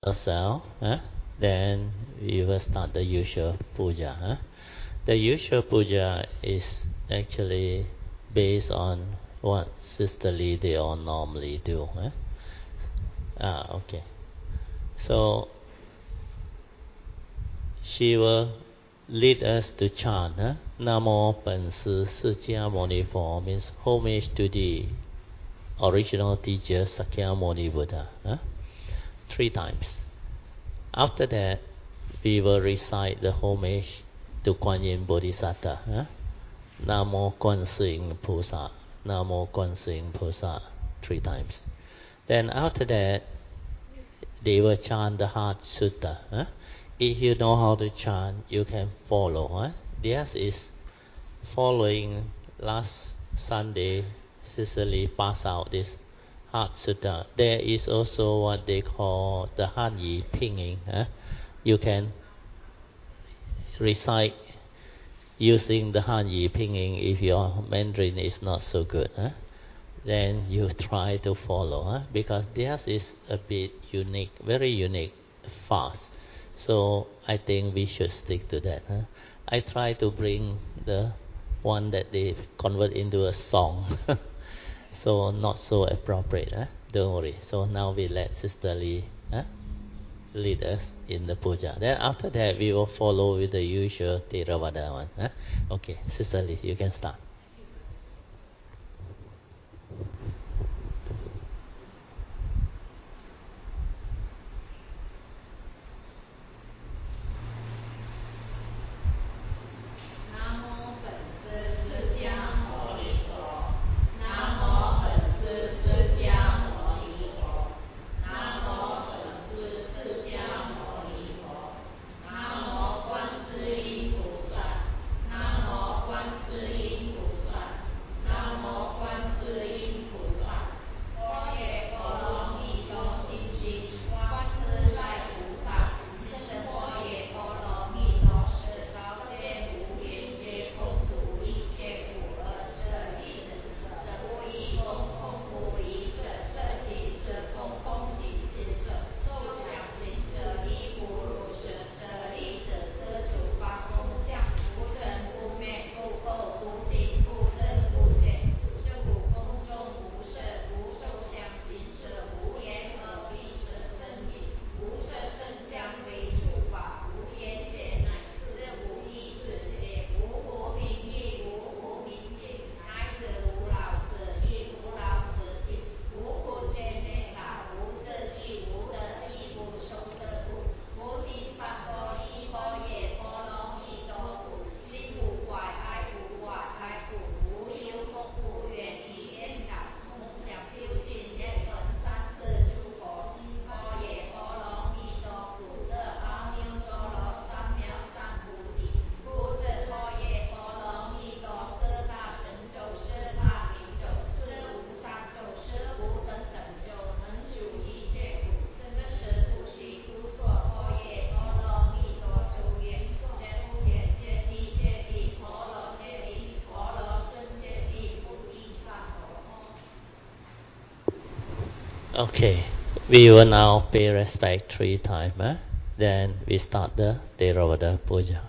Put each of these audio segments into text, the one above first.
ourselves, then we will start the usual puja. The usual puja is actually based on what Sister Lee they all normally do. Okay. So she will lead us to chant. Namo Pansi Sikya Muni Pho means homage to the original teacher Sakyamuni Buddha. 3 times. After that, we will recite the homage to Kuan Yin Bodhisattva. Namo Kuan Sing Pusa. Namo Kuan Sing Pusa 3 times. Then after that, they will chant the Heart Sutta. If you know how to chant, you can follow. Theirs is following last Sunday, Cicely passed out this Heart Sutta. There is also what they call the Han Yi Pinging. You can recite using the Han Yi Pinging if your Mandarin is not so good. Then you try to follow, because theirs is a bit unique, very unique, fast. So I think we should stick to that. I try to bring the one that they convert into a song, so not so appropriate. Don't worry. So now we let Sister Lee lead us in the puja. Then after that we will follow with the usual Theravada one. Okay, Sister Lee, you can start. Okay, we will now pay respect 3 times. Then we start the Theravada Puja.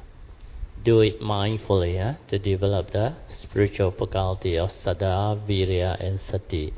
Do it mindfully to develop the spiritual faculty of Saddha, Virya and Sati.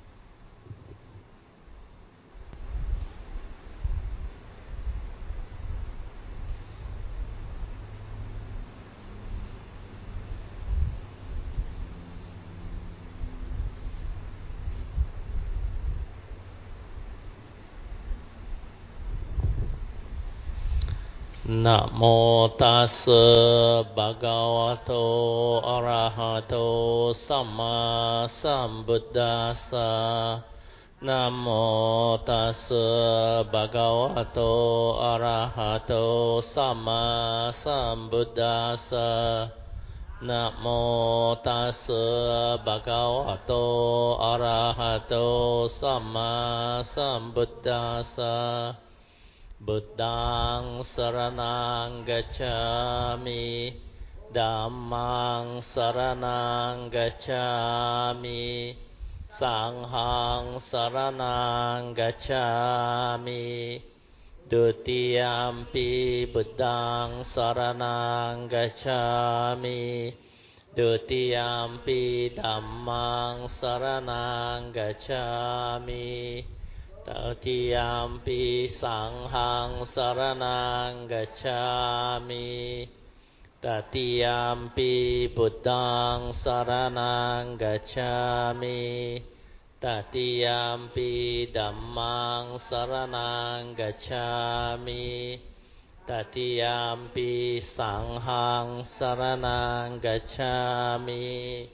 Namo tassa bhagavato arahato samma sambuddhassa. Namo tassa bhagavato arahato samma sambuddhassa. Namo tassa bhagavato arahato samma sambuddhassa. Buddhaṃ saraṇaṃ gacchāmi, Dhammaṃ saraṇaṃ gacchāmi, Saṅghāṃ saraṇaṃ gacchāmi, Dutiyampi Buddhang Saranang Gacchami Dutiyampi Dhammang Saranang Gacchami Tatiyampi Sanghang Saranang Gacchami Tatiyampi Buddhang Saranang Gacchami Tatiyampi Dhammang Saranang Gacchami Tatiyampi Sanghang Saranang Gacchami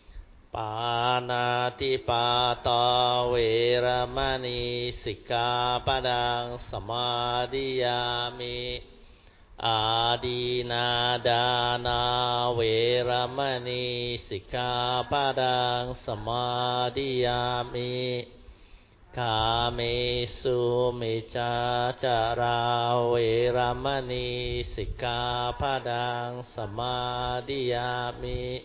Panatipata Veramani Sikkhapadang Samadhiyami Adinadana Veramani Sikkhapadang Samadhiyami Kamesu Miccācara Veramani Sikkhapadang Samadhiyami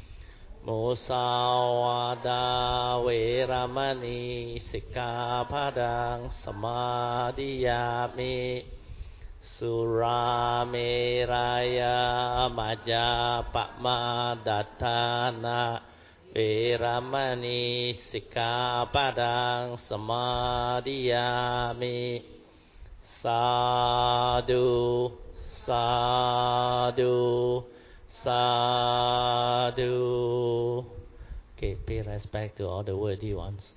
Musawada Veramani Sikkhapadang Samadhiyami Surameraya Majapahmadāttana Veramani Sikkhapadang Samadhiyami Sadhu, sadhu, sadhu. Okay, pay respect to all the worthy ones.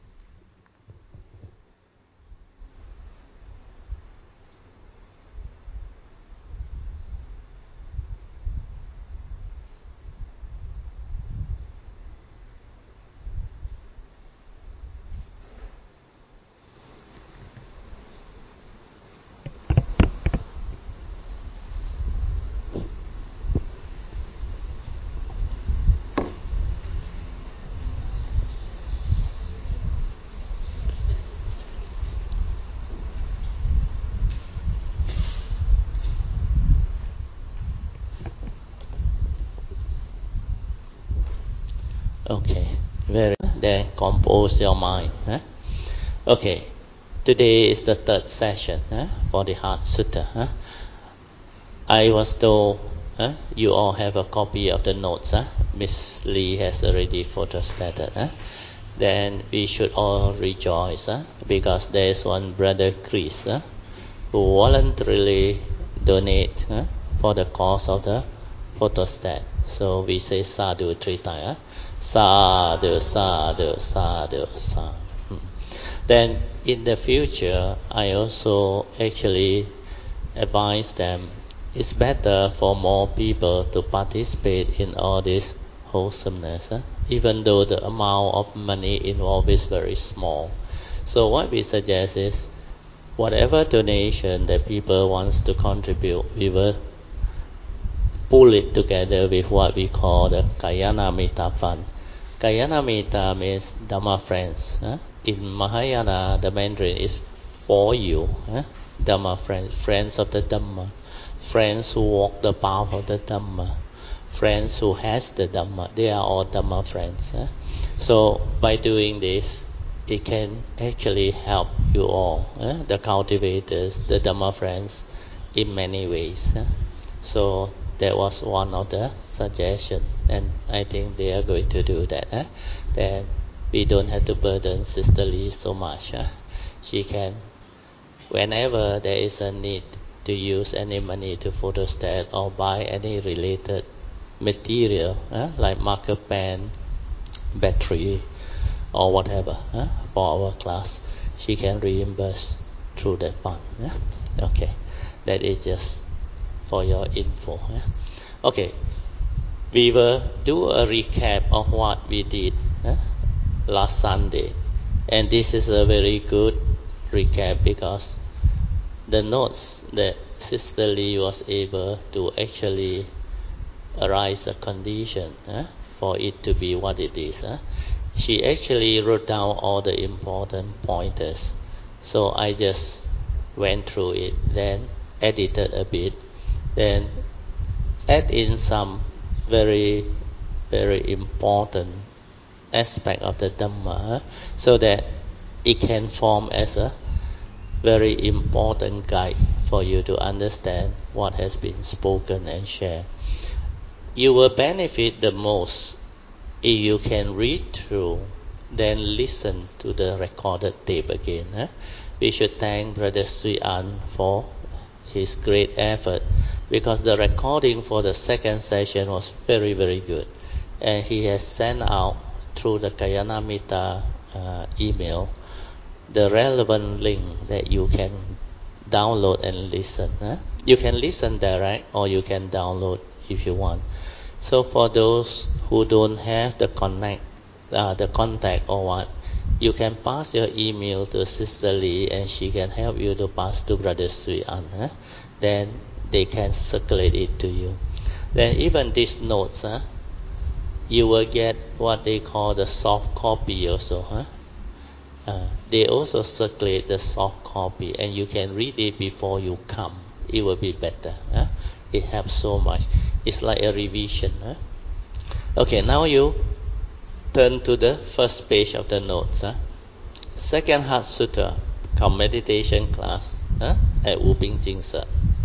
Okay, very then compose your mind. Okay, today is the third session for the Heart Sutta. I was told you all have a copy of the notes. Miss Lee has already photostated. Then we should all rejoice because there is one brother Chris who voluntarily donate for the cause of the photostat. So we say sadhu 3 times. Sadhu, sadhu, sadhu, sadhu. Then in the future, I also actually advise them it's better for more people to participate in all this wholesomeness, even though the amount of money involved is very small. So what we suggest is whatever donation that people wants to contribute, we will pull it together with what we call the Kalyanamitta Fund. Kalyanamitta means Dhamma friends. In Mahayana, the Mandarin is for you. Dhamma friends, friends of the Dhamma, friends who walk the path of the Dhamma, friends who has the Dhamma. They are all Dhamma friends. So by doing this, it can actually help you all, the cultivators, the Dhamma friends, in many ways. So that was one of the suggestions, and I think they are going to do that. Then we don't have to burden Sister Lee so much. She can, whenever there is a need to use any money to photostat or buy any related material, like marker pen, battery, or whatever, for our class, she can reimburse through that fund. Okay, that is just for your info. Okay, we will do a recap of what we did last Sunday, and this is a very good recap because the notes that Sister Lee was able to actually arise a condition for it to be what it is. She actually wrote down all the important pointers, so I just went through it, then edited a bit, then add in some very, very important aspect of the Dhamma, so that it can form as a very important guide for you to understand what has been spoken and shared. You will benefit the most if you can read through, then listen to the recorded tape again. We should thank Brother Sri An for his great effort, because the recording for the second session was very, very good. And he has sent out through the Kayanamita email the relevant link that you can download and listen. You can listen direct or you can download if you want. So for those who don't have the contact or what, you can pass your email to Sister Lee and she can help you to pass to Brother Sri An. Then they can circulate it to you. Then even these notes, you will get what they call the soft copy also. They also circulate the soft copy and you can read it before you come. It will be better. It helps so much. It's like a revision. Okay, now you turn to the first page of the notes. Second Heart Sutta, meditation class at Wu Ping Jing Sir.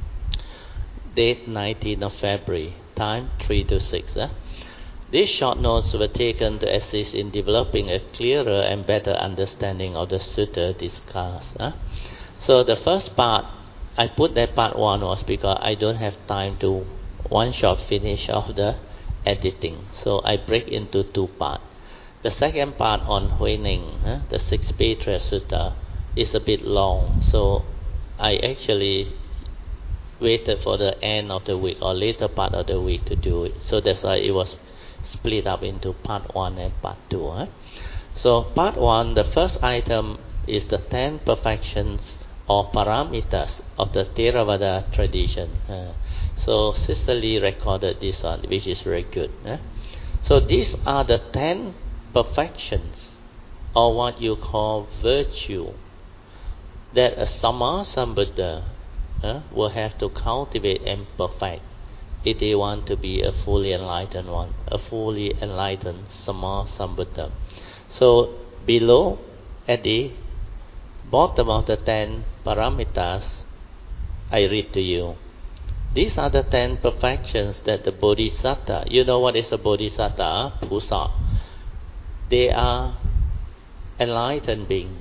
Date 19th of February, time 3 to 6. These short notes were taken to assist in developing a clearer and better understanding of the sutta discussed. So the first part, I put that part 1 was because I don't have time to one-shot finish of the editing. So I break into 2 parts. The second part on Huining, the 6th Petra Sutta, is a bit long. So I actually waited for the end of the week or later part of the week to do it. So that's why it was split up into part 1 and part 2. So part 1, the first item is the 10 perfections or paramitas of the Theravada tradition. So Sister Lee recorded this one, which is very good. So these are the 10 perfections, or what you call virtue, that a Sammasambuddha will have to cultivate and perfect if they want to be a fully enlightened one, a fully enlightened Sammasambuddha. So below, at the bottom of the 10 paramitas, I read to you. These are the 10 perfections that the Bodhisattva, you know what is a Bodhisattva? Pusa. They are enlightened being.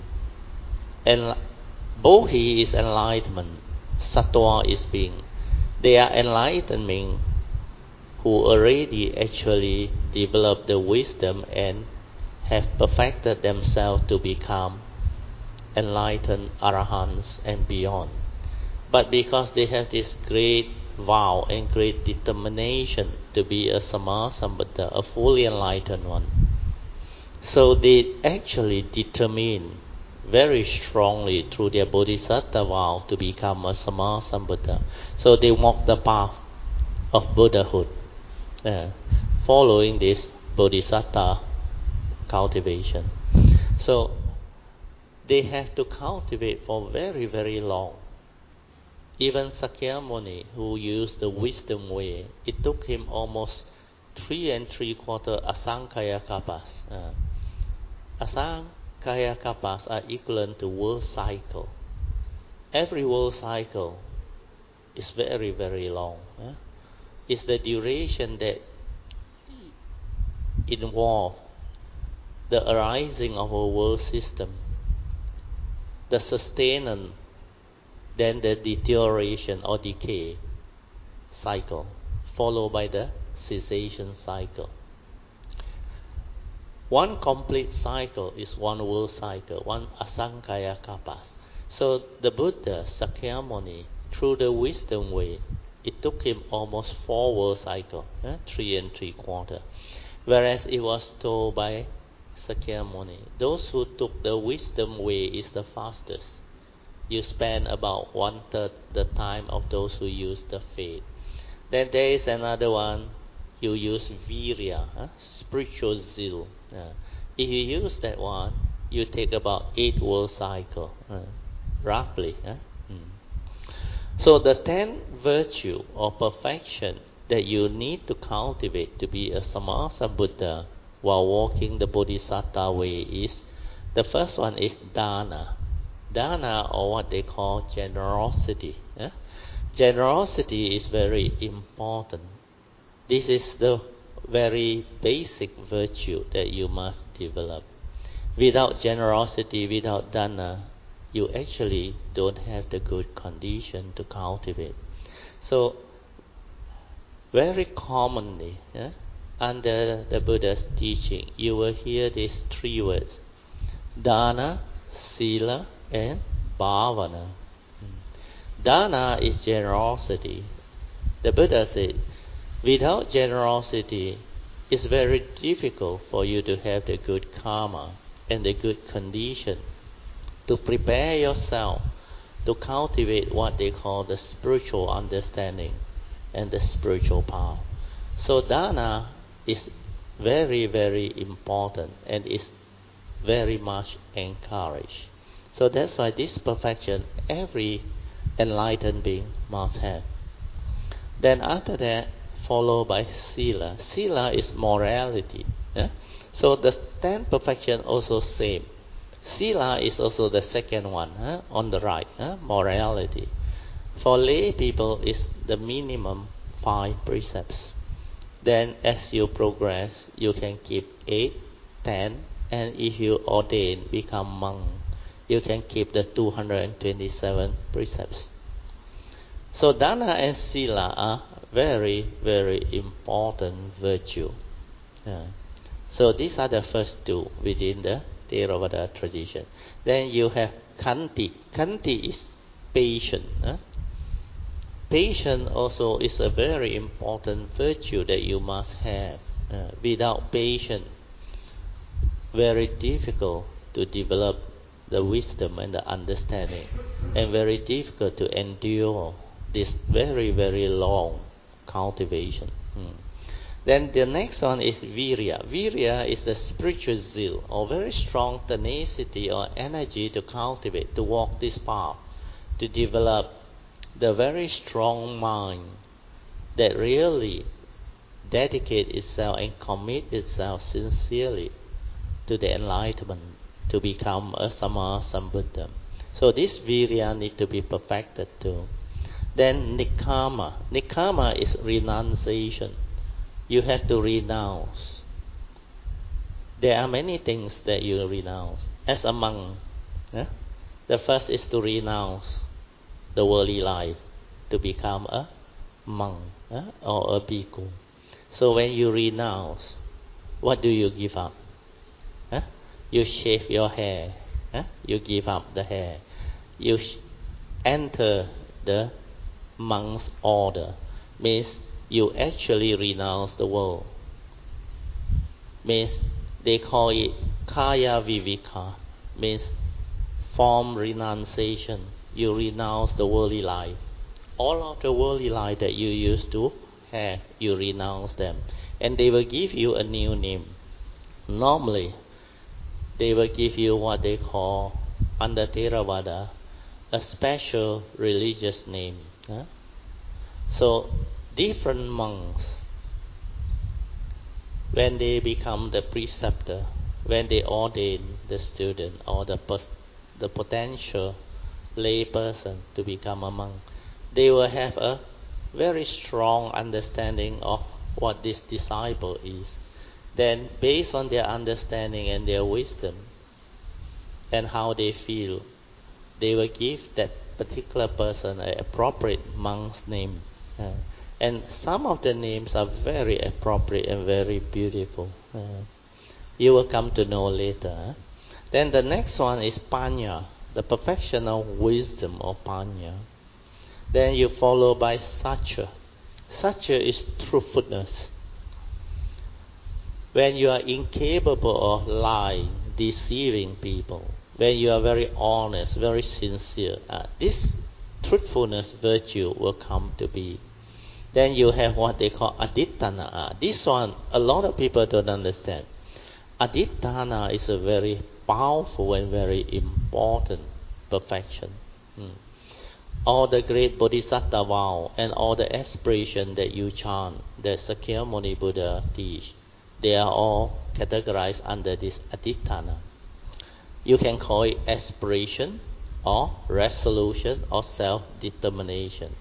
Bodhi is enlightenment. Sattva is being. They are enlightened beings who already actually developed the wisdom and have perfected themselves to become enlightened arahants and beyond. But because they have this great vow and great determination to be a Sammasambuddha, a fully enlightened one, so they actually determine very strongly through their Bodhisattva vow to become a Sammasambuddha. So they walk the path of Buddhahood, following this Bodhisattva cultivation. So they have to cultivate for very, very long. Even Sakyamuni, who used the wisdom way, it took him almost 3 3/4 Asankaya Kapas. Asankaya Kapas are equivalent to world cycle. Every world cycle is very, very long. It's the duration that involves the arising of a world system, the sustenance, then the deterioration or decay cycle, followed by the cessation cycle. One complete cycle is one world cycle, one Asankaya Kapas. So the Buddha, Sakyamuni, through the wisdom way, it took him almost 4 world cycles, 3 3/4. Whereas it was told by Sakyamuni, those who took the wisdom way is the fastest. You spend about 1/3 the time of those who use the faith. Then there is another one, you use virya, spiritual zeal. If you use that one, you take about 8 world cycle, roughly. So the 10 virtue or perfection that you need to cultivate to be a Sammasambuddha while walking the Bodhisattva way is, the first one is dana. Dana, or what they call generosity. Generosity is very important. This is the very basic virtue that you must develop. Without generosity, without dana, you actually don't have the good condition to cultivate. So, very commonly, under the Buddha's teaching, you will hear these three words: dana, sila, and bhavana. Dana is generosity. The Buddha said, without generosity, it's very difficult for you to have the good karma and the good condition to prepare yourself to cultivate what they call the spiritual understanding and the spiritual path. So dana is very, very important and is very much encouraged. So that's why this perfection every enlightened being must have. Then after that, followed by sila. Sila is morality. So the 10 perfection also same. Sila is also the second one on the right, morality. For lay people is the minimum 5 precepts. Then as you progress, you can keep 8, 10, and if you ordain, become monk, you can keep the 227 precepts. So dana and sila are very, very important virtue. So these are the first two within the Theravada tradition. Then you have khanti. Khanti is patience. Patience also is a very important virtue that you must have. Without patience, very difficult to develop the wisdom and the understanding, and very difficult to endure this very, very long cultivation. Then the next one is virya. Virya is the spiritual zeal, or very strong tenacity or energy to cultivate, to walk this path, to develop the very strong mind that really dedicate itself and commit itself sincerely to the enlightenment, to become a Sama Sambuddha. So this virya need to be perfected too. Then nikkama. Nikkama is renunciation. You have to renounce. There are many things that you renounce. As a monk, the first is to renounce the worldly life, to become a monk or a bhikkhu. So when you renounce, what do you give up? You shave your hair. You give up the hair. You enter the monk's order. Means you actually renounce the world. Means they call it kaya vivika. Means form renunciation. You renounce the worldly life. All of the worldly life that you used to have, you renounce them. And they will give you a new name. Normally, they will give you what they call, under Theravada, a special religious name. So, different monks, when they become the preceptor, when they ordain the student or the potential lay person to become a monk, they will have a very strong understanding of what this disciple is. Then, based on their understanding and their wisdom and how they feel, they will give that particular person an appropriate monk's name. And some of the names are very appropriate and very beautiful. You will come to know later. Then the next one is panya, the perfection of wisdom or panya. Then you follow by satya. Satya is truthfulness. When you are incapable of lying, deceiving people, when you are very honest, very sincere, this truthfulness virtue will come to be. Then you have what they call aditthana. This one, a lot of people don't understand. Aditthana is a very powerful and very important perfection. All the great bodhisattva vow and all the aspiration that you chant, that Sakyamuni Buddha teach, they are all categorized under this aditthana. You can call it aspiration, or resolution or self-determination.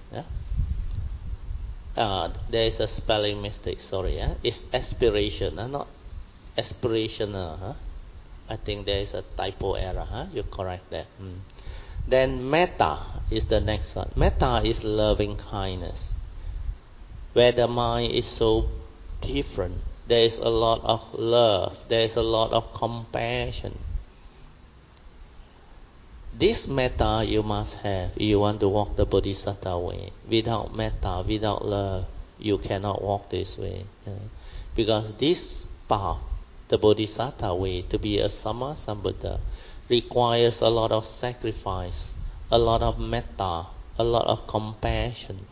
There is a spelling mistake, sorry. It's aspiration, not aspirational. I think there is a typo error. You correct that. Then metta is the next one. Metta is loving kindness, where the mind is so different. There is a lot of love. There is a lot of compassion. This metta you must have if you want to walk the Bodhisattva way. Without metta, without love, you cannot walk this way. Because this path, the Bodhisattva way, to be a Sammasambuddha, requires a lot of sacrifice, a lot of metta, a lot of compassion.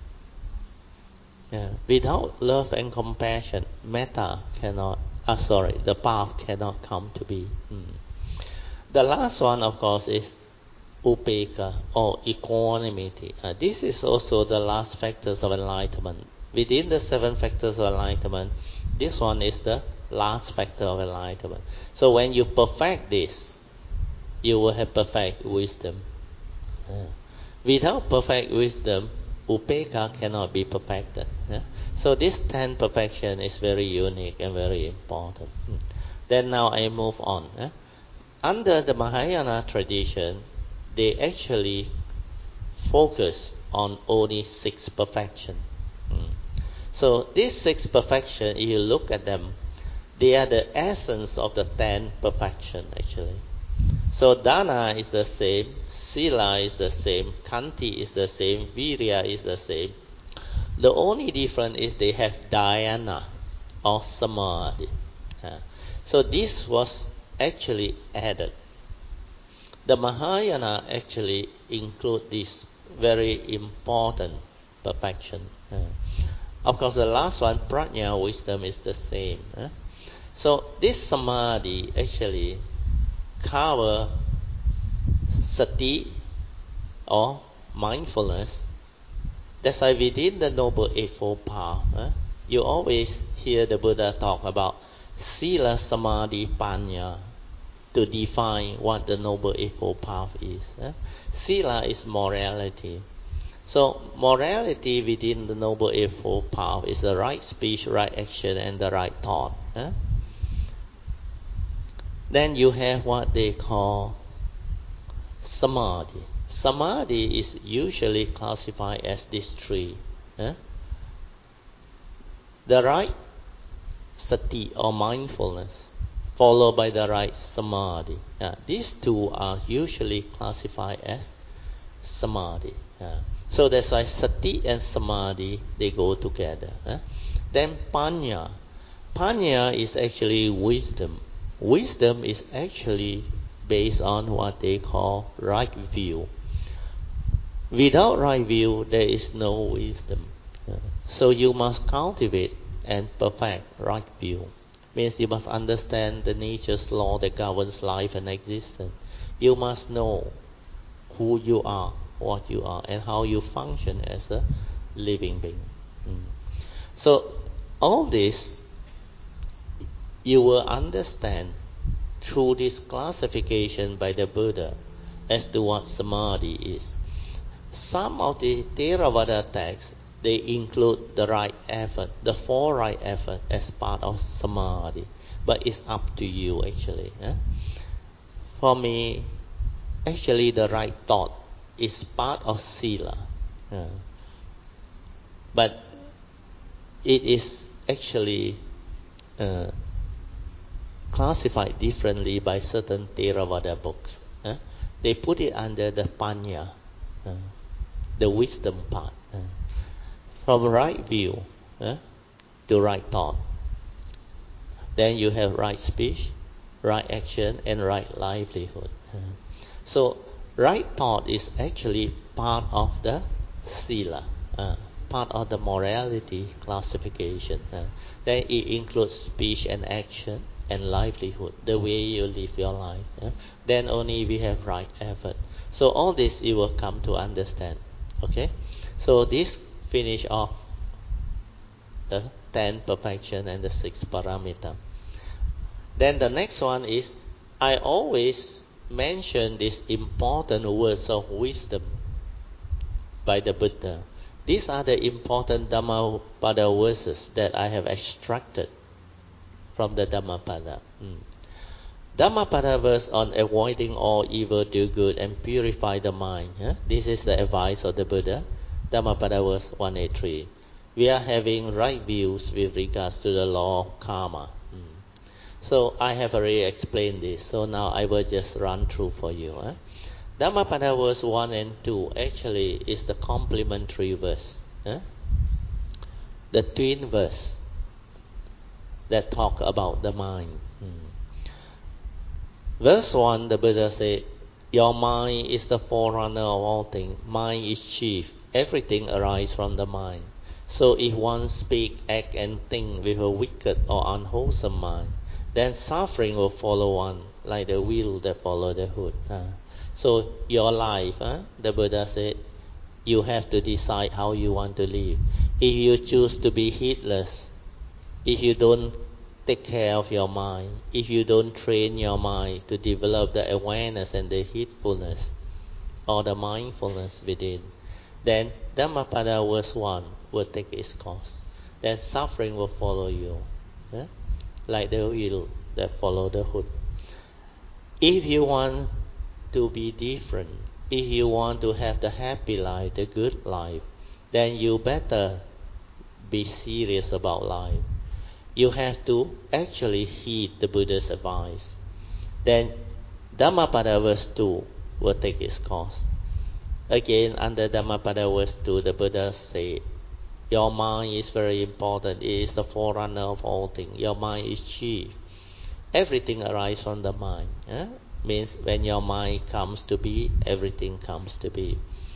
Without love and compassion, metta cannot, the path cannot come to be. The last one, of course, is upekkha, or equanimity. This is also the last factors of enlightenment. Within the 7 factors of enlightenment, this one is the last factor of enlightenment. So when you perfect this, you will have perfect wisdom. Without perfect wisdom, upekkha cannot be perfected. So this 10 perfection is very unique and very important. Then now I move on. Under the Mahayana tradition, they actually focus on only 6 perfection. So these 6 perfection, if you look at them, they are the essence of the 10 perfection actually. So dana is the same, sila is the same, khanti is the same, virya is the same. The only difference is they have dhyana or samadhi. So this was actually added. The Mahayana actually include this very important perfection. Of course, the last one, prajna, wisdom, is the same. So this samadhi actually cover sati or mindfulness. That's why within the Noble Eightfold Path, you always hear the Buddha talk about sila, samadhi, panya, to define what the Noble Eightfold Path is. Sila is morality. So morality within the Noble Eightfold Path is the right speech, right action, and the right thought. Then you have what they call samadhi. Samadhi is usually classified as these 3. The right sati or mindfulness, followed by the right samadhi. These 2 are usually classified as samadhi. So that's why sati and samadhi, they go together. Then panya. Panya is actually wisdom. Wisdom is actually based on what they call right view. Without right view, there is no wisdom. So you must cultivate and perfect right view. Means you must understand the nature's law that governs life and existence. You must know who you are, what you are, and how you function as a living being. So all this you will understand through this classification by the Buddha as to what samadhi is. Some of the Theravada texts, they include the right effort, the 4 right effort as part of samadhi. But it's up to you actually. For me, actually the right thought is part of sila. But it is actually classified differently by certain Theravada books. They put it under the panya, the wisdom part. From right view to right thought. Then you have right speech, right action, and right livelihood. So right thought is actually part of the sila, part of the morality classification. Then it includes speech and action and livelihood, the way you live your life. Then only we have right effort. So all this you will come to understand. Okay? So this finish off the 10 perfection and the 6 paramita. Then the next one is, I always mentioned these important words of wisdom by the Buddha. These are the important Dhammapada verses that I have extracted from the Dhammapada. Dhammapada verse on avoiding all evil, do good, and purify the mind. This is the advice of the Buddha. Dhammapada verse 183. We are having right views with regards to the law of karma. So I have already explained this. So now I will just run through for you. Dhammapada verse 1 and 2 actually is the complementary verse. The twin verse that talk about the mind. Verse 1, the Buddha said, your mind is the forerunner of all things. Mind is chief. Everything arises from the mind. So if one speak, act, and think with a wicked or unwholesome mind, then suffering will follow one, like the wheel that follow the hood. So your life, the Buddha said, you have to decide how you want to live. If you choose to be heedless, if you don't take care of your mind, if you don't train your mind to develop the awareness and the heedfulness or the mindfulness within, then Dhammapada verse 1 will take its course. Then suffering will follow you, like the wheel that follow the hood. If you want to be different, if you want to have the happy life, the good life, then you better be serious about life. You have to actually heed the Buddha's advice. Then Dhammapada verse 2 will take its course. Again, under Dhammapada verse 2, the Buddha said, your mind is very important. It is the forerunner of all things. Your mind is chief. Everything arises from the mind. Means when your mind comes to be, everything comes to be.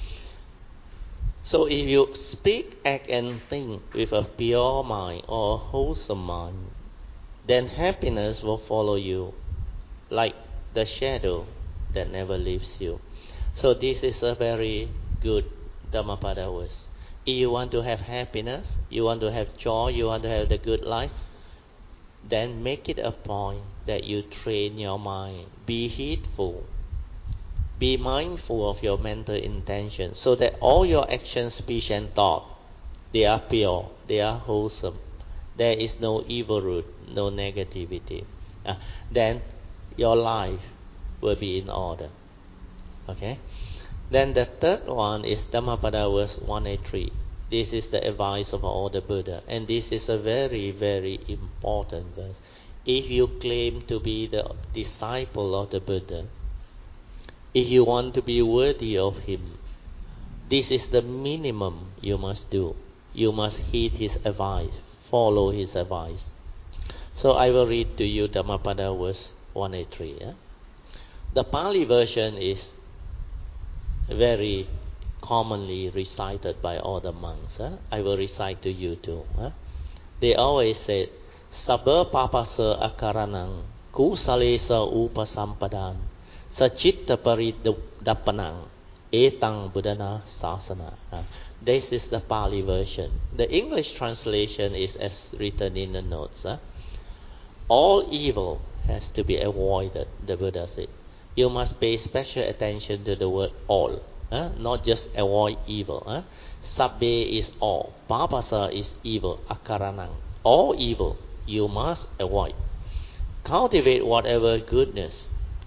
So if you speak, act, and think with a pure mind or a wholesome mind, then happiness will follow you like the shadow that never leaves you. So this is a very good Dhammapada verse. If you want to have happiness, you want to have joy, you want to have the good life, then make it a point that you train your mind. Be heedful. Be mindful of your mental intention so that all your actions, speech, and thought, they are pure, they are wholesome. There is no evil root, no negativity. Then your life will be in order. Okay? Then the third one is Dhammapada verse 183. This is the advice of all the Buddha. And this is a very, very important verse. If you claim to be the disciple of the Buddha, if you want to be worthy of him, this is the minimum you must do. You must heed his advice, follow his advice. So I will read to you Dhammapada verse 183. The Pali version is very commonly recited by all the monks. I will recite to you too. They always say, Sabba papasa akaranang kusalesa upasampadan sachitta paridapanang etang buddhana sasana. This is the Pali version. The English translation is as written in the notes. All evil has to be avoided, the Buddha said. You must pay special attention to the word all. Not just avoid evil. Sabbe is all. Papasa is evil. Akaranang. All evil you must avoid. Cultivate whatever goodness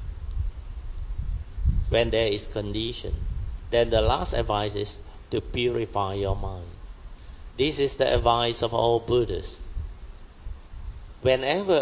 when there is condition. Then the last advice is to purify your mind. This is the advice of all Buddhists. Whenever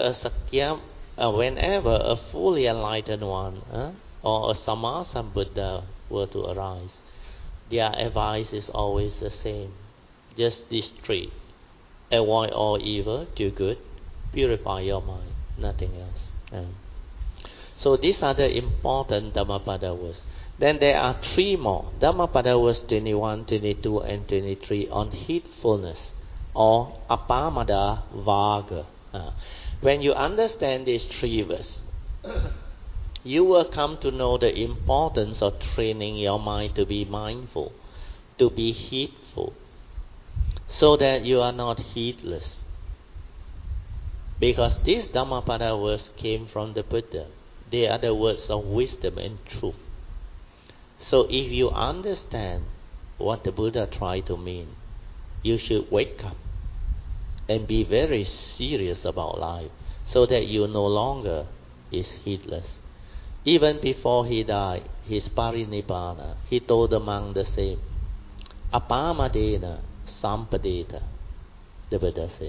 a fully enlightened one or a Sammasambuddha were to arise, their advice is always the same. Just these three. Avoid all evil, do good, purify your mind, nothing else. So these are the important Dhammapada verses. Then there are three more. Dhammapada verse 21, 22, and 23 on heedfulness or apamada vaga. When you understand these three verses, you will come to know the importance of training your mind to be mindful, to be heedful, so that you are not heedless. Because this Dhammapada verse came from the Buddha. They are the words of wisdom and truth. So if you understand what the Buddha tried to mean, you should wake up and be very serious about life, so that you no longer is heedless. Even before he died, his parinibbana, he told the monk the same. Apamadena sampadeta, the Buddha said.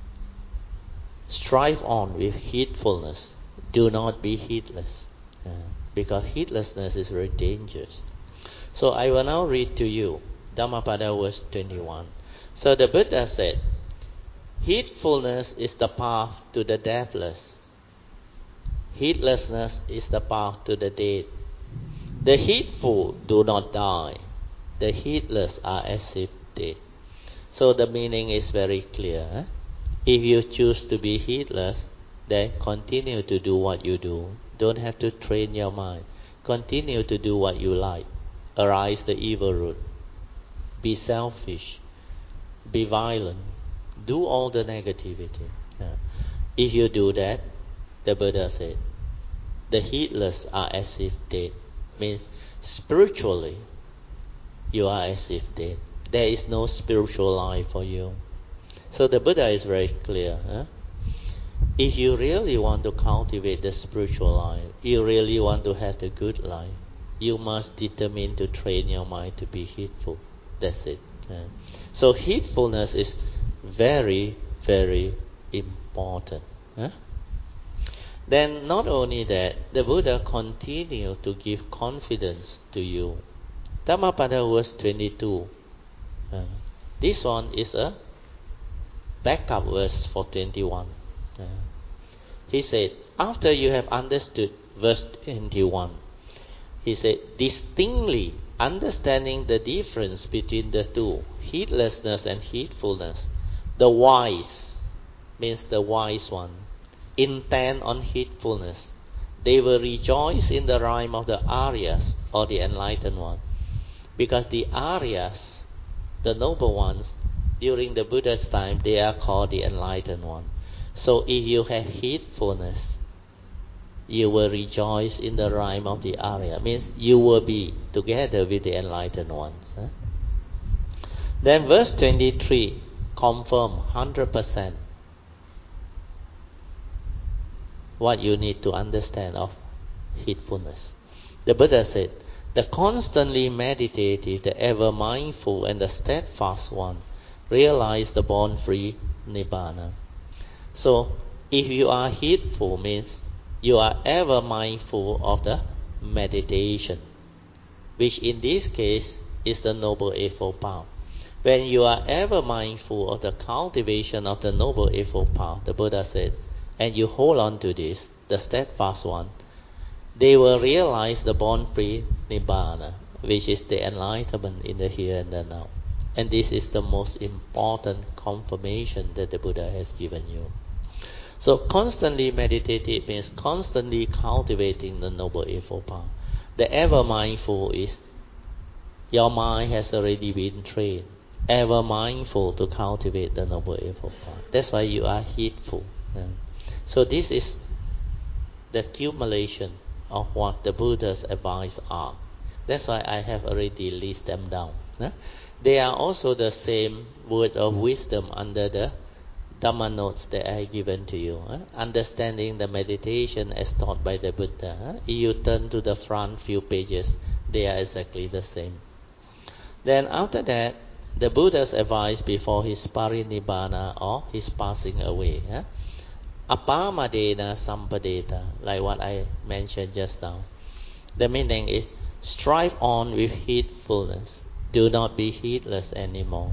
Strive on with heedfulness. Do not be heedless. Because heedlessness is very dangerous. So I will now read to you Dhammapada verse 21. So the Buddha said, heedfulness is the path to the deathless. Heedlessness is the path to the dead. The heedful do not die. The heedless are as if dead. So the meaning is very clear. If you choose to be heedless, then continue to do what you do. Don't have to train your mind. Continue to do what you like. Arise the evil root. Be selfish. Be violent. Do all the negativity. If you do that, the Buddha said, the heedless are as if dead. Means spiritually, you are as if dead. There is no spiritual life for you. So the Buddha is very clear. If you really want to cultivate the spiritual life, you really want to have the good life, you must determine to train your mind to be heedful. That's it. So heedfulness is very, very important. Then not only that, the Buddha continued to give confidence to you. Dhammapada verse 22. This one is a backup verse for 21. He said, after you have understood verse 21, he said, distinctly understanding the difference between the two, heedlessness and heedfulness, the wise, means the wise one, intent on heedfulness. They will rejoice in the rhyme of the Aryas, or the enlightened one. Because the Aryas, the noble ones, during the Buddha's time, they are called the enlightened one. So if you have heedfulness, you will rejoice in the rhyme of the Arya. Means you will be together with the enlightened ones. Then verse 23, confirm 100% what you need to understand of heedfulness. The Buddha said, the constantly meditative, the ever mindful, and the steadfast one realize the born-free Nibbana. So, if you are heedful, means you are ever mindful of the meditation, which in this case is the Noble Eightfold Path. When you are ever mindful of the cultivation of the Noble Eightfold Path, the Buddha said, and you hold on to this, the steadfast one, they will realize the born-free Nibbana, which is the enlightenment in the here and the now. And this is the most important confirmation that the Buddha has given you. So constantly meditative means constantly cultivating the Noble Eightfold Path. The ever mindful is your mind has already been trained, ever mindful to cultivate the Noble Eightfold Path. That's why you are heedful. So this is the accumulation of what the Buddha's advice are. That's why I have already listed them down. They are also the same word of wisdom under the Dhamma notes that I have given to you. Understanding the meditation as taught by the Buddha. If you turn to the front few pages, they are exactly the same. Then after that, the Buddha's advice before his parinibbana, or his passing away. Apamadena sampadeta, like what I mentioned just now. The meaning is, strive on with heedfulness. Do not be heedless anymore.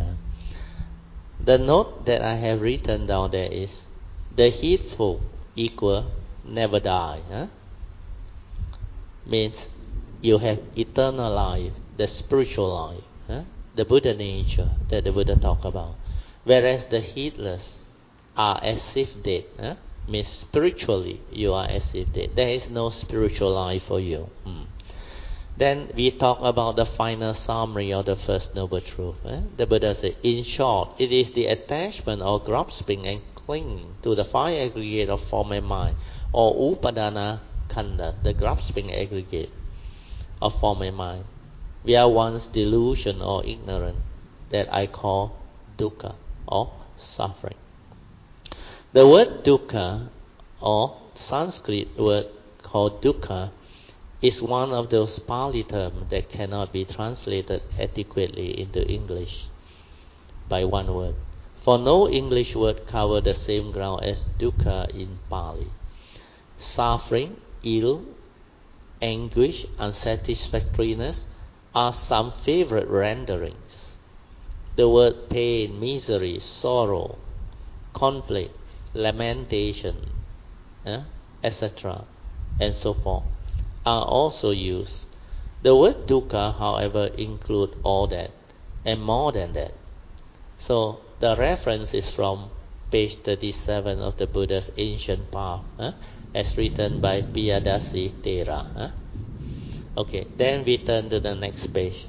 The note that I have written down there is, the heedful equal never die. Means you have eternal life, the spiritual life, the Buddha nature that the Buddha talked about. Whereas the heedless are as if dead. Means spiritually you are as if dead. There is no spiritual life for you. Then we talk about the final summary of the First Noble Truth. The Buddha said, in short, it is the attachment or grasping and clinging to the five aggregate of form and mind, or upadana Khanda, the grasping aggregate of form and mind. We are once delusion or ignorant that I call dukkha or suffering. The word dukkha or Sanskrit word called dukkha is one of those Pali terms that cannot be translated adequately into English by one word. For no English word covers the same ground as dukkha in Pali. Suffering, ill, anguish, unsatisfactoriness are some favorite renderings. The word pain, misery, sorrow, conflict, lamentation, etc., and so forth, are also used. The word dukkha, however, includes all that and more than that. So the reference is from page 37 of the Buddha's Ancient Path, as written by Piyadasi Thera. Okay, then we turn to the next page.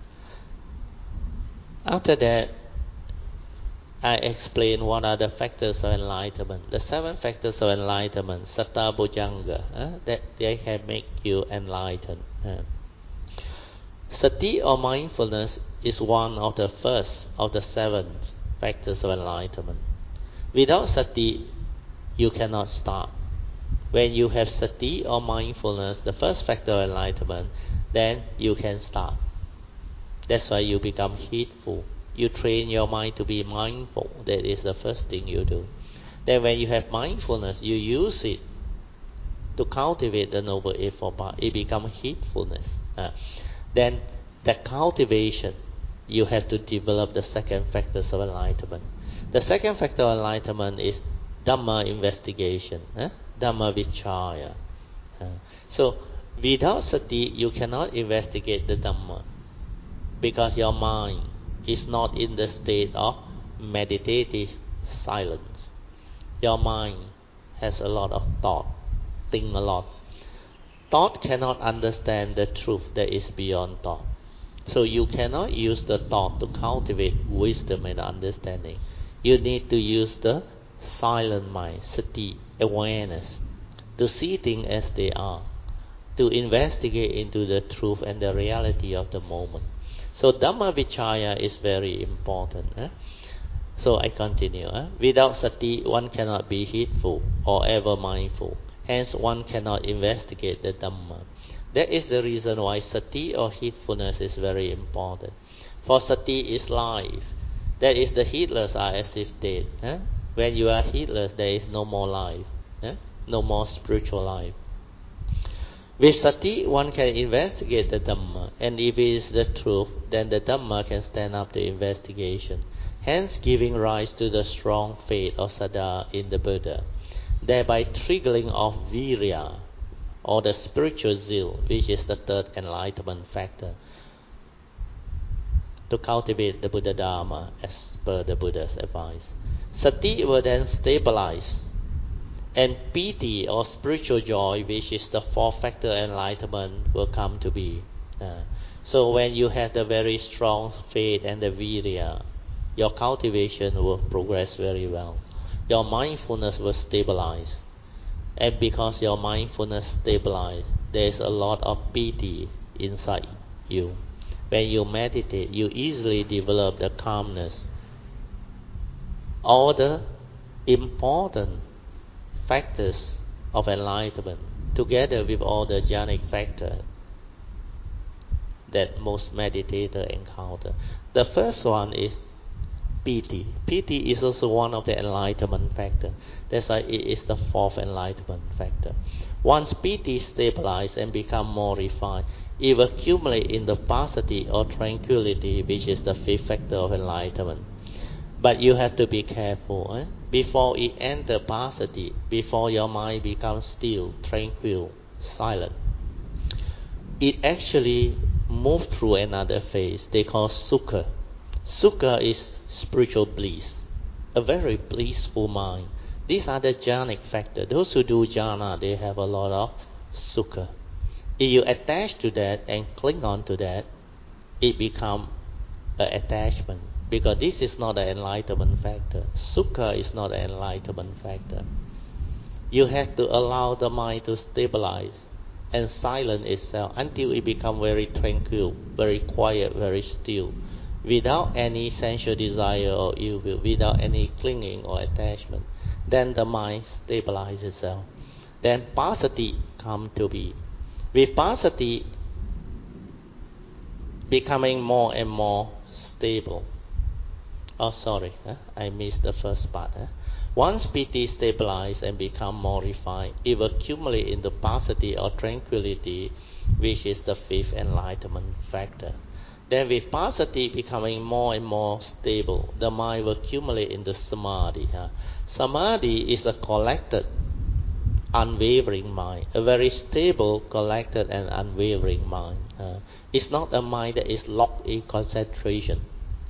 After that, I explain what are the factors of enlightenment. The 7 factors of enlightenment, Satta Bojjhanga, that they can make you enlightened. Sati or mindfulness is one of the first of the 7 factors of enlightenment. Without sati, you cannot start. When you have sati or mindfulness, the first factor of enlightenment, then you can start. That's why you become heedful. You train your mind to be mindful. That is the first thing you do. Then when you have mindfulness, you use it to cultivate the Noble Eightfold Path. It becomes heedfulness. Then the cultivation, you have to develop the second factor of enlightenment. The second factor of enlightenment is Dhamma investigation, Dhamma Vichaya. So without sati, you cannot investigate the Dhamma, because your mind is not in the state of meditative silence. Your mind has a lot of thought, think a lot. Thought cannot understand the truth that is beyond thought. So you cannot use the thought to cultivate wisdom and understanding. You need to use the silent mind, sati, awareness, to see things as they are, to investigate into the truth and the reality of the moment. So Dhamma Vichaya is very important. So I continue. Without sati, one cannot be heedful or ever mindful. Hence, one cannot investigate the Dhamma. That is the reason why sati or heedfulness is very important. For sati is life. That is, the heedless are as if dead. When you are heedless, there is no more life, no more spiritual life. With sati, one can investigate the Dhamma, and if it is the truth, then the Dhamma can stand up to investigation, hence giving rise to the strong faith or saddha in the Buddha, thereby triggering off virya, or the spiritual zeal, which is the third enlightenment factor, to cultivate the Buddha Dharma as per the Buddha's advice. Sati will then stabilize, and piti or spiritual joy, which is the fourth factor enlightenment, will come to be. So when you have the very strong faith and the virya, your cultivation will progress very well. Your mindfulness will stabilize. And because your mindfulness stabilizes, there is a lot of piti inside you. When you meditate, you easily develop the calmness. All the important factors of enlightenment, together with all the jhanic factors that most meditators encounter. The first one is piti. Piti is also one of the enlightenment factors. That's why it is the fourth enlightenment factor. Once piti stabilizes and become more refined, it will accumulate in the passaddhi or tranquility, which is the fifth factor of enlightenment. But you have to be careful. Before it enters passaddhi, before your mind becomes still, tranquil, silent, it actually moves through another phase they call sukha. Sukha is spiritual bliss, a very blissful mind. These are the jhanic factors. Those who do jhana, they have a lot of sukha. If you attach to that and cling on to that, it becomes an attachment. Because this is not an enlightenment factor. Sukha is not an enlightenment factor. You have to allow the mind to stabilize and silence itself until it becomes very tranquil, very quiet, very still, without any sensual desire or ill will, without any clinging or attachment. Then the mind stabilizes itself. Then passaddhi come to be. With passaddhi becoming more and more stable. Oh, sorry, I missed the first part. Once piti stabilizes and become more refined, it will accumulate into passaddhi or tranquility, which is the fifth enlightenment factor. Then with passaddhi becoming more and more stable, the mind will accumulate into samadhi. Samadhi is a collected, unwavering mind, a very stable, collected and unwavering mind. It's not a mind that is locked in concentration.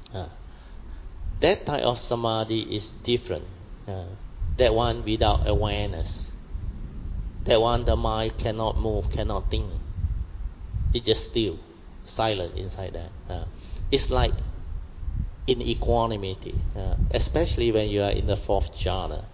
That type of samadhi is different. That one without awareness. That one the mind cannot move, cannot think. It's just still, silent inside that. It's like in equanimity, especially when you are in the fourth jhana.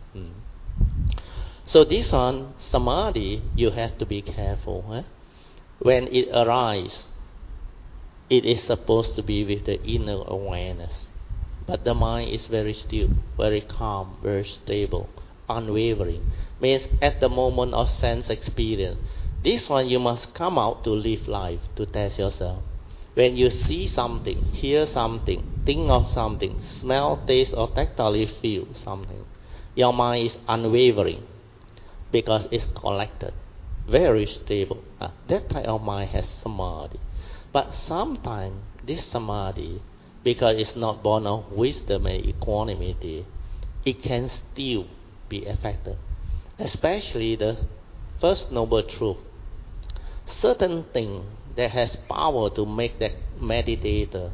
So this one, samadhi, you have to be careful. When it arises, it is supposed to be with the inner awareness. But the mind is very still, very calm, very stable, unwavering. Means at the moment of sense experience, this one you must come out to live life, to test yourself. When you see something, hear something, think of something, smell, taste or tactile feel something, your mind is unwavering because it's collected, very stable. That type of mind has samadhi. But sometimes this samadhi, because it's not born of wisdom and equanimity, it can still be affected. Especially the first noble truth. Certain thing that has power to make that meditator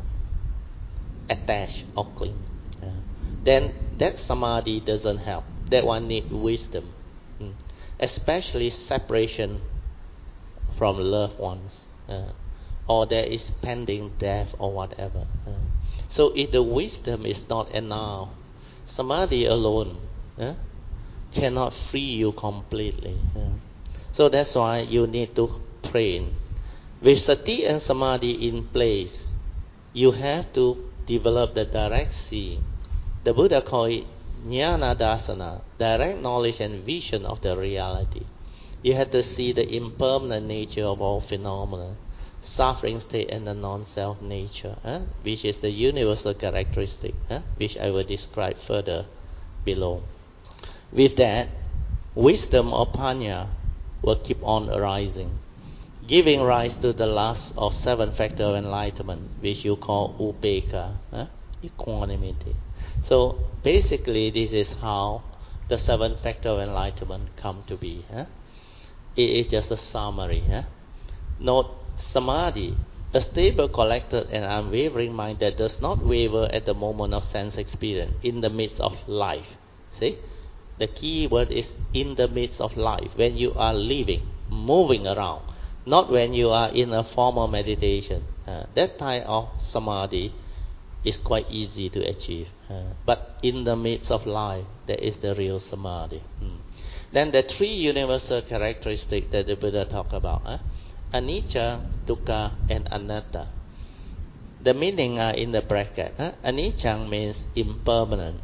attach or cling. Then that samadhi doesn't help. That one need wisdom. Especially separation from loved ones. Or there is pending death or whatever. So if the wisdom is not enough, samadhi alone cannot free you completely. So that's why you need to train. With sati and samadhi in place, you have to develop the direct seeing. The Buddha called it jnana dasana, direct knowledge and vision of the reality. You have to see the impermanent nature of all phenomena, suffering state and the non-self nature, which is the universal characteristic, which I will describe further below. With that, wisdom or panya will keep on arising, giving rise to the last of seven factors of enlightenment, which you call upekkha, equanimity. So basically, this is how the seven factors of enlightenment come to be. It is just a summary. Note samadhi, a stable, collected and unwavering mind that does not waver at the moment of sense experience in the midst of life. See? The key word is in the midst of life, when you are living, moving around, not when you are in a formal meditation. That type of samadhi is quite easy to achieve. But in the midst of life, that is the real samadhi. Then the three universal characteristics that the Buddha talked about. Anicca, dukkha and anatta. The meaning are in the bracket. Anicca means impermanent.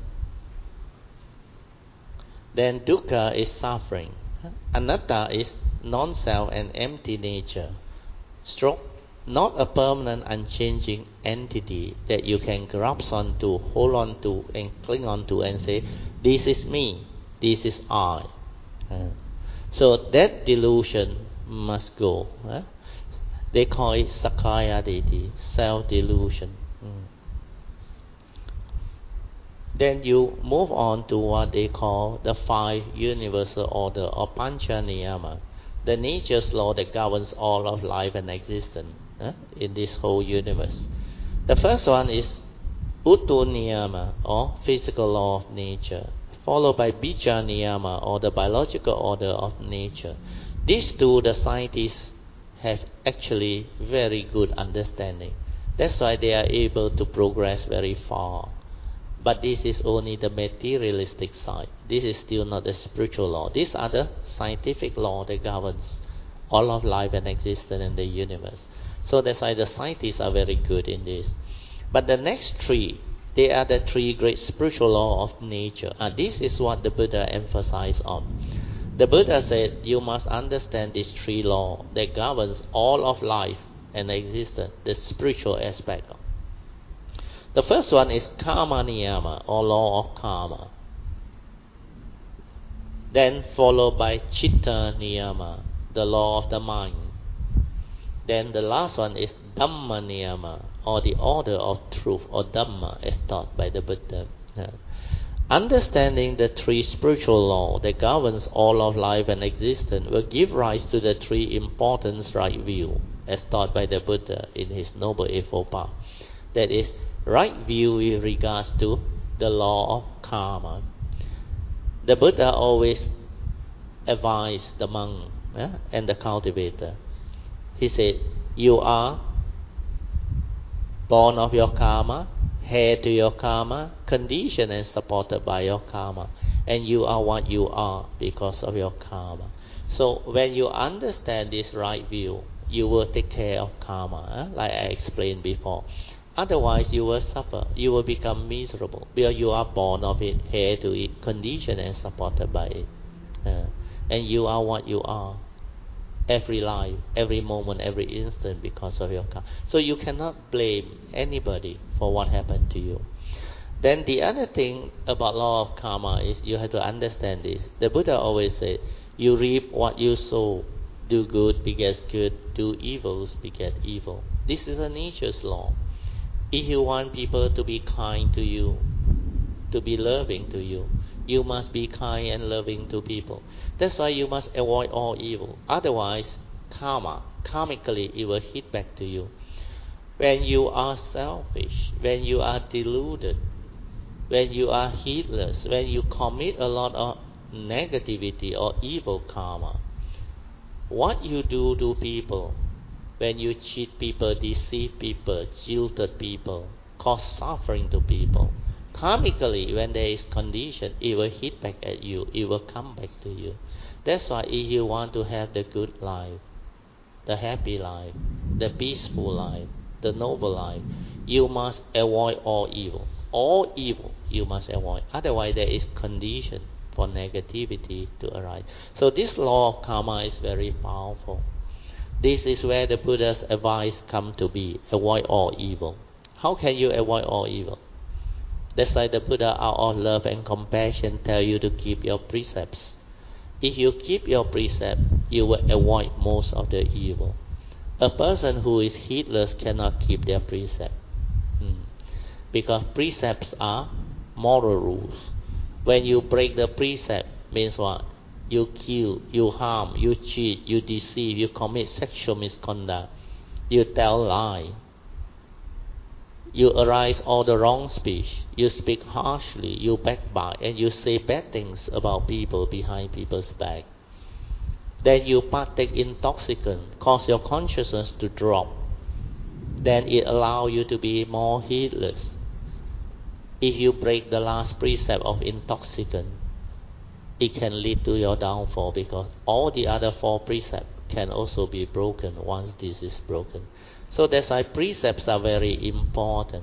Then dukkha is suffering. Anatta is non-self and empty nature. Stroke, not a permanent, unchanging entity that you can grasp onto, hold on to, and cling on to, and say, "This is me, this is I." So that delusion must go. They call it sakkaya ditthi, self-delusion. Then you move on to what they call the five universal order or pancha niyama, the nature's law that governs all of life and existence in this whole universe. The first one is uttu niyama or physical law of nature, followed by bija niyama or the biological order of nature. These two, the scientists have actually very good understanding. That's why they are able to progress very far But this is only the materialistic side. This is still not the spiritual law. These are the scientific law that governs all of life and existence in the universe. So that's why the scientists are very good in this. But the next three, they are the three great spiritual laws of nature. And this is what the Buddha emphasized on. The Buddha said, you must understand these three laws that governs all of life and existence, the spiritual aspect. The first one is karma niyama, or law of karma. Then followed by chitta niyama, the law of the mind. Then the last one is dhamma niyama, or the order of truth, or dhamma, as taught by the Buddha. Understanding the three spiritual laws that governs all of life and existence will give rise to the three important right view, as taught by the Buddha in his Noble Eightfold Path. That is, right view with regards to the law of karma. The Buddha always advised the monk and the cultivator. He said, you are born of your karma, heir to your karma, conditioned and supported by your karma, and you are what you are because of your karma. So when you understand this right view, you will take care of karma, like I explained before. Otherwise you will suffer, you will become miserable, because you are born of it, heir to it, conditioned and supported by it. And you are what you are, every life, every moment, every instant, because of your karma. So you cannot blame anybody for what happened to you. Then the other thing about law of karma is you have to understand this. The Buddha always said, you reap what you sow. Do good begets good, do evils beget evil. This is a nature's law. If you want people to be kind to you, to be loving to you, you must be kind and loving to people. That's why you must avoid all evil. Otherwise, karmically, it will hit back to you. When you are selfish, when you are deluded, when you are heedless, when you commit a lot of negativity or evil karma, what you do to people, when you cheat people, deceive people, jilted people, cause suffering to people, karmically, when there is condition, it will hit back at you, it will come back to you. That's why if you want to have the good life, the happy life, the peaceful life, the noble life, you must avoid all evil. All evil you must avoid. Otherwise there is condition for negativity to arise. So this law of karma is very powerful. This is where the Buddha's advice come to be. Avoid all evil. How can you avoid all evil? That's why the Buddha, out of love and compassion, tell you to keep your precepts. If you keep your precept, you will avoid most of the evil. A person who is heedless cannot keep their precept. Because precepts are moral rules. When you break the precept, means what? You kill, you harm, you cheat, you deceive, you commit sexual misconduct, you tell lie, you arise all the wrong speech, you speak harshly, you backbite, and you say bad things about people behind people's back. Then you partake intoxicant, cause your consciousness to drop. Then it allows you to be more heedless. If you break the last precept of intoxicant, it can lead to your downfall, because all the other four precepts can also be broken once this is broken. So that's why precepts are very important.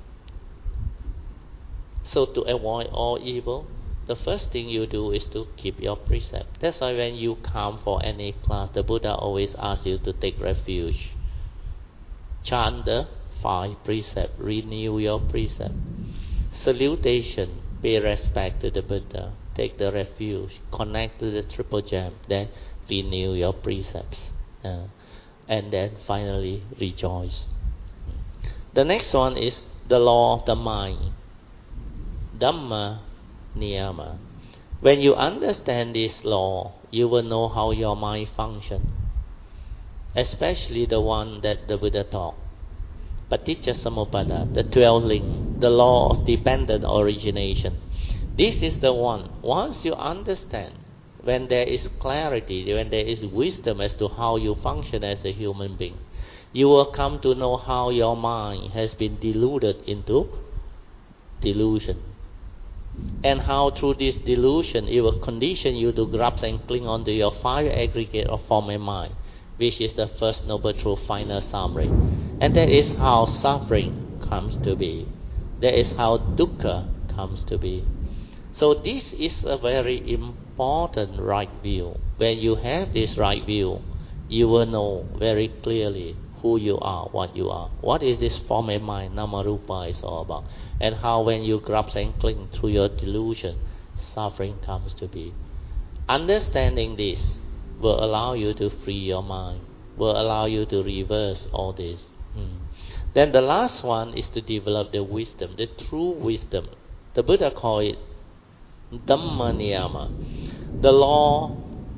So to avoid all evil, the first thing you do is to keep your precept. That's why when you come for any class, the Buddha always asks you to take refuge. Chant the 5 precepts, renew your precept. Salutation, pay respect to the Buddha, take the refuge, connect to the triple gem, then renew your precepts, and then finally rejoice. The next one is the law of the mind, Dhamma Niyama. When you understand this law, you will know how your mind functions, especially the one that the Buddha taught. Paticcasamuppada, the 12 link, the law of dependent origination. This is the one. Once you understand, when there is clarity, when there is wisdom as to how you function as a human being, you will come to know how your mind has been deluded into delusion. And how through this delusion it will condition you to grasp and cling onto your five aggregate of form and mind, which is the first noble truth final summary. And that is how suffering comes to be. That is how dukkha comes to be. So this is a very important right view. When you have this right view, you will know very clearly who you are, what you are. What is this form and mind, Namarupa, is all about. And how when you grasp and cling through your delusion, suffering comes to be. Understanding this will allow you to free your mind, will allow you to reverse all this. Then the last one is to develop the wisdom, the true wisdom. The Buddha called it Dhamma Niyama, the law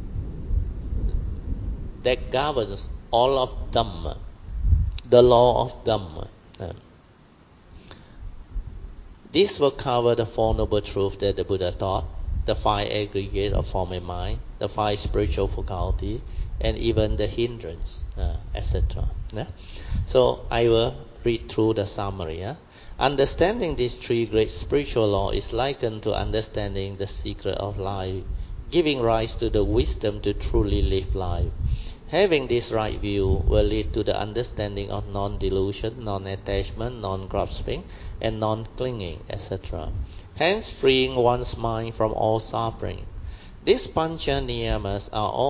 that governs all of Dhamma, the law of Dhamma. This will cover the Four Noble Truths that the Buddha taught, the five aggregate of form and mind, the five spiritual faculty, and even the hindrance, etc. So I will read through the summary. Understanding these three great spiritual laws is likened to understanding the secret of life, giving rise to the wisdom to truly live life. Having this right view will lead to the understanding of non-delusion, non-attachment, non-grasping, and non-clinging, etc. Hence, freeing one's mind from all suffering. These pancha niyamas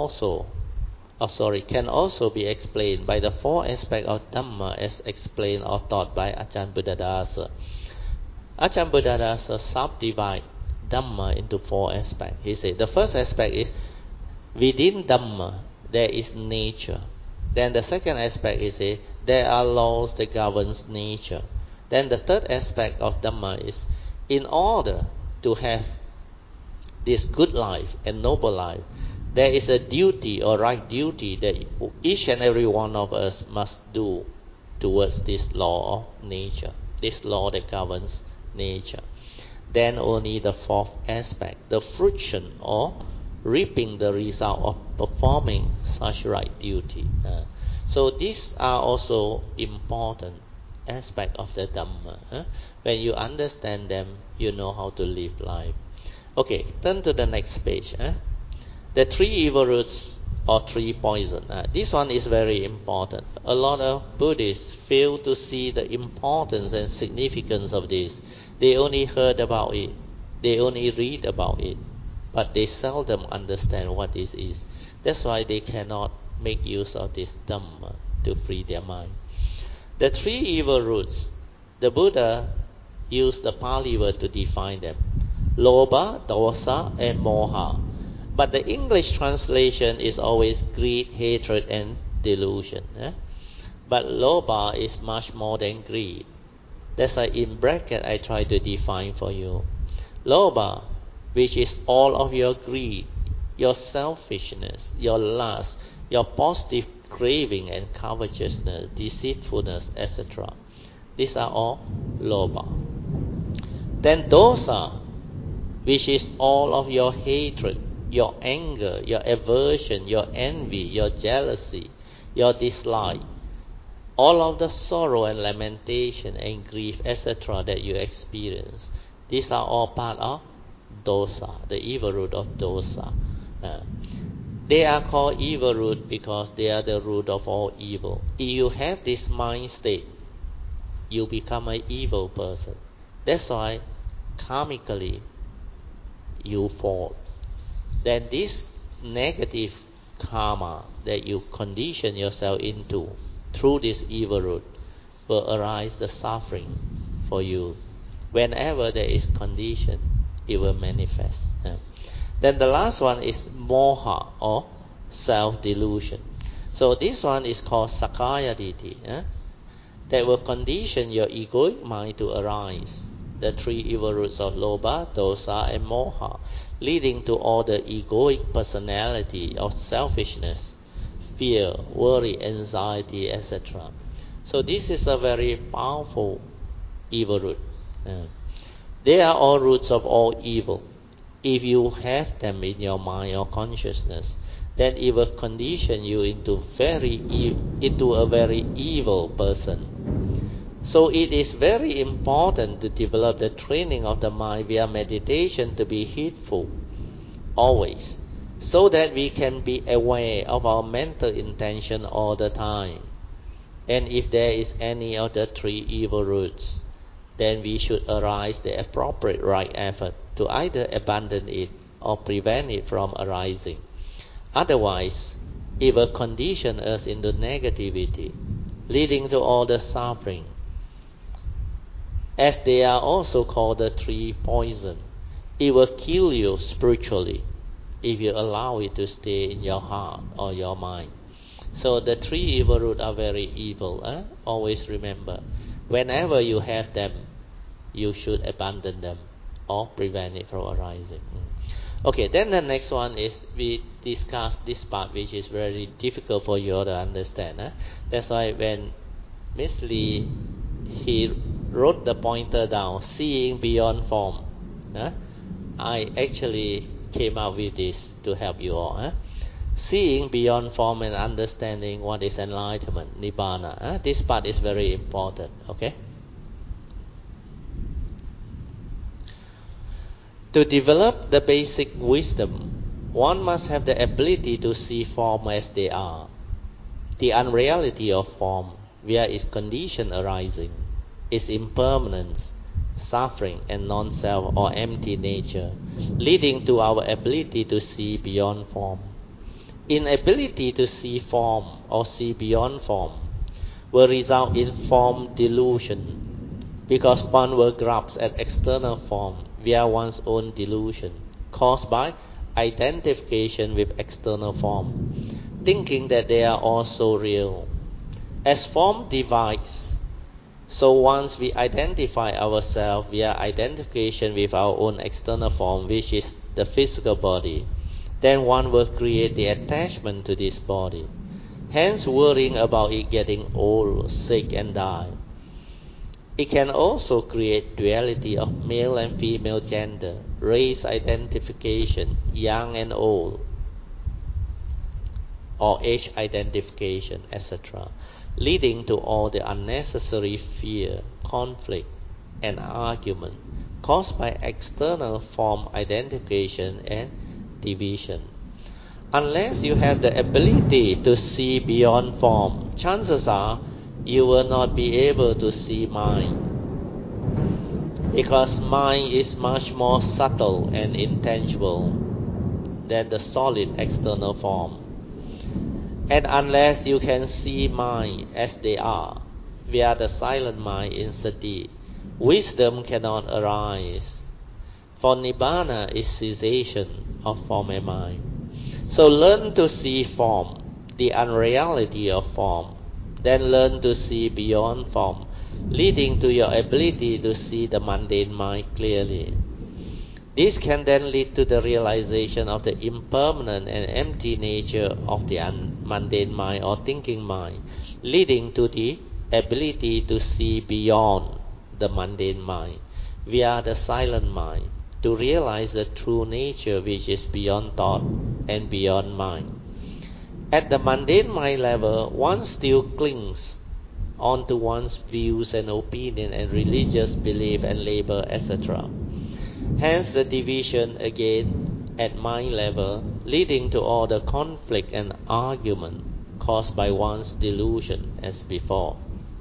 can also be explained by the four aspects of Dhamma as explained or taught by Ajahn Buddhadasa. Ajahn Buddhadasa subdivided Dhamma into four aspects. He said the first aspect is within Dhamma there is nature. Then the second aspect is there are laws that govern nature. Then the third aspect of Dhamma is in order to have this good life and noble life, there is a duty or right duty that each and every one of us must do towards this law of nature, this law that governs nature. Then only the fourth aspect, the fruition or reaping the result of performing such right duty. So these are also important aspects of the Dhamma. When you understand them, you know how to live life. Okay, turn to the next page. The three evil roots or three poison. This one is very important. A lot of Buddhists fail to see the importance and significance of this. They only heard about it. They only read about it. But they seldom understand what this is. That's why they cannot make use of this Dhamma to free their mind. The three evil roots, the Buddha used the Pali word to define them. Lobha, dosa, and moha. But the English translation is always greed, hatred, and delusion. But lobha is much more than greed. That's why in bracket I try to define for you. Lobha, which is all of your greed, your selfishness, your lust, your positive craving and covetousness, deceitfulness, etc. These are all lobha. Then dosa, which is all of your hatred, your anger, your aversion, your envy, your jealousy, your dislike, all of the sorrow and lamentation and grief, etc. that you experience. These are all part of dosa, the evil root of dosa. They are called evil root because they are the root of all evil. If you have this mind state, you become an evil person. That's why karmically you fall. Then this negative karma that you condition yourself into through this evil root will arise the suffering for you. Whenever there is condition, it will manifest. Then the last one is moha or self-delusion. So this one is called Sakkaya Ditthi. That will condition your egoic mind to arise. The three evil roots of lobha, dosa, and moha, leading to all the egoic personality of selfishness, fear, worry, anxiety, etc. So this is a very powerful evil root. They are all roots of all evil. If you have them in your mind or consciousness, then it will condition you into a very evil person. So it is very important to develop the training of the mind via meditation to be heedful always, so that we can be aware of our mental intention all the time. And if there is any of the three evil roots, then we should arise the appropriate right effort to either abandon it or prevent it from arising. Otherwise, it will condition us into negativity, leading to all the suffering, as they are also called the three poison. It will kill you spiritually if you allow it to stay in your heart or your mind. So the three evil roots are very evil. Always remember, whenever you have them, you should abandon them or prevent it from arising. Okay, then the next one is we discuss this part, which is very difficult for you to understand. That's why when Miss Lee, he wrote the pointer down, seeing beyond form. I actually came up with this to help you all. Seeing beyond form and understanding what is enlightenment, Nibbana. This part is very important. Okay. To develop the basic wisdom, one must have the ability to see form as they are. The unreality of form, where its condition arising, its impermanence, suffering and non-self or empty nature, leading to our ability to see beyond form. Inability to see form or see beyond form will result in form delusion, because one will grasp at external form via one's own delusion, caused by identification with external form, thinking that they are also real. As form divides, so once we identify ourselves via identification with our own external form, which is the physical body, then one will create the attachment to this body, hence worrying about it getting old, sick and die. It can also create duality of male and female gender, race identification, young and old, or age identification, etc., leading to all the unnecessary fear, conflict, and argument caused by external form identification and division. Unless you have the ability to see beyond form, chances are you will not be able to see mind, because mind is much more subtle and intangible than the solid external form. And unless you can see mind as they are, via the silent mind in sati, wisdom cannot arise. For Nibbana is cessation of form and mind. So learn to see form, the unreality of form. Then learn to see beyond form, leading to your ability to see the mundane mind clearly. This can then lead to the realization of the impermanent and empty nature of the mundane mind or thinking mind, leading to the ability to see beyond the mundane mind via the silent mind, to realize the true nature which is beyond thought and beyond mind. At the mundane mind level, one still clings onto one's views and opinion and religious belief and label, etc. Hence the division again at mind level, leading to all the conflict and argument caused by one's delusion as before.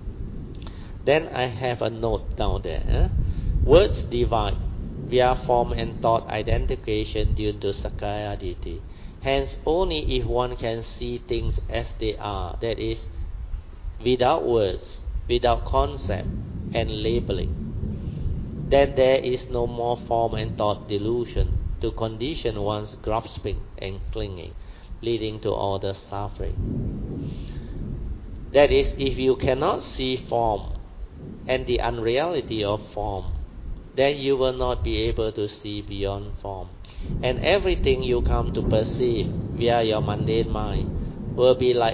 Then I have a note down there. Words divide via form and thought identification due to Sakkaya Ditthi. Hence, only if one can see things as they are, that is, without words, without concept and labeling, then there is no more form and thought delusion to condition one's grasping and clinging, leading to all the suffering. That is, if you cannot see form and the unreality of form, then you will not be able to see beyond form. And everything you come to perceive via your mundane mind will be like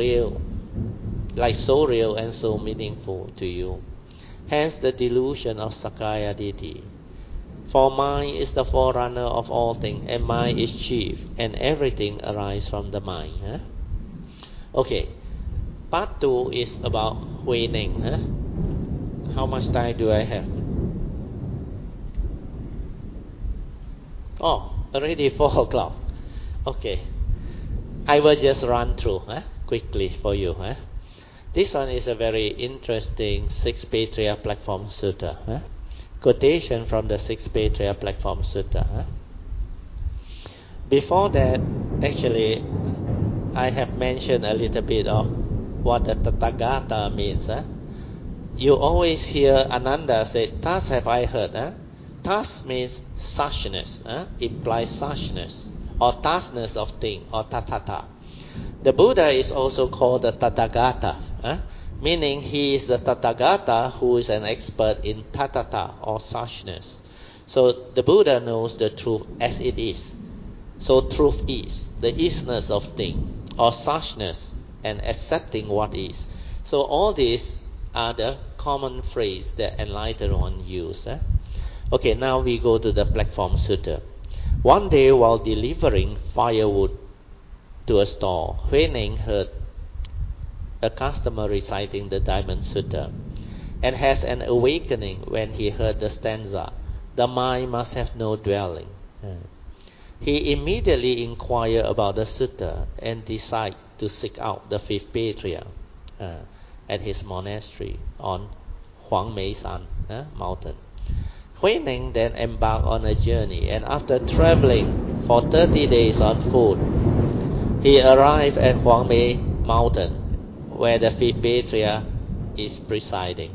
so real and so meaningful to you. Hence the delusion of Sakkaya Ditthi. For mind is the forerunner of all things, and mind is chief, and everything arises from the mind. Okay, part 2 is about Hui Ning. How much time do I have? Oh, already 4 o'clock. Okay. I will just run through quickly for you. This one is a very interesting Six Patriarch Platform Sutta. Quotation from the Six Patriarch Platform Sutta. Before that, actually, I have mentioned a little bit of what the Tathagata means. You always hear Ananda say, "Thus have I heard." Thus means suchness, implies suchness, or thusness of thing, or tathata. The Buddha is also called the Tathagata, meaning he is the Tathagata who is an expert in tathata, or suchness. So the Buddha knows the truth as it is. So truth is the isness of thing, or suchness, and accepting what is. So all these are the common phrase that enlightened one use. Okay, now we go to the Platform Sutta. One day while delivering firewood to a store, Huineng heard a customer reciting the Diamond Sutta, and has an awakening when he heard the stanza, "The mind must have no dwelling." He immediately inquired about the sutta and decided to seek out the fifth patriarch at his monastery on Huangmei San mountain. Huineng then embarked on a journey, and after traveling for 30 days on foot, he arrived at Huangmei mountain, where the fifth patriarch is presiding.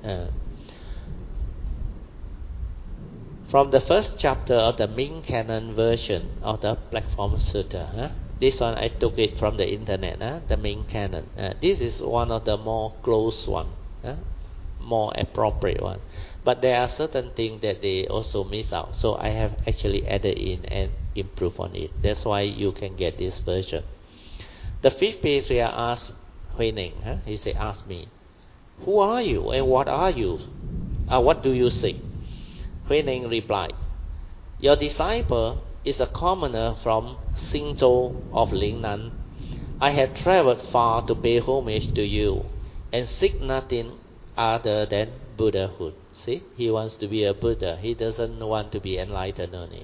From the first chapter of the Ming Canon version of the Platform Sutta, this one I took it from the internet, the Ming Canon. This is one of the more close one, more appropriate one. But there are certain things that they also miss out, so I have actually added in and improved on it. That's why you can get this version. The fifth patriarch asked Huineng, he said, "Ask me, who are you and what are you? What do you seek?" Huineng replied, "Your disciple is a commoner from Xingzhou of Lingnan. I have traveled far to pay homage to you and seek nothing other than Buddhahood." See, he wants to be a Buddha. He doesn't want to be enlightened only.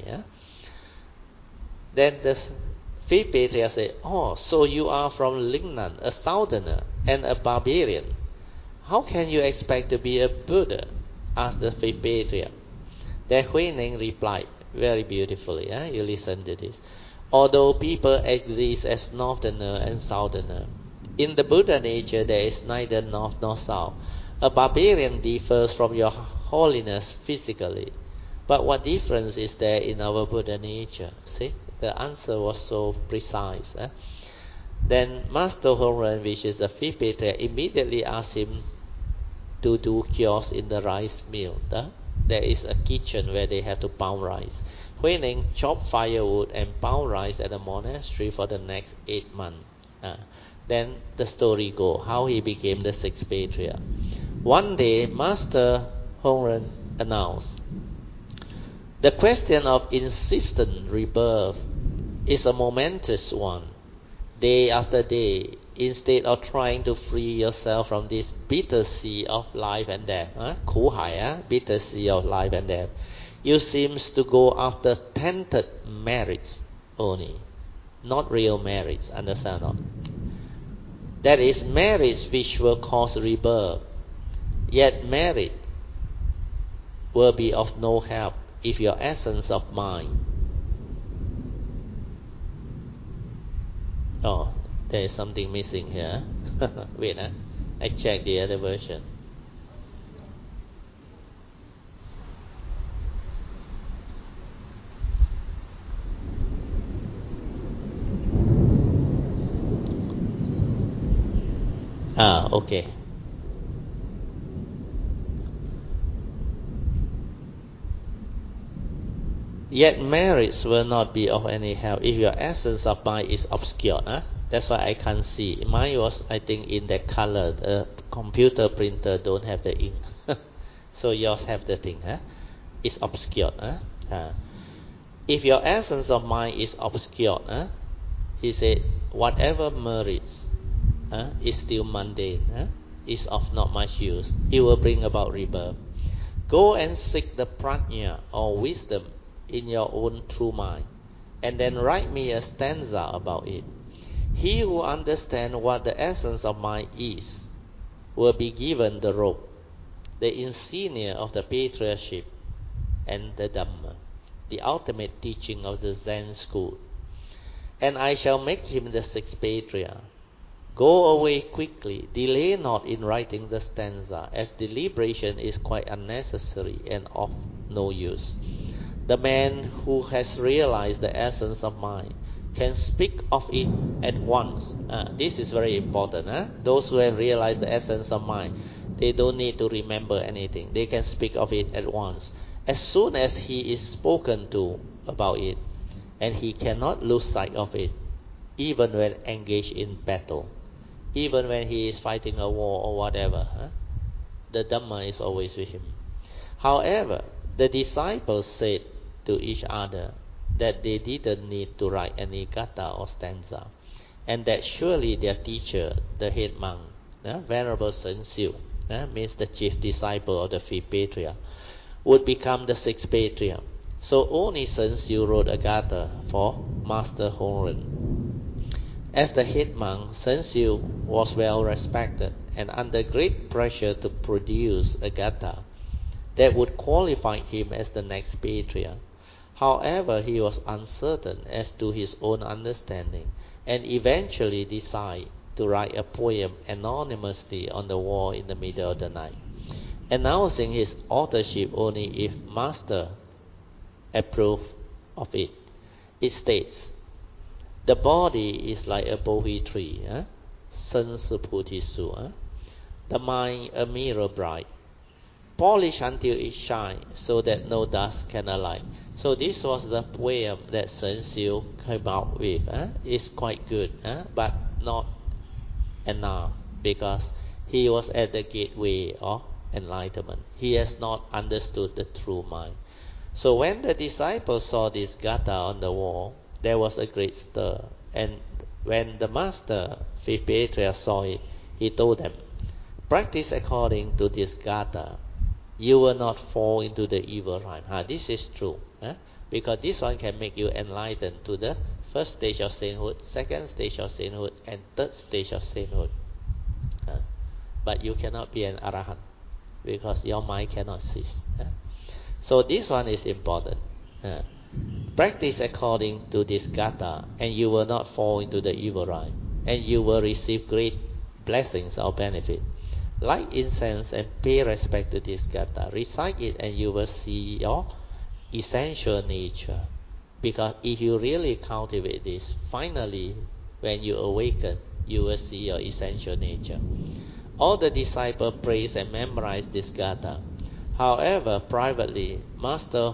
Then the fifth patriarch said, "Oh, so you are from Lingnan, a southerner and a barbarian. How can you expect to be a Buddha?" asked the fifth patriarch. Then Huineng replied very beautifully. You listen to this. "Although people exist as northerner and southerner, in the Buddha nature there is neither north nor south. A barbarian differs from your holiness physically, but what difference is there in our Buddha nature?" See, the answer was so precise. Then Master Hongren, which is the fifth patriarch, immediately asked him to do kiosk in the rice mill. There is a kitchen where they have to pound rice. Huineng chopped firewood and pound rice at the monastery for the next 8 months. Then the story goes, how he became the sixth patriarch. One day, Master Hongren announced, "The question of insistent rebirth is a momentous one. Day after day, instead of trying to free yourself from this bitter sea of life and death, 苦海, bitter sea of life and death, you seem to go after tented merits only, not real merits, understand not? That is, merits which will cause rebirth. Yet merit will be of no help if your essence of mind..." Oh, there is something missing here. Wait, I check the other version. Okay. Yet merits will not be of any help if your essence of mind is obscured. That's why I can't see. Mine was, I think, in that color. The computer printer don't have the ink. So yours have the thing. It's obscured. If your essence of mind is obscured, he said, whatever merits is still mundane. is of not much use. It will bring about rebirth. Go and seek the prajna or wisdom in your own true mind, and then write me a stanza about it. He who understands what the essence of mind is will be given the robe, the insignia of the patriarchship, and the Dhamma, the ultimate teaching of the Zen school. And I shall make him the sixth patriarch. Go away quickly, delay not in writing the stanza, as deliberation is quite unnecessary and of no use. The man who has realized the essence of mind can speak of it at once. This is very important. Those who have realized the essence of mind, they don't need to remember anything. They can speak of it at once. As soon as he is spoken to about it, and he cannot lose sight of it, even when engaged in battle. Even when he is fighting a war or whatever, the Dhamma is always with him. However, the disciples said to each other that they didn't need to write any gatha or stanza, and that surely their teacher, the head monk, Venerable Sen Siu, means the chief disciple of the fifth patriarch, would become the sixth patriarch. So only Sen Siu wrote a gatha for Master Hongren. As the head monk, Sen Siu was well respected and under great pressure to produce a gatha that would qualify him as the next patriarch. However, he was uncertain as to his own understanding and eventually decided to write a poem anonymously on the wall in the middle of the night, announcing his authorship only if Master approved of it. It states, the body is like a bodhi tree, Sensuputi. The mind a mirror bright, polish until it shines so that no dust can alight. So this was the poem that Sen Siu came out with. It's quite good, but not enough, because he was at the gateway of enlightenment. He has not understood the true mind. So when the disciples saw this gatha on the wall, there was a great stir, and when the Master, fifth patriarch, saw it, he told them, practice according to this gatha. You will not fall into the evil rhyme. This is true, because this one can make you enlightened to the first stage of sainthood, second stage of sainthood, and third stage of sainthood. But you cannot be an arahant, because your mind cannot cease. So this one is important. Practice according to this gatha, and you will not fall into the evil rhyme, and you will receive great blessings or benefit. Light incense and pay respect to this gatha. Recite it, and you will see your essential nature. Because if you really cultivate this, finally, when you awaken, you will see your essential nature. All the disciples praise and memorize this gatha. However, privately, Master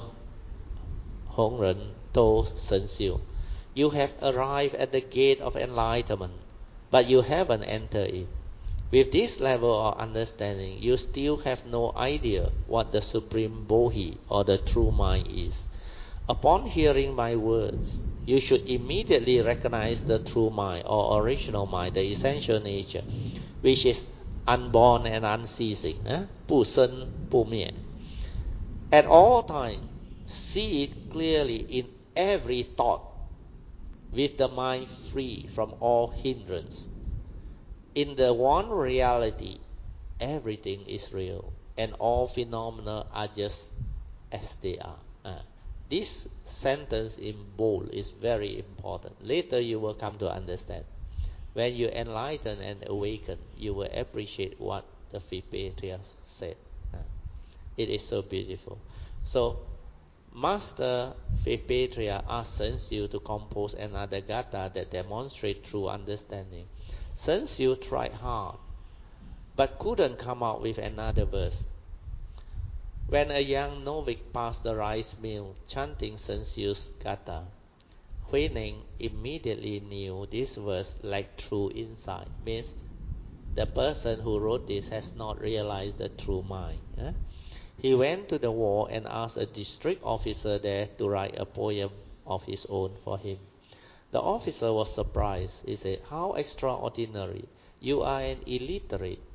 Hongren told Sen Siu, you have arrived at the gate of enlightenment, but you haven't entered it. With this level of understanding, you still have no idea what the supreme bodhi or the true mind is. Upon hearing my words, you should immediately recognize the true mind or original mind, the essential nature, which is unborn and unceasing, 不生不灭. At all times, see it clearly in every thought, with the mind free from all hindrance. In the one reality, everything is real, and all phenomena are just as they are. This sentence in bold is very important. Later you will come to understand. When you enlighten and awaken, you will appreciate what the fifth patriarch said. It is so beautiful. So, Master fifth patriarch asked Sen Siu to compose another gatha that demonstrates true understanding. Sen Siu tried hard, but couldn't come out with another verse. When a young novice passed the rice mill chanting Sen Siu's gatha, Huineng immediately knew this verse like true insight. Means the person who wrote this has not realized the true mind. He went to the wall and asked a district officer there to write a poem of his own for him. The officer was surprised. He said, how extraordinary. You are an illiterate,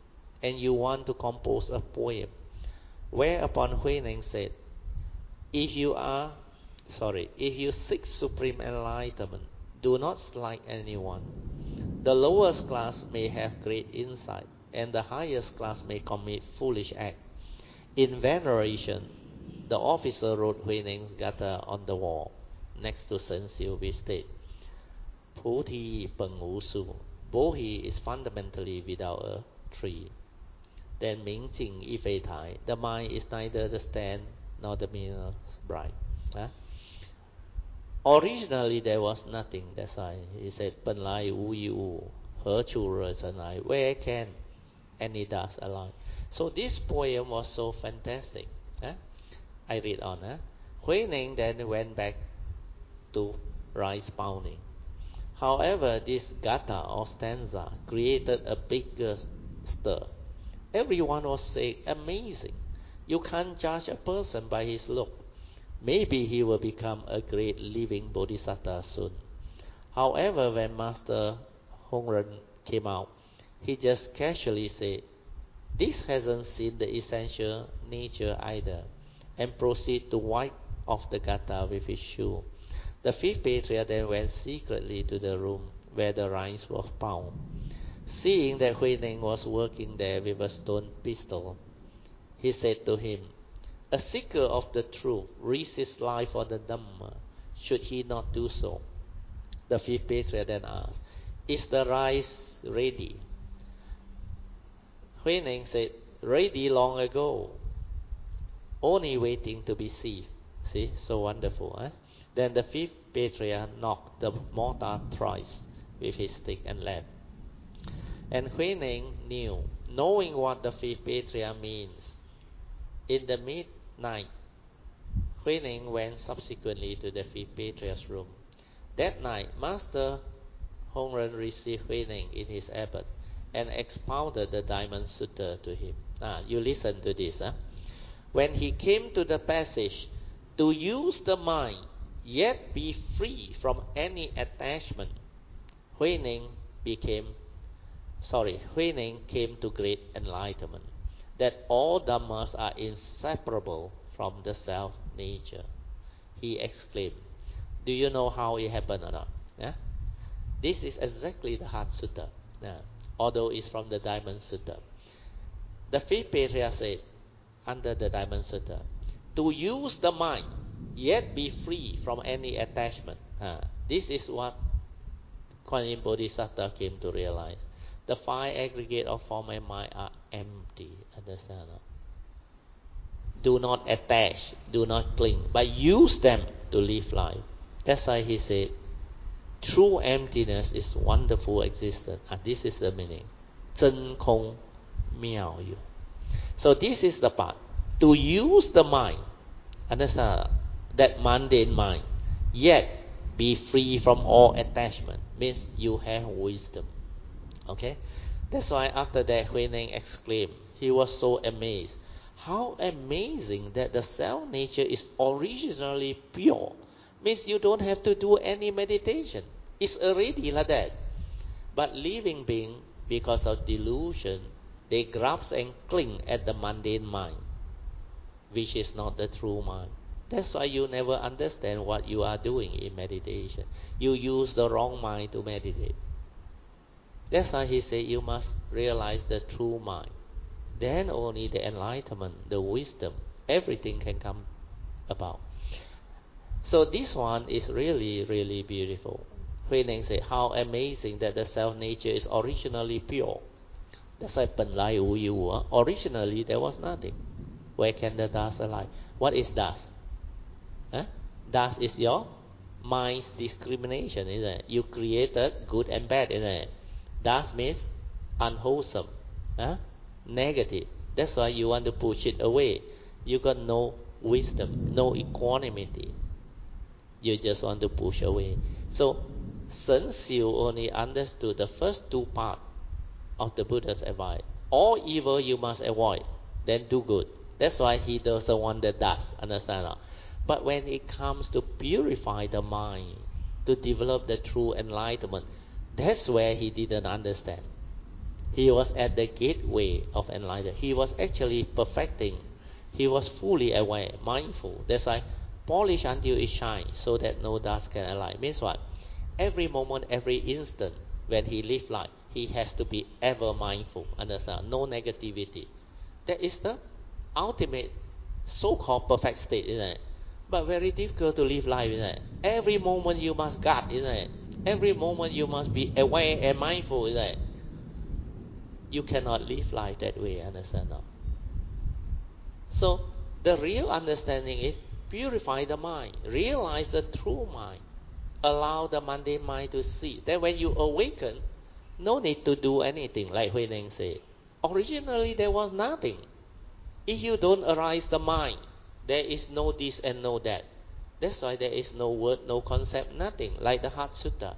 and you want to compose a poem. Whereupon Huineng said, if you seek supreme enlightenment, do not slight anyone. The lowest class may have great insight, and the highest class may commit foolish act. In veneration, the officer wrote Huineng's gatha on the wall next to Sen Xiu, which state, Pu Thi Peng Wu Su. Bo He is fundamentally without a tree. Then Ming Jing Yi Fei Tai. The mind is neither the stand nor the mirror's bride. Huh? Originally there was nothing. That's why he said, Pen Lai Wu Yi Wu, He Chu Re Chen Ai. Where can any dust alive? So this poem was so fantastic. Huh? I read on. Huineng then went back to rice pounding. However, this gatha or stanza created a bigger stir. Everyone was saying, amazing. You can't judge a person by his look. Maybe he will become a great living bodhisattva soon. However, when Master Hongren came out, he just casually said, this hasn't seen the essential nature either, and proceeded to wipe off the gatha with his shoe. The fifth patriarch then went secretly to the room where the rice was pounded. Seeing that Huineng was working there with a stone pistol, he said to him, a seeker of the truth risks his life for the Dhamma. Should he not do so? The fifth patriarch then asked, is the rice ready? Huineng said, ready long ago, only waiting to be sieved. See, so wonderful, eh? Then the fifth patriarch knocked the mortar thrice with his stick and left. And Huineng knew, knowing what the fifth patriarch means. In the midnight, Huineng went subsequently to the fifth patriarch's room. That night, Master Hongren received Huineng in his abode and expounded the Diamond Sutta to him. You listen to this. When he came to the passage, to use the mind, yet be free from any attachment, Huineng came to great enlightenment, that all Dhammas are inseparable from the self-nature. He exclaimed, do you know how it happened or not? This is exactly the Heart Sutta, although it's from the Diamond Sutta. The fifth patriarch said, under the Diamond Sutta, to use the mind, yet be free from any attachment. This is what Kuan Yin Bodhisattva came to realize. The five aggregate of form and mind are empty. Understand? Do not attach, do not cling, but use them to live life. That's why he said, true emptiness is wonderful existence. And this is the meaning. 真空妙有. So this is the part. To use the mind, understand, that mundane mind, yet be free from all attachment, means you have wisdom. Okay? That's why after that Huineng exclaimed, he was so amazed. How amazing that the self-nature is originally pure. Means you don't have to do any meditation. It's already like that. But living beings, because of delusion, they grasp and cling at the mundane mind, which is not the true mind. That's why you never understand what you are doing in meditation. You use the wrong mind to meditate. That's why he said you must realize the true mind. Then only the enlightenment, the wisdom, everything can come about. So this one is really, really beautiful. Huineng said, how amazing that the self-nature is originally pure. That's why Pen Lai Wu Yi Wu. Originally there was nothing. Where can the dust arise? What is dust? Dust is your mind's discrimination, isn't it? You created good and bad, isn't it? Dust means unwholesome, negative. That's why you want to push it away. You got no wisdom, no equanimity. You just want to push away. So Sen Xiu only understood the first two parts of the Buddha's advice. All evil you must avoid, then do good. That's why he doesn't want the dust, understand? But when it comes to purify the mind, to develop the true enlightenment, that's where he didn't understand. He was at the gateway of enlightenment. He was actually perfecting. He was fully aware, mindful. That's why polish until it shines, so that no dust can alight. Means what? Every moment, every instant, when he lives life, he has to be ever mindful. Understand? No negativity. That is the ultimate so-called perfect state, isn't it? But very difficult to live life, isn't it? Every moment you must guard, isn't it? Every moment you must be aware and mindful, isn't it? You cannot live life that way, understand? No? So the real understanding is purify the mind, realize the true mind, allow the mundane mind to see. Then when you awaken, no need to do anything, like Hui Neng said. Originally there was nothing. If you don't arise the mind, there is no this and no that. That's why there is no word, no concept, nothing. Like the Heart Sutta.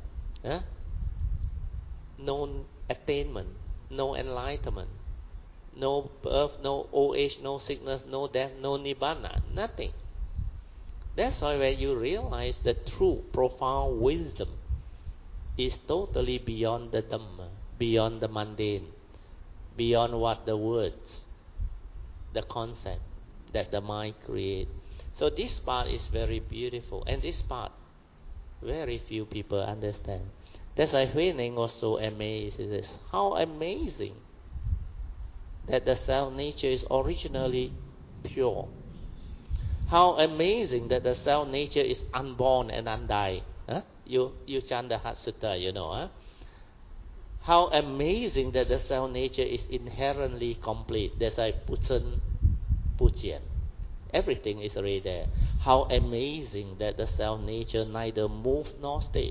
No attainment, no enlightenment, no birth, no old age, no sickness, no death, no nibbana, nothing. That's why when you realize the true, profound wisdom is totally beyond the Dhamma, beyond the mundane, beyond what the words, the concept that the mind creates. So this part is very beautiful, and this part very few people understand. That's why Hui Neng was so amazed. He says, how amazing that the self nature is originally pure. How amazing that the self nature is unborn and undying. You chant the Heart Sutta, you know. How amazing that the self nature is inherently complete. That's why Puchen Pujian. Everything is already there. How amazing that the self nature neither moves nor stays.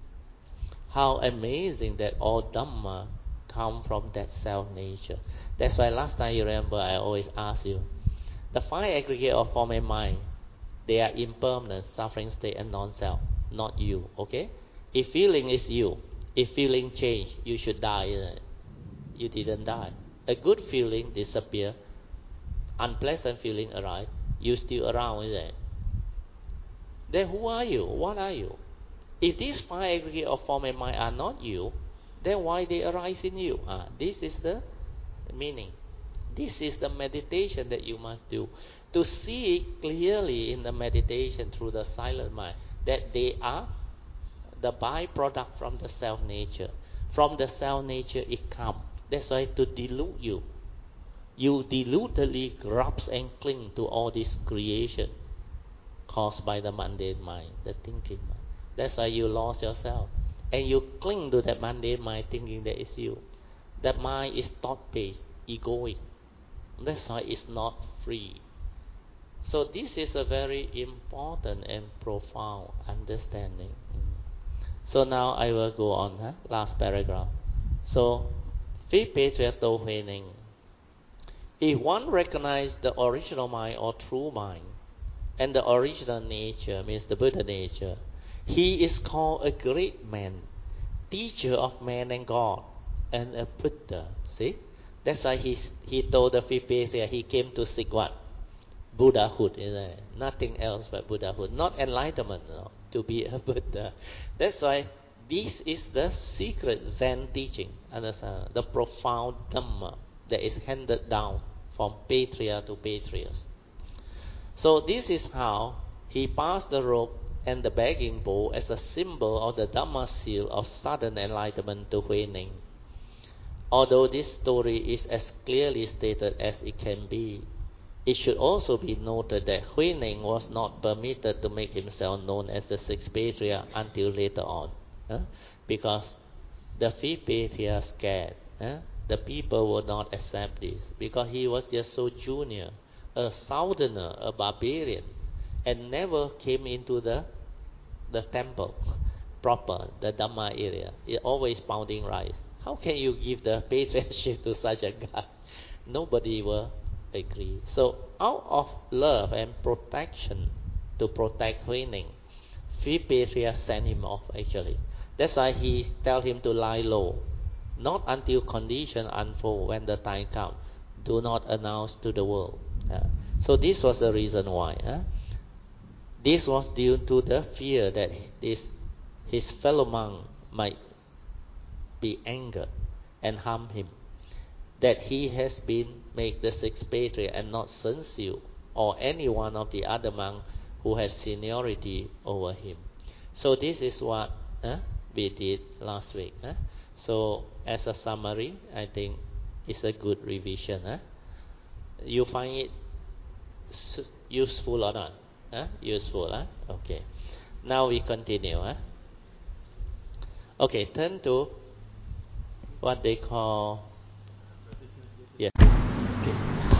How amazing that all Dhamma come from that self nature. That's why last time you remember I always ask you, the five aggregate of form and mind, they are impermanent, suffering state and non-self, not you. Okay? If feeling is you, if feeling change, you should die. Isn't it? You didn't die. A good feeling disappear, unpleasant feeling arise, you still around, isn't it? Then who are you? What are you? If these five aggregate of form and mind are not you, then why they arise in you? This is the meaning. This is the meditation that you must do. To see it clearly in the meditation through the silent mind, that they are the byproduct from the self-nature. From the self-nature it comes. That's why to delude you, you deludedly grasp and cling to all this creation caused by the mundane mind, the thinking mind. That's why you lost yourself. And you cling to that mundane mind thinking that is you. That mind is thought-based, egoic. That's why it's not free. So this is a very important and profound understanding. So now I will go on, last paragraph. So, fifth patriarch told Hui Neng, if one recognizes the original mind or true mind, and the original nature means the Buddha nature, he is called a great man, teacher of man and God, and a Buddha. See? That's why he told the fifth patriarch he came to seek what? Buddhahood. Nothing else but Buddhahood. Not enlightenment, no, to be a Buddha. That's why this is the secret Zen teaching. Understand? The profound Dhamma that is handed down from patriarch to patriarch. So this is how he passed the rope and the begging bowl as a symbol of the Dhamma seal of sudden enlightenment to Hui Neng. Although this story is as clearly stated as it can be, it should also be noted that Hui Neng was not permitted to make himself known as the sixth patriarch until later on. Because the fifth patriarch scared. The people would not accept this because he was just so junior, a southerner, a barbarian, and never came into the temple proper, the Dhamma area. It always pounding rice. How can you give the patriarchship to such a guy? Nobody will agree. So out of love and protection, to protect Hui Neng, fifth patriarch sent him off actually. That's why he tell him to lie low. Not until condition unfold. When the time comes, do not announce to the world. So this was the reason why. This was due to the fear that his fellow monk might be angered and harm him. that he has been made the sixth patriarch and not Sun Xiu or any one of the other monks who has seniority over him. So this is what we did last week. So as a summary, I think it's a good revision. You find it useful or not? Useful. Okay. Now we continue. Okay, turn to what they call. Yes. Okay.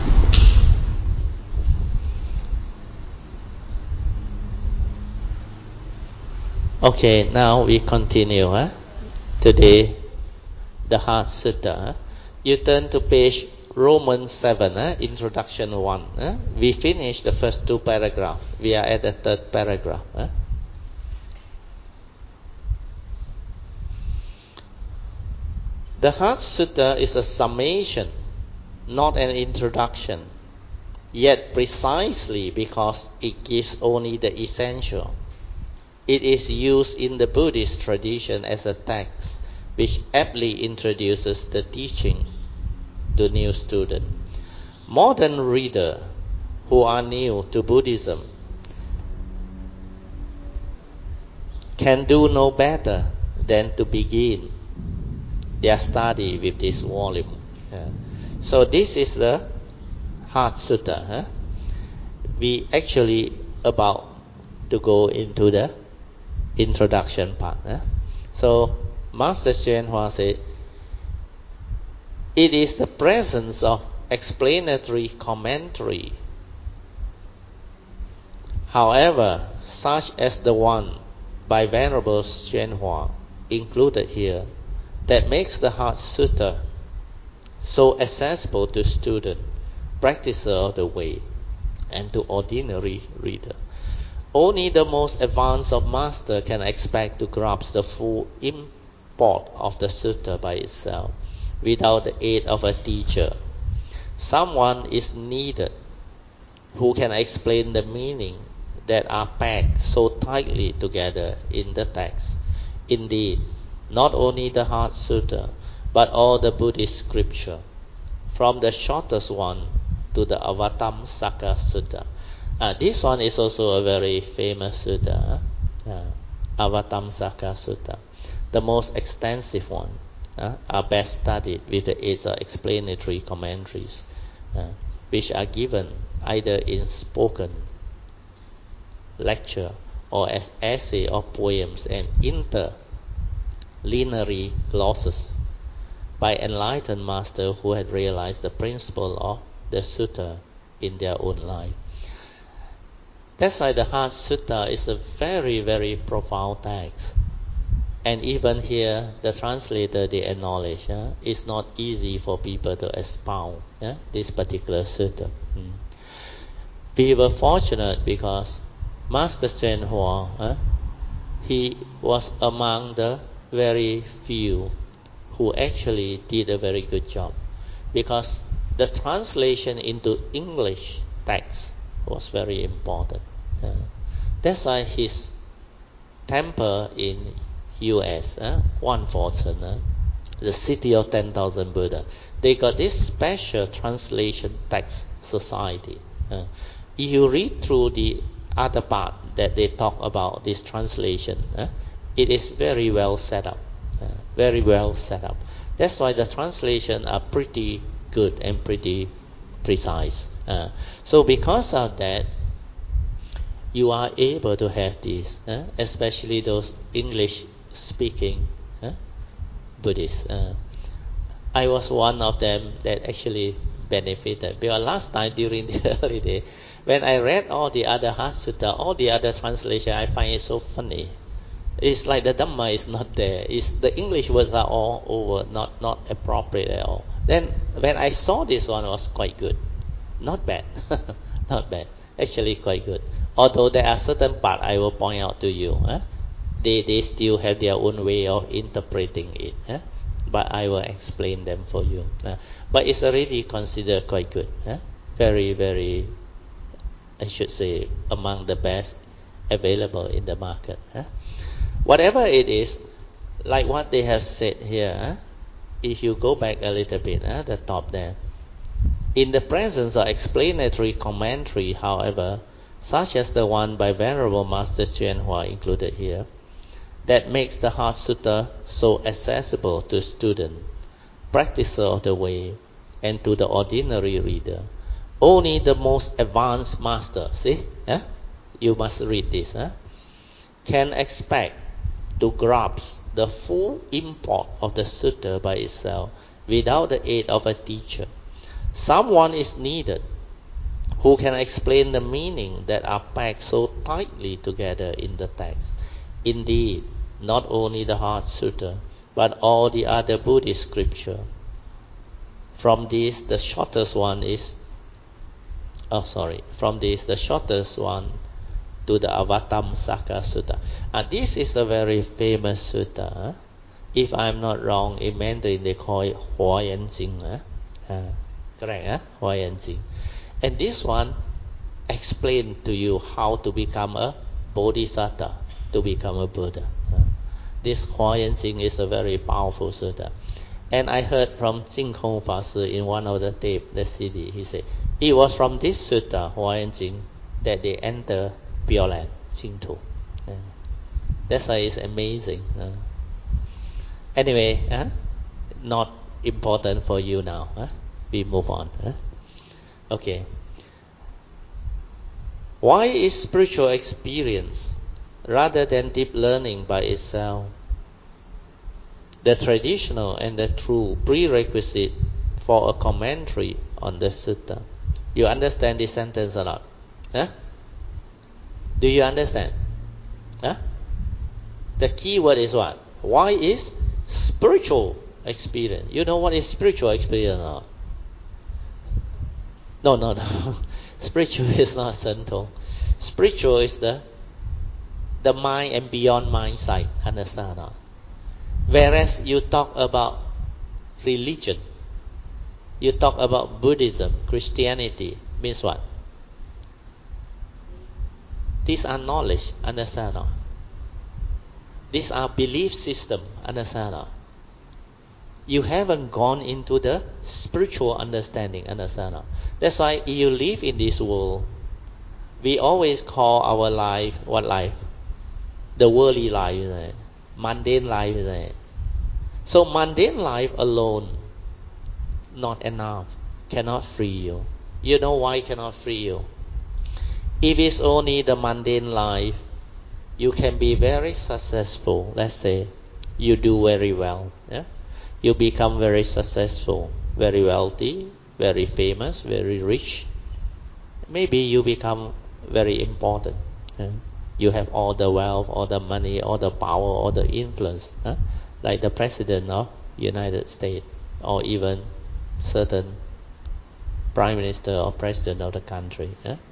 Okay, now we continue. Today, the Heart Sutta. You turn to page Romans 7, Introduction 1. We finished the first two paragraphs. We are at the third paragraph. The Heart Sutta is a summation, not an introduction, yet precisely because it gives only the essential. It is used in the Buddhist tradition as a text which aptly introduces the teaching to new students. Modern readers who are new to Buddhism can do no better than to begin their study with this volume. So this is the Heart Sutta. We actually about to go into the introduction part. So Master Hsuan Hua said, it is the presence of explanatory commentary, however, such as the one by Venerable Hsuan Hua included here, that makes the Heart Sutta so accessible to students, practitioners of the way, and to ordinary reader. Only the most advanced of masters can expect to grasp the full import of the sutta by itself, without the aid of a teacher. Someone is needed who can explain the meaning that are packed so tightly together in the text. Indeed, not only the Heart Sutta, but all the Buddhist scripture, from the shortest one to the Avatamsaka Sutta. This one is also a very famous sutta, Avatamsaka Sutta. The most extensive one are best studied with the aid of explanatory commentaries, which are given either in spoken lecture or as essay or poems and interlineary glosses by enlightened masters who had realized the principle of the sutta in their own life. That's why the Heart Sutta is a very, very profound text. And even here, the translator, they acknowledge it's not easy for people to expound this particular sutta. We were fortunate because Master Hsuan Hua, he was among the very few who actually did a very good job, because the translation into English text was very important. That's why his temple in US, Wanforton, the city of 10,000 Buddha, they got this special translation text society. If you read through the other part that they talk about this translation, it is very well set up. Very well set up. That's why the translation are pretty good and pretty precise. So because of that, you are able to have this, especially those English-speaking Buddhists. I was one of them that actually benefited. Because last time during the holiday, when I read all the other Heart Sutta, all the other translation, I find it so funny. It's like the Dhamma is not there. It's the English words are all over, not appropriate at all. Then when I saw this one, it was quite good. Not bad. Not bad. Actually quite good. Although there are certain parts I will point out to you. They still have their own way of interpreting it. But I will explain them for you. But it's already considered quite good. Very, very, I should say, among the best available in the market. Whatever it is, like what they have said here, if you go back a little bit at the top there, in the presence of explanatory commentary, however, such as the one by Venerable Master Chuen Hua included here, that makes the Heart Sutta so accessible to student, practicer of the way, and to the ordinary reader. Only the most advanced master, see, you must read this, can expect to grasp the full import of the sutta by itself without the aid of a teacher. Someone is needed who can explain the meaning that are packed so tightly together in the text. Indeed, not only the Heart Sutta, but all the other Buddhist scripture. From these, the shortest one to the Avatamsaka Sutta. This is a very famous sutta. If I'm not wrong, in Mandarin they call it Huayan Jing. Correct, Huayan Jing. And this one explains to you how to become a Bodhisattva, to become a Buddha. This Huayan Jing is a very powerful sutta. And I heard from Jing Kong Fa Sư in one of the tape, the CD, he said, it was from this sutta, Huayan Jing, that they enter Pure Land, Jingtu. That's why it's amazing. Anyway, not important for you now. We move on. Okay. Why is spiritual experience rather than deep learning by itself the traditional and the true prerequisite for a commentary on the sutta? You understand this sentence or not? Do you understand? The key word is what? Why is spiritual experience? You know what is spiritual experience or not? No. Spiritual is not Sentong. Spiritual is the mind and beyond mind side. Understand or not? Whereas you talk about religion, you talk about Buddhism, Christianity, means what? These are knowledge, understand or not? These are belief system, understand or not? You haven't gone into the spiritual understanding, understand or not? That's why you live in this world. We always call our life, what life? The worldly life, isn't it? Mundane life, isn't it? So mundane life alone, not enough, cannot free you. You know why cannot free you? If it's only the mundane life, you can be very successful. Let's say you do very well. You become very successful, very wealthy, very famous, very rich. Maybe you become very important. You have all the wealth, all the money, all the power, all the influence, like the president of United States, or even certain prime minister or president of the country.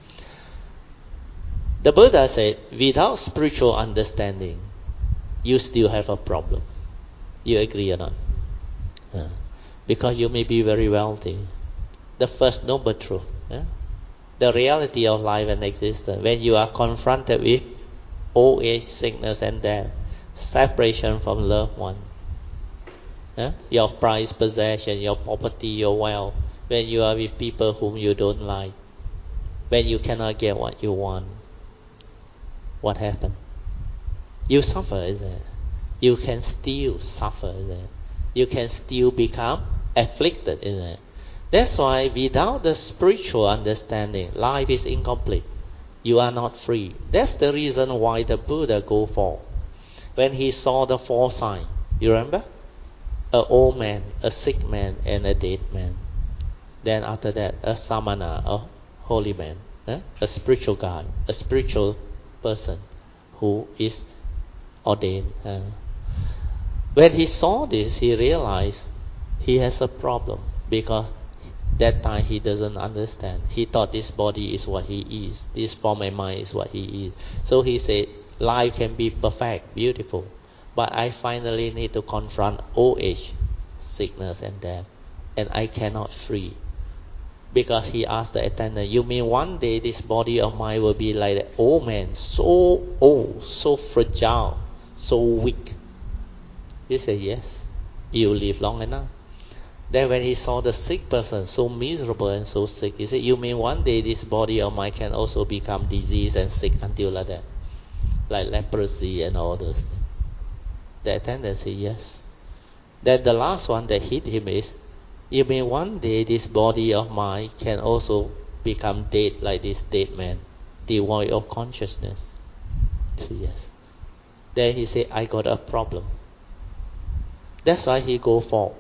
The Buddha said, without spiritual understanding, you still have a problem. You agree or not? Because you may be very wealthy. The first noble truth, the reality of life and existence, when you are confronted with old age, sickness and death, separation from loved one, your prized possession, your property, your wealth, when you are with people whom you don't like, when you cannot get what you want, what happened? You suffer, isn't it? You can still suffer, isn't it? You can still become afflicted, isn't it? That's why without the spiritual understanding, life is incomplete. You are not free. That's the reason why the Buddha go for. When he saw the four signs, you remember? An old man, a sick man, and a dead man. Then after that, a samana, a holy man, a spiritual guy, a spiritual person who is ordained. When he saw this, he realized he has a problem, because that time he doesn't understand. He thought this body is what he is, this form and mind is what he is. So he said, life can be perfect, beautiful, but I finally need to confront old age, sickness and death, and I cannot free. Because he asked the attendant, you mean one day this body of mine will be like an old man, so old, so fragile, so weak? He said, yes. you live long enough. Then when he saw the sick person so miserable and so sick, he said, you mean one day this body of mine can also become diseased and sick until like that? Like leprosy and all those things. The attendant said, yes. Then the last one that hit him is, you mean one day this body of mine can also become dead like this dead man, devoid of consciousness? He said, yes. Then he said, I got a problem. That's why he go forth.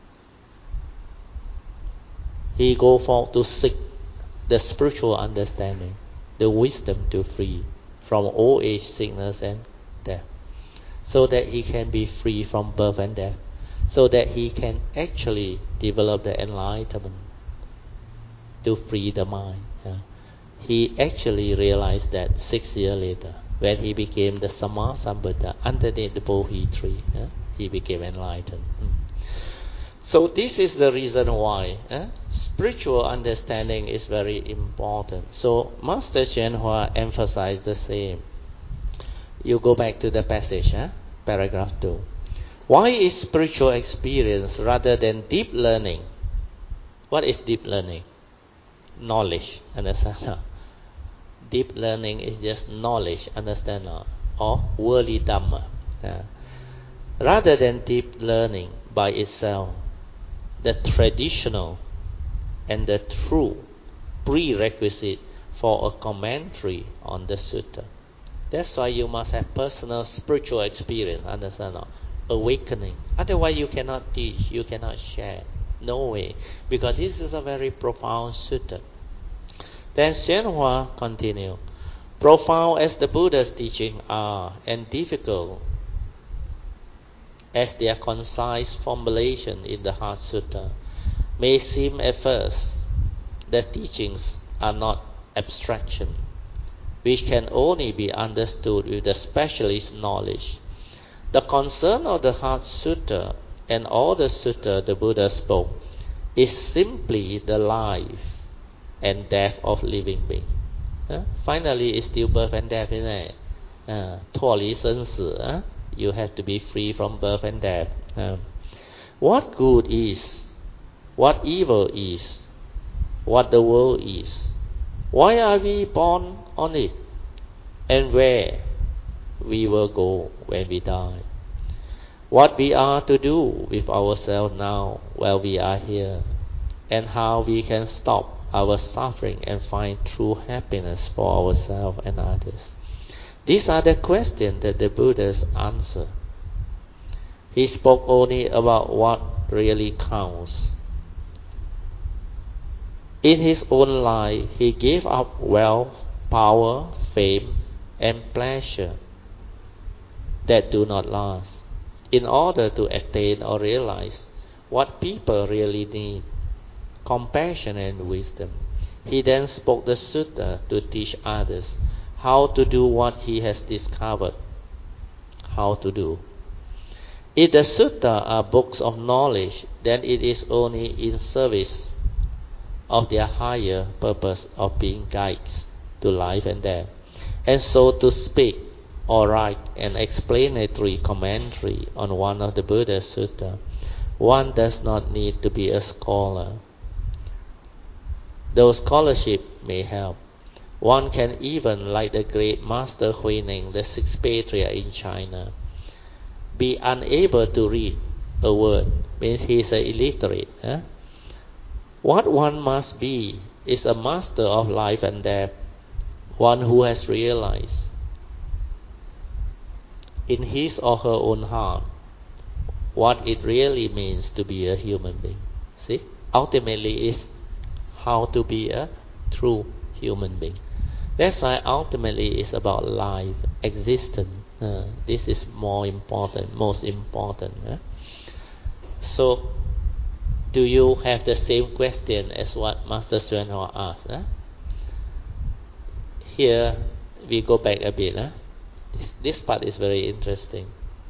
He go forth to seek the spiritual understanding, the wisdom to free from old age, sickness and death, so that he can be free from birth and death, so that he can actually develop the enlightenment to free the mind. He actually realized that 6 years later, when he became the Sammasambuddha underneath the Bodhi tree, he became enlightened. So this is the reason why spiritual understanding is very important. So Master Chuen Hua emphasized the same. You go back to the passage, paragraph 2. Why is spiritual experience rather than deep learning? What is deep learning? Knowledge, understand? Deep learning is just knowledge, understand? Or worldly dhamma. Rather than deep learning by itself, the traditional and the true prerequisite for a commentary on the sutta. That's why you must have personal spiritual experience, understand? Awakening. Otherwise you cannot teach, you cannot share. No way. Because this is a very profound sutta. Then Chuen Hua continued. Profound as the Buddha's teachings are, and difficult as their concise formulation in the Heart Sutta may seem at first, the teachings are not abstraction, which can only be understood with the specialist knowledge. The concern of the Heart Sutta and all the sutta the Buddha spoke is simply the life and death of living being. Finally, it's still birth and death, isn't it? 脱离生死, you have to be free from birth and death. What good is, what evil is, what the world is, why are we born on it, and where we will go when we die, what we are to do with ourselves now while we are here, and how we can stop our suffering and find true happiness for ourselves and others. These are the questions that the Buddha's answer. He spoke only about what really counts. In his own life, he gave up wealth, power, fame, and pleasure that do not last, in order to attain or realize what people really need, compassion and wisdom. He then spoke the sutta to teach others how to do what he has discovered how to do. If the sutta are books of knowledge, then it is only in service of their higher purpose of being guides to life and death. And so to speak or write an explanatory commentary on one of the Buddha's sutta, one does not need to be a scholar. Though scholarship may help, one can even, like the great Master Huineng, the sixth patriarch in China, be unable to read a word, means he is illiterate. What one must be is a master of life and death, one who has realized in his or her own heart what it really means to be a human being. See, ultimately is how to be a true human being. That's why ultimately it's about life, existence. This is more important, most important. So, do you have the same question as what Master Chuen Hua asked? Here, we go back a bit. This part is very interesting.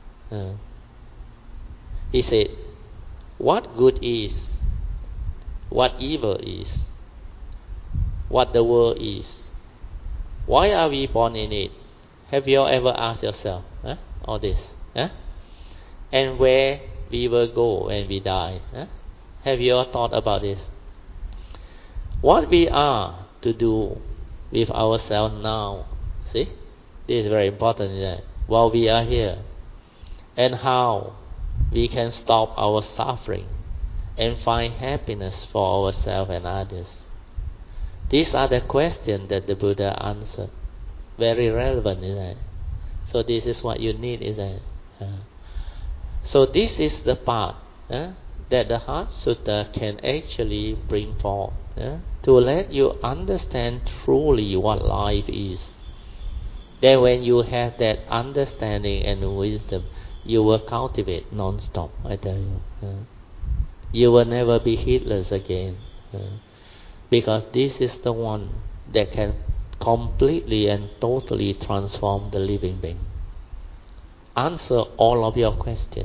He said, what good is, what evil is, what the world is, why are we born in it? Have you ever asked yourself all this? And where we will go when we die. Have you all thought about this? What we are to do with ourselves now, see? This is very important, isn't it? While we are here, and how we can stop our suffering and find happiness for ourselves and others. These are the questions that the Buddha answered. Very relevant, isn't it? So this is what you need, isn't it? So this is the part that the Heart Sutta can actually bring forth to let you understand truly what life is. Then when you have that understanding and wisdom, you will cultivate non-stop, I tell you. You will never be heedless again. Because this is the one that can completely and totally transform the living being. Answer all of your questions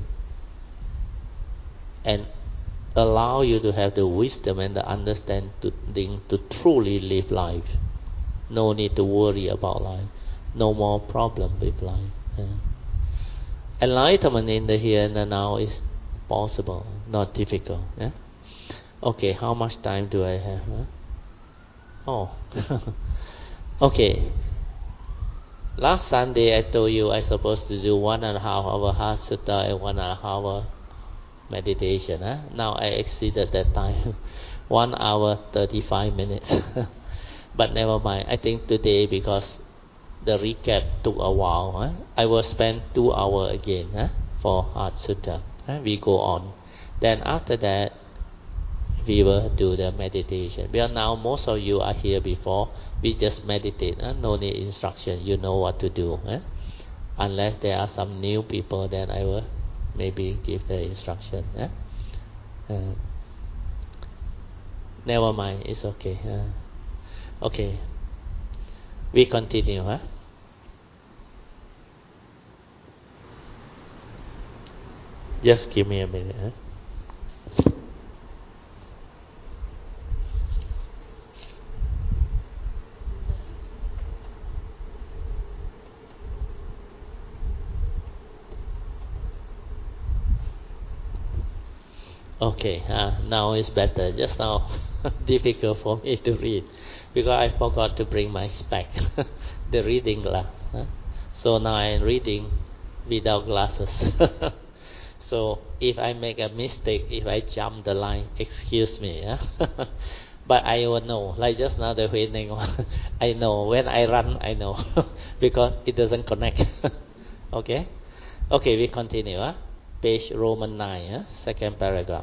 and allow you to have the wisdom and the understanding to truly live life. No need to worry about life. No more problem with life. Enlightenment in the here and the now is possible, not difficult. Okay, how much time do I have? Oh, okay. Last Sunday I told you I supposed to do 1.5 hour Heart Sutta and 1.5 hour meditation. Now I exceeded that time. 1 hour 35 minutes. But never mind. I think today, because the recap took a while, I will spend 2 hours again for Heart Sutta. We go on. Then after that, we will do the meditation. Because now most of you are here before. We just meditate. No need instruction. You know what to do. Unless there are some new people, then I will maybe give the instruction. Never mind. It's okay. Okay. We continue. Just give me a minute. Okay, now it's better. Just now, difficult for me to read because I forgot to bring my spec, the reading glass. So now I'm reading without glasses. So if I make a mistake, if I jump the line, excuse me. But I will know. Like just now the Huining one, I know. When I run, I know because it doesn't connect. Okay? Okay, we continue. Page Roman 9, second paragraph.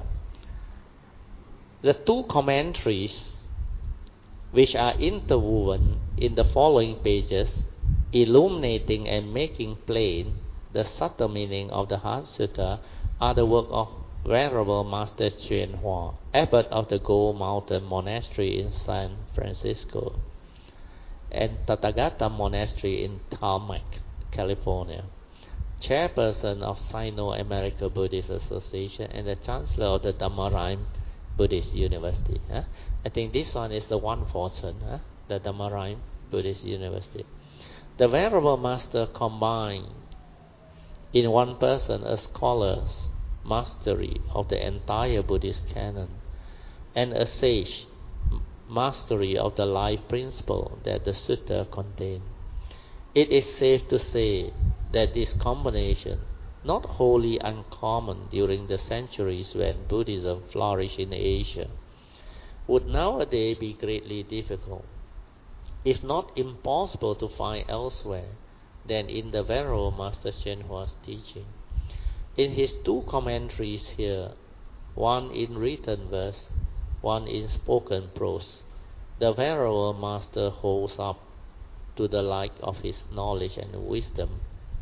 The two commentaries which are interwoven in the following pages, illuminating and making plain the subtle meaning of the Heart Sutta, are the work of Venerable Master Chuen Hua, abbot of the Gold Mountain Monastery in San Francisco, and Tathagata Monastery in Tarmac, California, chairperson of Sino-American Buddhist Association and the chancellor of the Dhammaram Buddhist University. I think this one is the one fortune, the Dhammaram Buddhist University. The Venerable Master combined in one person a scholar's mastery of the entire Buddhist canon and a sage mastery of the life principle that the sutta contains. It is safe to say that this combination, not wholly uncommon during the centuries when Buddhism flourished in Asia, would nowadays be greatly difficult, if not impossible, to find elsewhere than in the Venerable Master Chuen Hua's teaching. In his two commentaries here, one in written verse, one in spoken prose, the Venerable Master holds up to the light of his knowledge and wisdom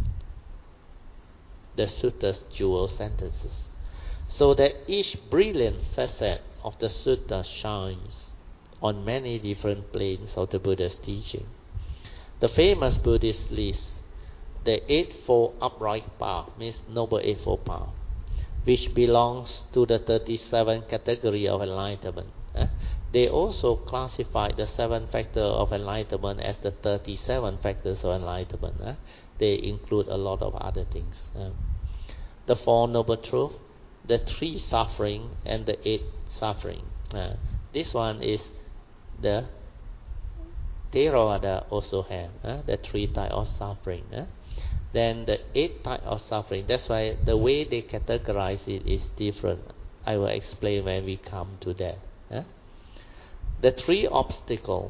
the sutta's jewel sentences, so that each brilliant facet of the sutta shines on many different planes of the Buddha's teaching. The famous Buddhist list, the Eightfold Upright Path, means Noble Eightfold Path, which belongs to the 37 category of enlightenment. They also classify the 7 factors of enlightenment as the 37 factors of enlightenment. They include a lot of other things. The Four Noble Truths, the 3 suffering and the 8 suffering. This one is the Theravada also have the 3 types of suffering. Then the 8 types of suffering, that's why the way they categorize it is different. I will explain when we come to that. The 3 obstacles,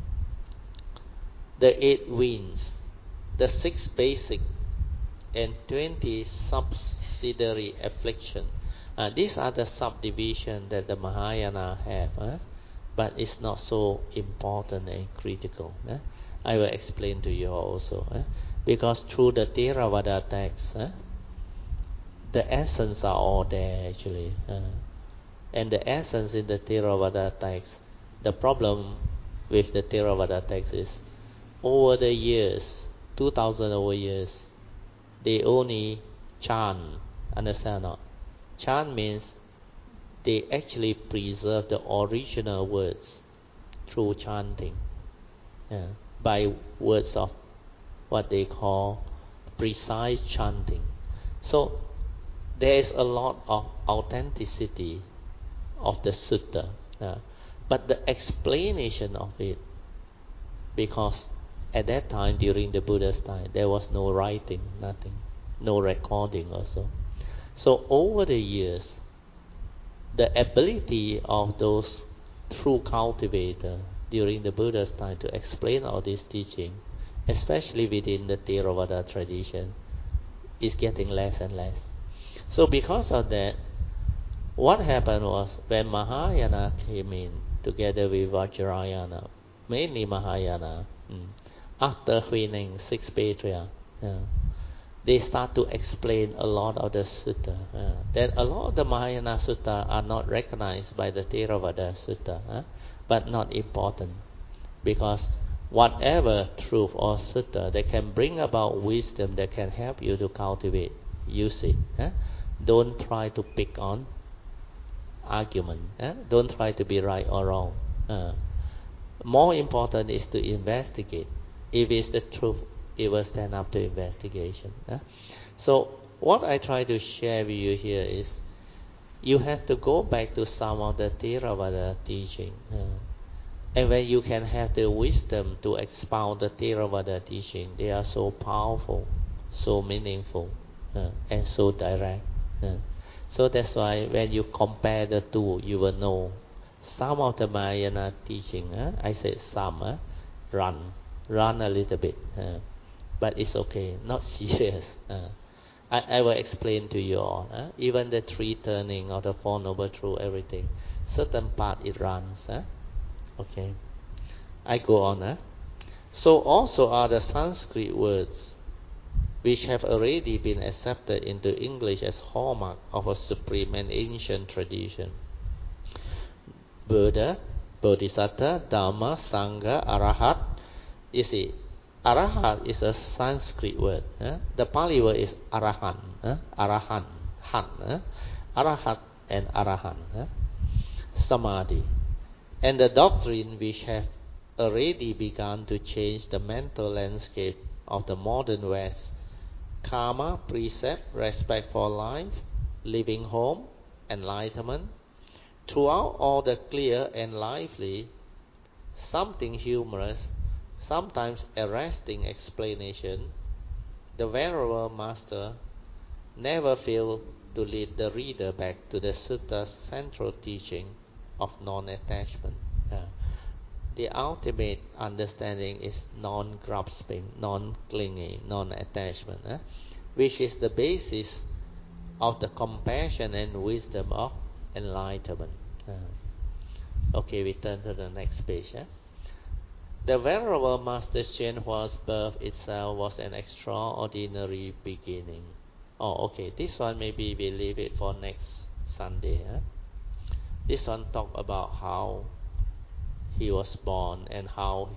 the 8 winds, the 6 basic, and 20 subsidiary affliction. These are the subdivisions that the Mahayana have, but it's not so important and critical. I will explain to you also, because through the Theravada text, the essence are all there actually, and the essence in the Theravada text. The problem with the Theravada text is, over the years, 2000 over years, they only chant. Understand not? Chant means they actually preserve the original words through chanting, by words of what they call precise chanting. So there is a lot of authenticity of the sutta, but the explanation of it, because at that time during the Buddha's time there was no writing, nothing, no recording also. So over the years, the ability of those true cultivators during the Buddha's time to explain all this teaching, especially within the Theravada tradition, is getting less and less. So because of that, what happened was, when Mahayana came in together with Vajrayana, mainly Mahayana, after winning 6 patriarchs, they start to explain a lot of the sutta. Then a lot of the Mahayana sutta are not recognized by the Theravada sutta, but not important, because whatever truth or sutta that can bring about wisdom that can help you to cultivate, use it. Don't try to pick on argument. Don't try to be right or wrong. More important is to investigate. If it's the truth, it will stand up to investigation. So what I try to share with you here is, you have to go back to some of the Theravada teaching, and when you can have the wisdom to expound the Theravada teaching, they are so powerful, so meaningful, and so direct. So that's why when you compare the two, you will know some of the Mahayana teaching. I said some, run a little bit, but it's okay, not serious. I will explain to you all. Even the 3 turning of the 4 noble truths, everything, certain part it runs. Okay, I go on. So also are the Sanskrit words, which have already been accepted into English as hallmark of a supreme and ancient tradition. Buddha, Bodhisattva, Dhamma, Sangha, Arahat. You see, Arahat is a Sanskrit word. The Pali word is Arahan. Arahan. Arahat and Arahan. Samadhi. And the doctrine which have already begun to change the mental landscape of the modern West. Karma, precept, respect for life, living home, enlightenment. Throughout all the clear and lively, something humorous, sometimes arresting explanation, the Venerable Master never failed to lead the reader back to the Sutta's central teaching of non-attachment. The ultimate understanding is non-grasping, non-clinging, non-attachment, which is the basis of the compassion and wisdom of enlightenment. Okay, we turn to the next page. The Venerable Master Hsien Hua's birth itself was an extraordinary beginning. Okay, this one maybe we leave it for next Sunday. This one talk about how he was born and how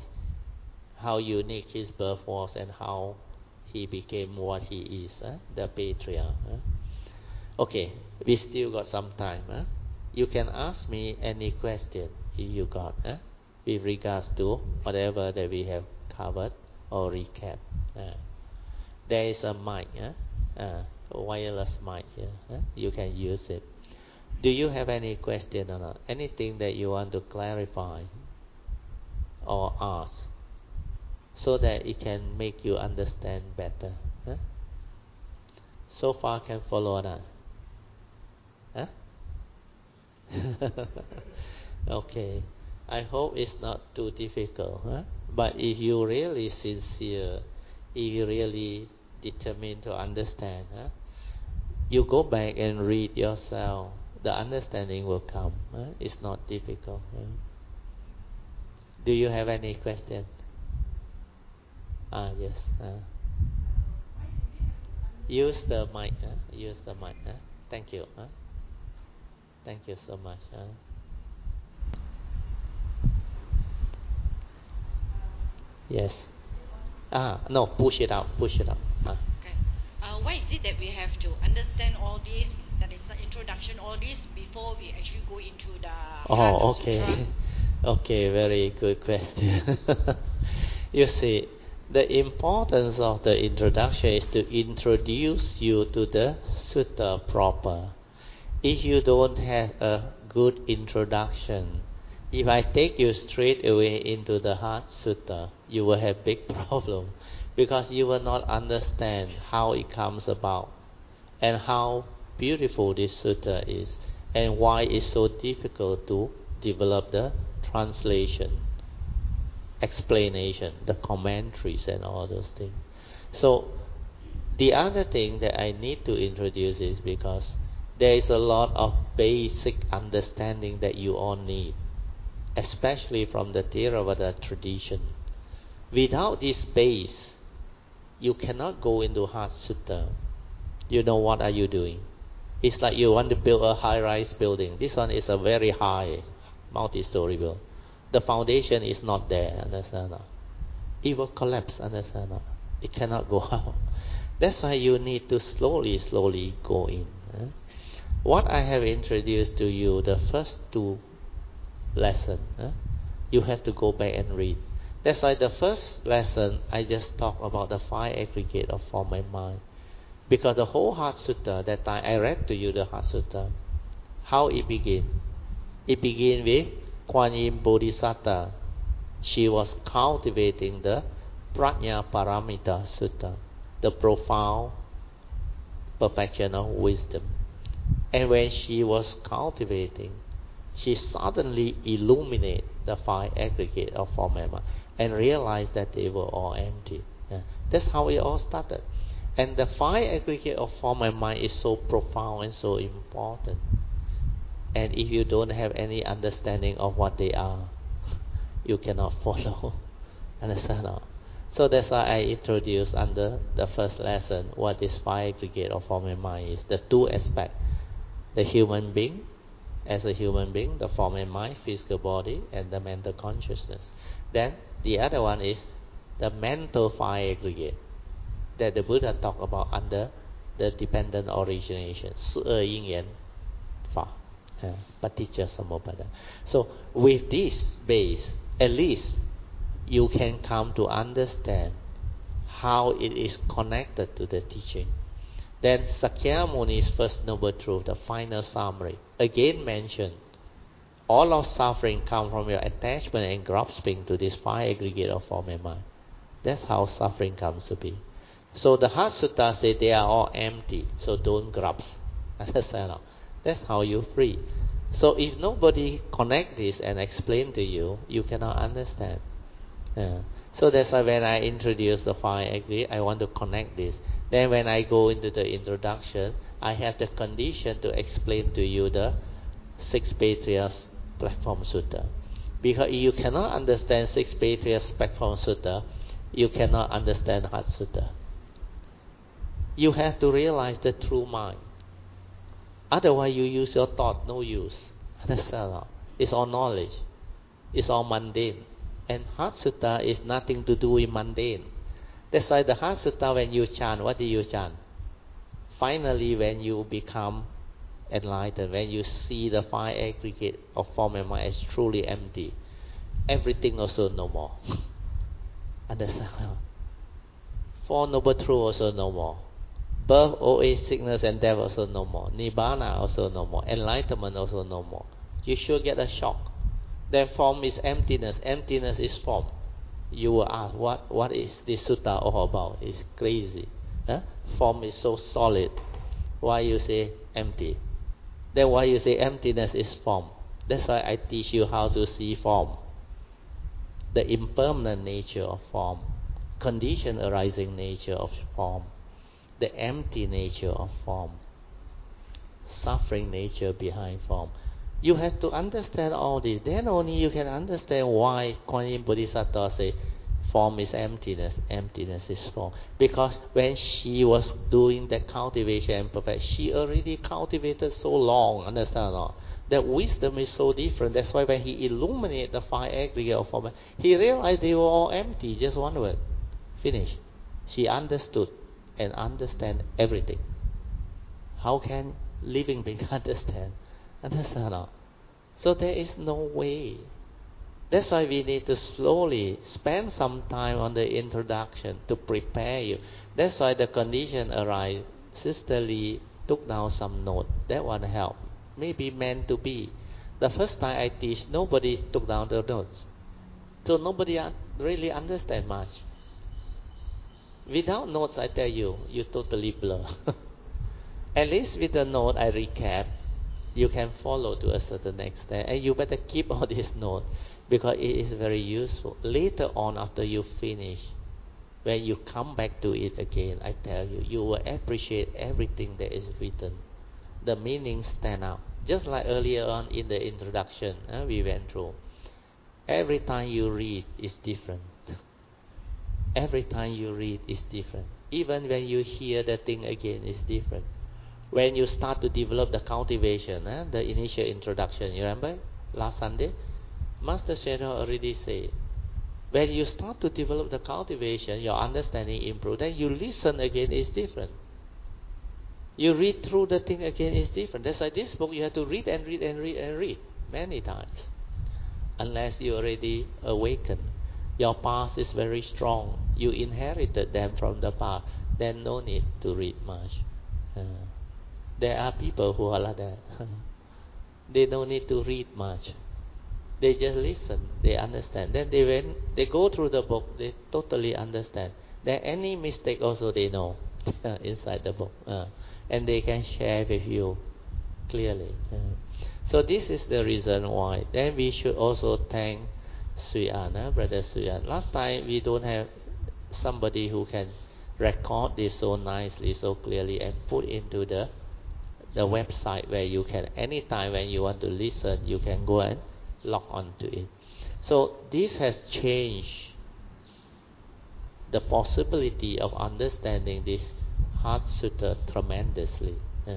unique his birth was and how he became what he is, the patriarch. Okay, we still got some time. You can ask me any question you got with regards to whatever that we have covered or recap. There is a mic. wireless mic here. You can use it. Do you have any question or not? Anything that you want to clarify or ask so that it can make you understand better? So far can follow or not? Okay. I hope it's not too difficult. But if you really sincere, if you really determined to understand, you go back and read yourself. The understanding will come. It's not difficult. Do you have any question? Yes. Use the mic. Use the mic. Thank you. Thank you so much. Yes. No, push it out. Push it out. Okay. Why is it that we have to understand all this, that is the introduction, all this, before we actually go into the Oh, Heart okay. Sutra? Okay, very good question. You see, the importance of the introduction is to introduce you to the sutta proper. If you don't have a good introduction, if I take you straight away into the Heart Sutta, you will have big problem because you will not understand how it comes about and how beautiful this sutta is and why it's so difficult to develop the translation, explanation, the commentaries and all those things. So the other thing that I need to introduce is because there is a lot of basic understanding that you all need, especially from the Theravada tradition. Without this base, you cannot go into Heart Sutta. You know what are you doing? It's like you want to build a high-rise building. This one is a very high, multi-story building. The foundation is not there, understand? It will collapse, understand? It cannot go out. That's why you need to slowly go in. What I have introduced to you, the first two lessons, you have to go back and read. That's why the first lesson, I just talked about the 5 aggregate of form and mind. Because the whole Heart Sutta, that time I read to you the Heart Sutta, how it begins? It begins with Kuan Yin Bodhisattva. She was cultivating the Prajna Paramita Sutta, the profound perfection of wisdom. And when she was cultivating, she suddenly illuminated the 5 aggregate of form and mind and realized that they were all empty. That's how it all started. And the 5 aggregate of form and mind is so profound and so important. And if you don't have any understanding of what they are, you cannot follow. Understand? So that's why I introduced under the first lesson what this 5 aggregate of form and mind is. The 2 aspects. The human being, as a human being, the form and mind, physical body, and the mental consciousness. Then the other one is the mental 5 aggregate that the Buddha talked about under the dependent origination, 十二因缘法, Paticca Samuppada. So with this base, at least you can come to understand how it is connected to the teaching. Then Sakyamuni's first noble truth, the final summary, again mentioned, all of suffering comes from your attachment and grasping to this 5 aggregate of form and mind. That's how suffering comes to be. So the Heart Sutta says they are all empty, so don't grasp. Understand? That's how you free. So if nobody connect this and explain to you, you cannot understand. So that's why when I introduce the 5 aggregate, I want to connect this. Then when I go into the introduction, I have the condition to explain to you the 6 Patriarchs Platform Sutta. Because if you cannot understand 6 Patriarchs Platform Sutta, you cannot understand Heart Sutta. You have to realize the true mind. Otherwise you use your thought, no use. Understand? It's all knowledge. It's all mundane. And Heart Sutta is nothing to do with mundane. That's why the Heart Sutta, when you chant, what do you chant? Finally, when you become enlightened, when you see the 5 aggregate of form and mind as truly empty, everything also no more. Understand? 4 noble truths also no more. Birth, old age, sickness, and death also no more. Nibbana also no more. Enlightenment also no more. You should get a shock. Then form is emptiness. Emptiness is form. You will ask, what is this sutta all about? It's crazy. Huh? Form is so solid. Why you say empty? Then why you say emptiness is form? That's why I teach you how to see form. The impermanent nature of form. Condition arising nature of form. The empty nature of form. Suffering nature behind form. You have to understand all this. Then only you can understand why Kuan Yin Bodhisattva say form is emptiness, emptiness is form. Because when she was doing that cultivation and perfect, she already cultivated so long, understand or not? That wisdom is so different. That's why when he illuminated the five aggregate of form, he realized they were all empty, just one word. Finish. She understood and understand everything. How can living being understand? Understand or not? So there is no way. That's why we need to slowly spend some time on the introduction to prepare you. That's why the condition arise. Sister Lee took down some note. That one helped. Maybe meant to be. The first time I teach, nobody took down the notes. So nobody really understand much. Without notes, I tell you, you totally blur. At least with the note, I recap. You can follow to a certain extent. And you better keep all these notes, because it is very useful. Later on, after you finish, when you come back to it again, I tell you, you will appreciate everything that is written. The meanings stand out. Just like earlier on in the introduction, we went through. Every time you read is different. Every time you read is different. Even when you hear the thing again, is different. When you start to develop the cultivation, the initial introduction, you remember last Sunday? Master Channel already said, when you start to develop the cultivation, your understanding improves, then you listen again, is different. You read through the thing again, is different. That's why this book you have to read and read and read and read many times. Unless you already awaken. Your past is very strong. You inherited them from the past. Then no need to read much. There are people who are like that. They don't need to read much. They just listen. They understand. Then they go through the book. They totally understand. Then any mistake also they know inside the book. And they can share with you clearly. So this is the reason why. Then we should also thank Sui An, Brother Sui An. Last time we don't have somebody who can record this so nicely, so clearly, and put into the website where you can, anytime when you want to listen, you can go and log on to it. So this has changed the possibility of understanding this Heart Sutta tremendously.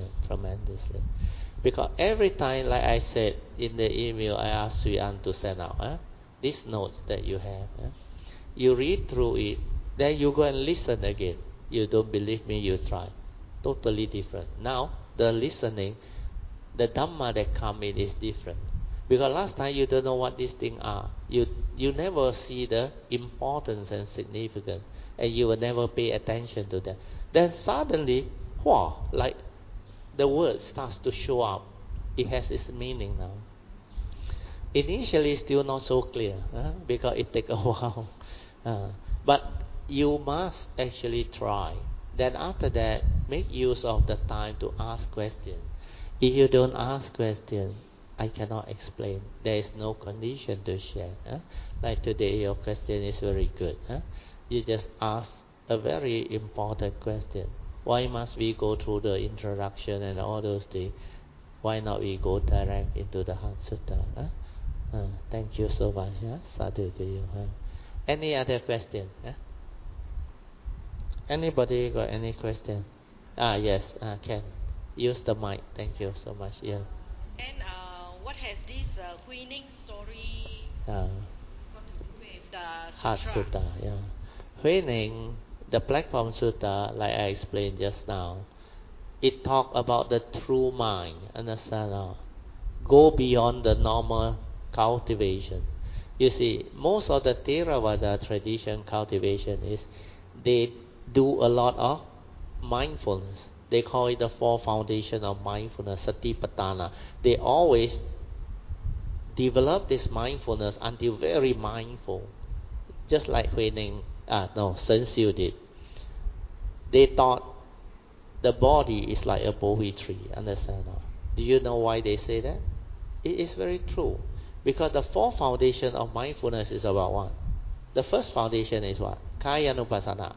Because every time, like I said in the email, I asked Sui An to send out these notes that you have. You read through it, then you go and listen again. You don't believe me, you try. Totally different. Now, the listening, the Dhamma that come in is different. Because last time you don't know what these things are. You never see the importance and significance, and you will never pay attention to them. Then suddenly, like the word starts to show up. It has its meaning now. Initially, still not so clear, because it takes a while. But you must actually try. Then after that, make use of the time to ask questions. If you don't ask questions, I cannot explain. There is no condition to share. Like today, your question is very good. You just ask a very important question. Why must we go through the introduction and all those things? Why not we go direct into the Heart Sutta? Thank you so much. Sadhu to you. Any other question? Anybody got any question? Yes, Ken. Use the mic. Thank you so much. Yeah. And what has this Hui Ning story Uh, got to do with the Heart sutra? Sutta. Yeah. Hui Ning, the Platform Sutta, like I explained just now, it talk about the true mind. Understand? Go beyond the normal cultivation. You see, most of the Theravada tradition cultivation is they do a lot of mindfulness. They call it the four foundation of mindfulness, Satipatthana. They always develop this mindfulness until very mindful, just like Sun Xiu did. They thought the body is like a Bodhi tree. Understand? Do you know why they say that? It is very true. Because the four foundation of mindfulness is about what? The first foundation is what? Kayanupassana.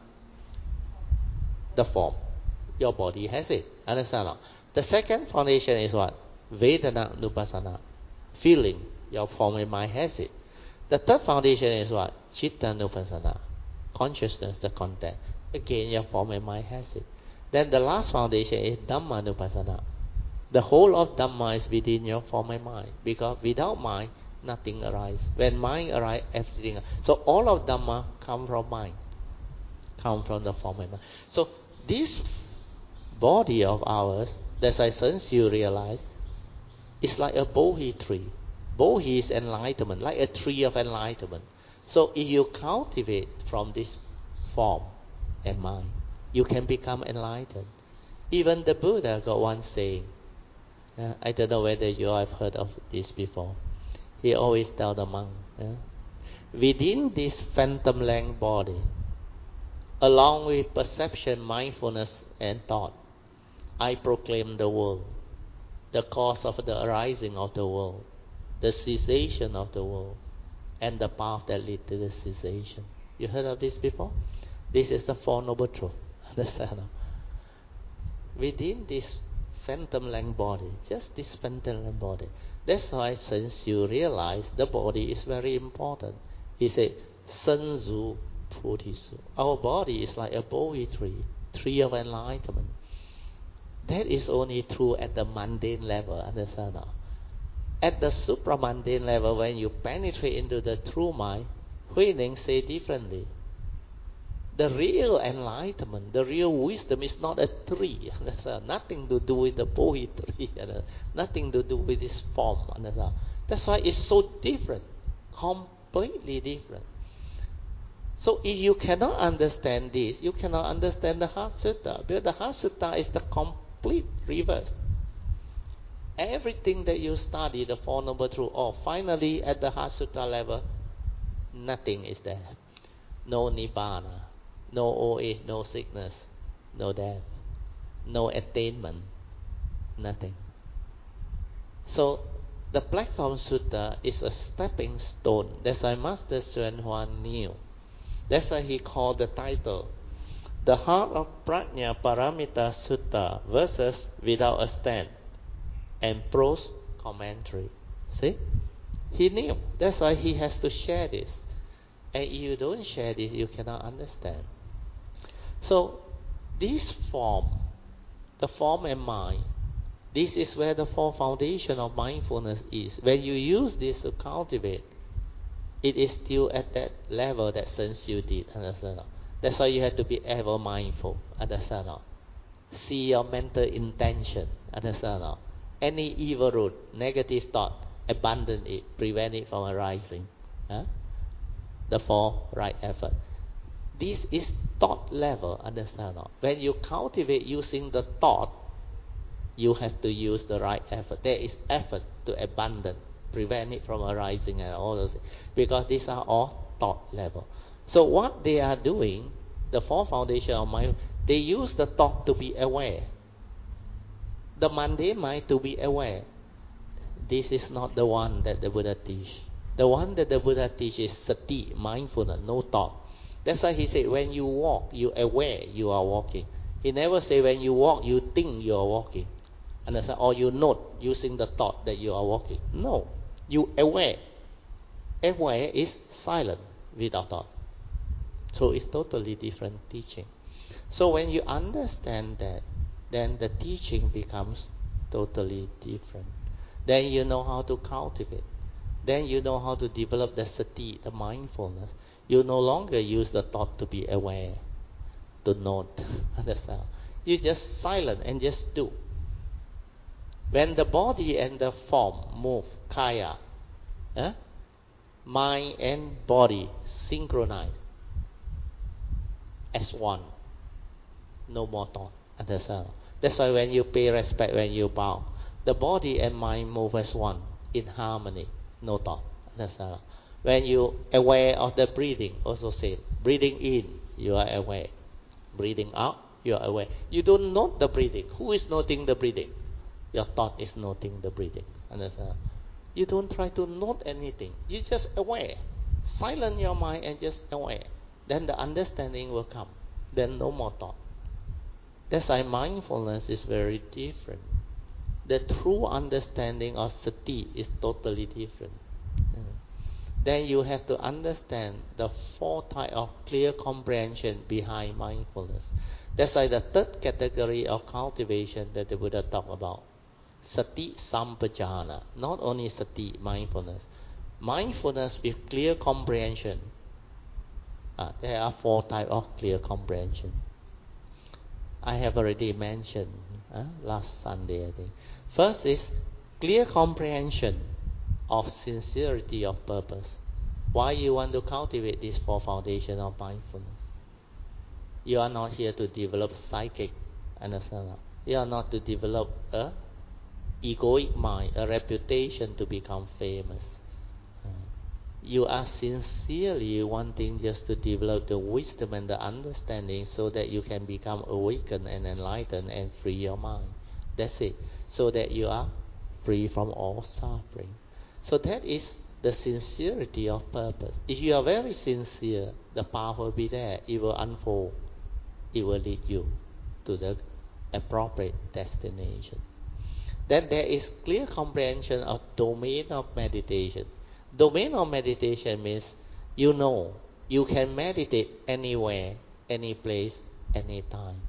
The form. Your body has it. Understand? The second foundation is what? Vedana-nupassana. Feeling. Your form and mind has it. The third foundation is what? Chitta-nupassana. Consciousness, the content. Again, your form and mind has it. Then the last foundation is Dhamma-nupassana. The whole of Dhamma is within your form and mind. Because without mind, nothing arises. When mind arises, everything. So all of Dhamma come from mind. Come from the form and mind. So this body of ours, that's why Sun Xiu realized, is like a Bodhi tree. Bodhi is enlightenment, like a tree of enlightenment. So if you cultivate from this form and mind, you can become enlightened. Even the Buddha got one saying. I don't know whether you have heard of this before. He always tell the monk, within this phantom length body, along with perception, mindfulness, and thought, I proclaim the world, the cause of the arising of the world, the cessation of the world, and the path that leads to the cessation. You heard of this before? This is the Four Noble Truths. Understand? Within this phantom length body, just this phantom length body. That's why since you realize the body is very important. He said, Senzu Putisu. Our body is like a Bodhi tree, tree of enlightenment. That is only true at the mundane level. Understand? At the supramundane level, when you penetrate into the true mind, Huining say differently. The real enlightenment, the real wisdom is not a tree. Nothing to do with the Bodhi tree. Nothing to do with this form. That's why it's so different. Completely different. So if you cannot understand this, you cannot understand the Heart Sutta. Because the Heart Sutta is the complete reverse. Everything that you study, the Four Noble Truths, finally at the Heart Sutta level, nothing is there. No Nibbana. No old age, no sickness, no death, no attainment, nothing. So the Platform Sutta is a stepping stone. That's why Master Hsuan Huan knew. That's why he called the title The Heart of Prajna Paramita Sutta versus Without a Stand and Prose Commentary. See? He knew. That's why he has to share this. And if you don't share this, you cannot understand. So, this form, the form and mind, this is where the four foundation of mindfulness is. When you use this to cultivate, it is still at that level that Sun Xiu did. Understand? That's why you have to be ever mindful. Understand? See your mental intention. Understand? Any evil root, negative thought, abandon it, prevent it from arising. The four right effort. This is thought level, understand? When you cultivate using the thought, you have to use the right effort. There is effort to abandon, prevent it from arising and all those things. Because these are all thought level. So what they are doing, the four foundation of mind, they use the thought to be aware. The mundane mind to be aware. This is not the one that the Buddha teach. The one that the Buddha teaches is sati, mindfulness, no thought. That's why he said, when you walk, you aware you are walking. He never say when you walk, you think you are walking. Understand? Or you note using the thought that you are walking. No. You aware. Aware is silent without thought. So it's totally different teaching. So when you understand that, then the teaching becomes totally different. Then you know how to cultivate. Then you know how to develop the sati, the mindfulness. You no longer use the thought to be aware, to note. Understand? You just silent and just do. When the body and the form move, kaya, mind and body synchronize as one. no more thought. Understand? That's why when you pay respect, when you bow, the body and mind move as one, in harmony, no thought. Understand? When you aware of the breathing, also say, breathing in, you are aware. Breathing out, you are aware. You don't note the breathing. Who is noting the breathing? Your thought is noting the breathing. Understand? You don't try to note anything. You just aware. Silence your mind and just aware. Then the understanding will come. Then no more thought. That's why mindfulness is very different. The true understanding of sati is totally different. Then you have to understand the four types of clear comprehension behind mindfulness. That's why the third category of cultivation that the Buddha talked about. Sati sampajana. Not only sati, mindfulness. Mindfulness with clear comprehension. There are four types of clear comprehension. I have already mentioned last Sunday, I think. First is clear comprehension of sincerity of purpose. Why you want to cultivate these four foundations of mindfulness? You are not here to develop psychic, understand? You are not to develop a egoic mind, a reputation to become famous. You are sincerely wanting just to develop the wisdom and the understanding so that you can become awakened and enlightened and free your mind. That's it. So that you are free from all suffering. So that is the sincerity of purpose. If you are very sincere, the path will be there. It will unfold. It will lead you to the appropriate destination. Then there is clear comprehension of domain of meditation. Domain of meditation means you know you can meditate anywhere, any place, any time.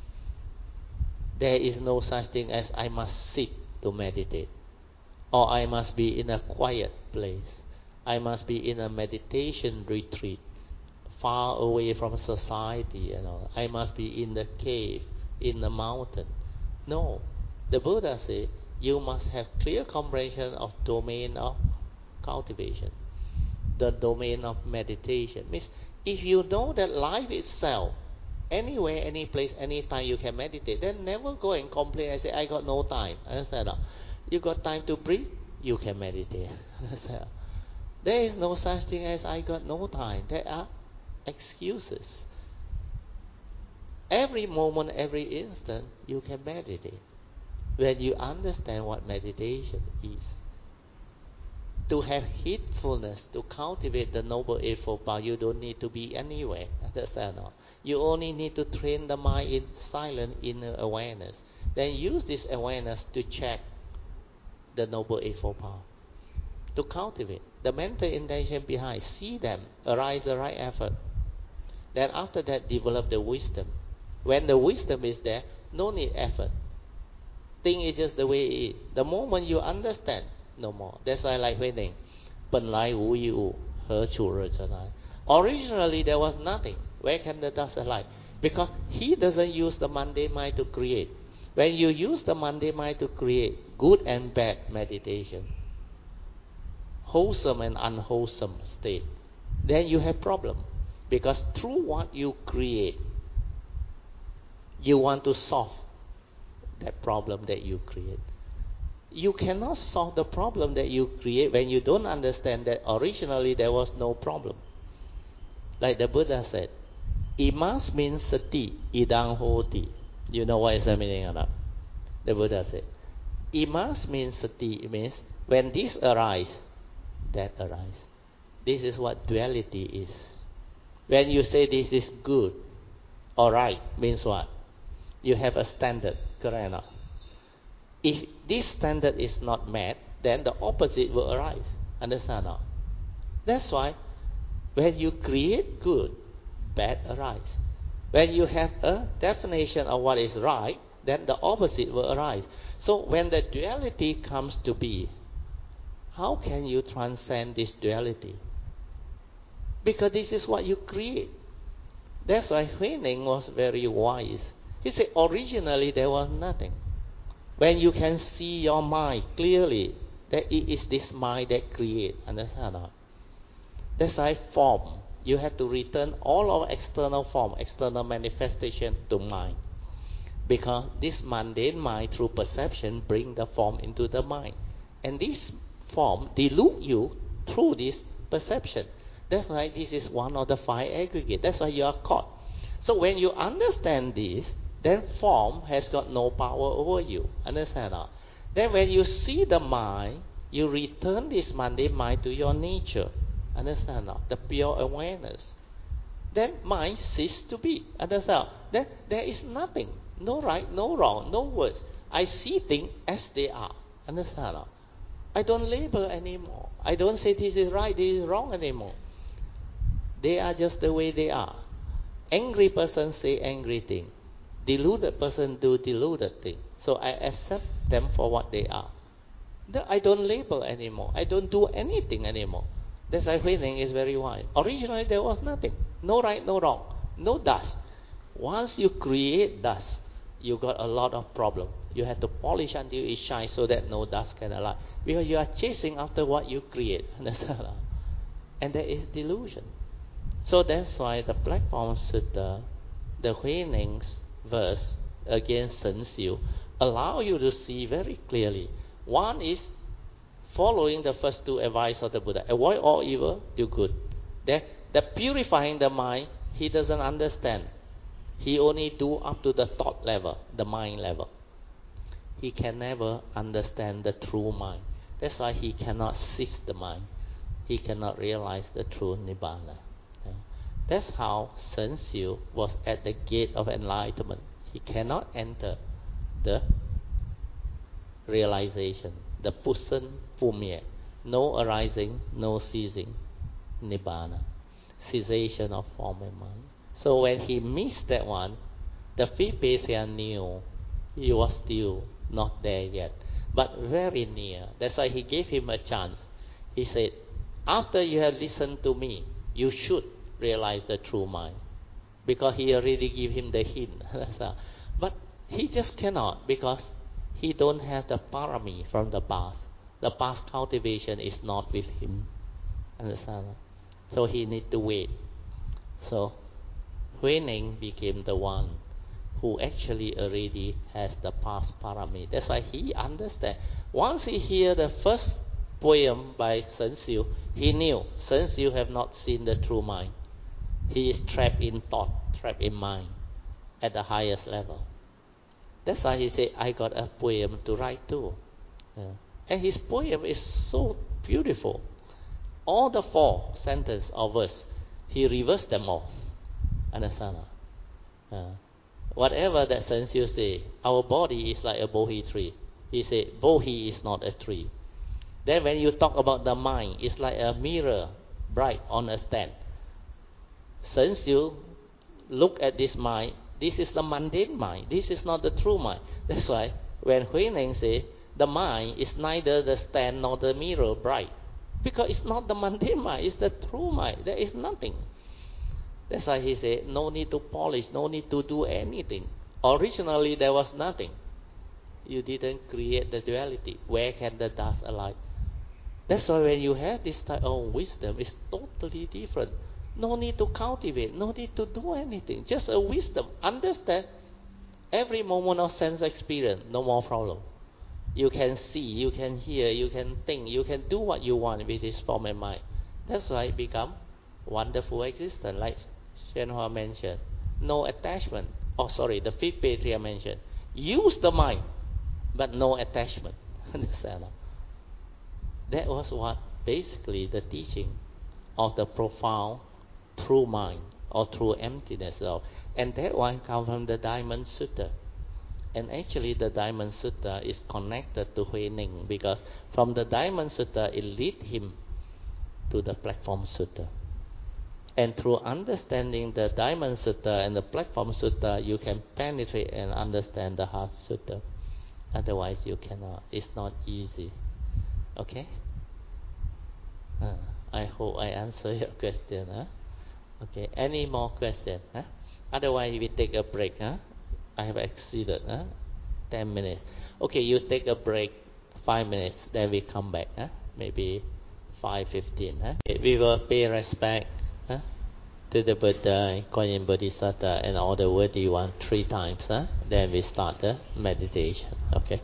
There is no such thing as I must sit to meditate, or I must be in a quiet place. I must be in a meditation retreat, far away from society. I must be in the cave, in the mountain. No, the Buddha said you must have clear comprehension of domain of cultivation, the domain of meditation. Means if you know that life itself, anywhere, any place, any time you can meditate, then never go and complain and say, I got no time. Understand? You got time to breathe, you can meditate. There is no such thing as I got no time. There are excuses. Every moment, every instant, you can meditate. When you understand what meditation is. To have heedfulness, to cultivate the Noble Eightfold Path, you don't need to be anywhere. Understand? You only need to train the mind in silent inner awareness. Then use this awareness to check the Noble Eightfold Path. To cultivate the mental intention behind, see them, arise the right effort. Then after that, develop the wisdom. When the wisdom is there, no need effort. Thing is just the way it is. The moment you understand, no more. That's why like Huineng, 本来无一物，何处惹尘埃? Originally there was nothing. Where can the dust alight? Because he doesn't use the mundane mind to create. When you use the mundane mind to create good and bad meditation, wholesome and unwholesome state, then you have problem. Because through what you create, you want to solve that problem that you create. You cannot solve the problem that you create when you don't understand that originally there was no problem. Like the Buddha said, Imas means sati, idang hoti. You know what is the meaning of that? The Buddha said, Imas means sati. It means when this arises, that arises. This is what duality is. When you say this is good or right, means what? You have a standard, correct or not? If this standard is not met, then the opposite will arise. Understand or not? That's why when you create good, bad arises. When you have a definition of what is right, then the opposite will arise. So when the duality comes to be, how can you transcend this duality? Because this is what you create. That's why Huineng was very wise. He said originally there was nothing. When you can see your mind clearly, that it is this mind that creates. Understand or not? That's why form. You have to return all our external form, external manifestation to mind. Because this mundane mind through perception bring the form into the mind. And this form delude you through this perception. That's why this is one of the 5 aggregates. That's why you are caught. So when you understand this, then form has got no power over you. Understand or not? Then when you see the mind, you return this mundane mind to your nature. Understand or not? The pure awareness. Then mind cease to be. Understand? Then there is nothing. No right, no wrong, no words. I see things as they are. Understand or not? I don't label anymore. I don't say this is right, this is wrong anymore. They are just the way they are. Angry person say angry thing. Deluded person do deluded thing. So I accept them for what they are. I don't label anymore. I don't do anything anymore. That's why Huineng is very wise. Originally there was nothing. No right, no wrong. No dust. Once you create dust, you got a lot of problem. You have to polish until it shines so that no dust can alight. Because you are chasing after what you create. And there is delusion. So that's why the Platform Sutta, the Huineng's verse against Shen Xiu, allow you to see very clearly. One is following the first 2 advice of the Buddha. Avoid all evil, do good. The purifying the mind, he doesn't understand. He only do up to the thought level, the mind level. He can never understand the true mind. That's why he cannot seize the mind. He cannot realize the true Nibbana. That's how Shen Xiu was at the gate of enlightenment. He cannot enter the realization, the Pusan Pumye. No arising, no ceasing, Nibbana. Cessation of form and mind. So when he missed that one, the 5th Paisya knew he was still not there yet, but very near. That's why he gave him a chance. He said, after you have listened to me, you should realize the true mind. Because he already gave him the hint. But he just cannot, because he don't have the parami from the past. The past cultivation is not with him. Understand? So he need to wait. So Huineng became the one who actually already has the past parami. That's why he understands. Once he hear the first poem by Shen Xiu, he knew Shen Xiu have not seen the true mind. He is trapped in thought, trapped in mind at the highest level. That's why he said, I got a poem to write too. And his poem is so beautiful. All the 4 sentences or verse, he reversed them all. Understand? Whatever that Shen Xiu say, our body is like a bohi tree. He said, bohi is not a tree. Then when you talk about the mind, it's like a mirror bright on a stand. Shen Xiu look at this mind, this is the mundane mind. This is not the true mind. That's why when Huineng say, the mind is neither the stand nor the mirror bright. Because it's not the mundane mind, it's the true mind. There is nothing. That's why he said, no need to polish, no need to do anything. Originally there was nothing. You didn't create the duality. Where can the dust alight? That's why when you have this type of wisdom, it's totally different. No need to cultivate, no need to do anything. Just a wisdom. Understand every moment of sense experience, no more problem. You can see, you can hear, you can think, you can do what you want with this form and mind. That's why it becomes wonderful existence, like Shenhua mentioned. No attachment. Oh, sorry, the 5th Patriarch mentioned. Use the mind, but no attachment. Understand? That was what basically the teaching of the profound true mind or true emptiness of. And that one comes from the Diamond Sutta. And actually the Diamond Sutta is connected to Huineng, because from the Diamond Sutta it leads him to the Platform Sutta. And through understanding the Diamond Sutta and the Platform Sutta, you can penetrate and understand the Heart Sutta. Otherwise you cannot. It's not easy. Okay? I hope I answer your question. Okay, any more questions? Otherwise we take a break. I have exceeded 10 minutes. Okay, you take a break 5 minutes, then we come back. Maybe 5:15. We will pay respect to the Buddha, Guanyin Bodhisattva, and all the worthy ones 3 times. Then we start the meditation. Okay.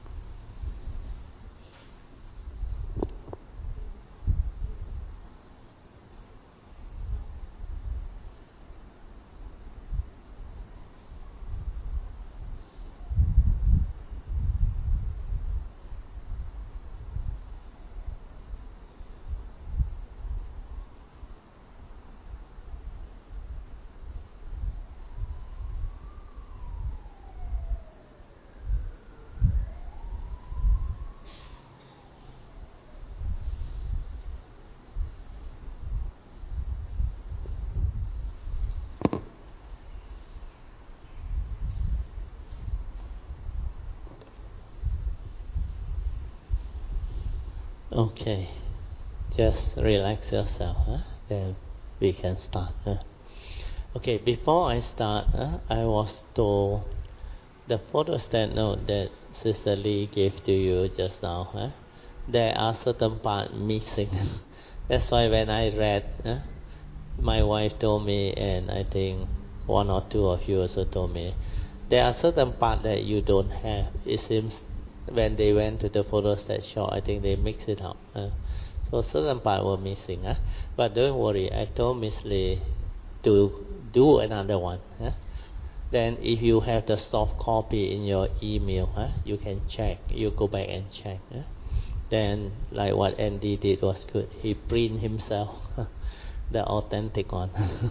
Okay, just relax yourself, then we can start. Okay, before I start, I was told the photostat note that Sister Lee gave to you just now, there are certain parts missing. That's why when I read, my wife told me, and I think 1 or 2 of you also told me, there are certain parts that you don't have. It seems when they went to the photostat shop, I think they mixed it up. So certain parts were missing. But don't worry, I told Miss Lee to do another one. Then if you have the soft copy in your email, you can check. You go back and check. Then like what Andy did was good. He print himself the authentic one.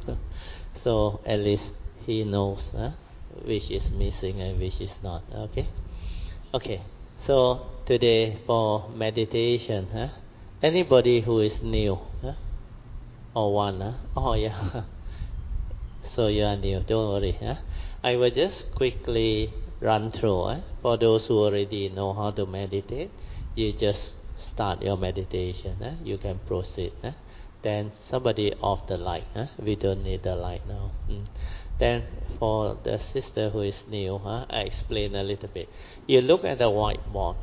So at least he knows which is missing and which is not. Okay. So today for meditation, anybody who is new, or one, oh yeah. So you are new, don't worry. I will just quickly run through. For those who already know how to meditate, you just start your meditation. You can proceed. Then somebody off the light. We don't need the light now. Then for the sister who is new, I explain a little bit. You look at the whiteboard.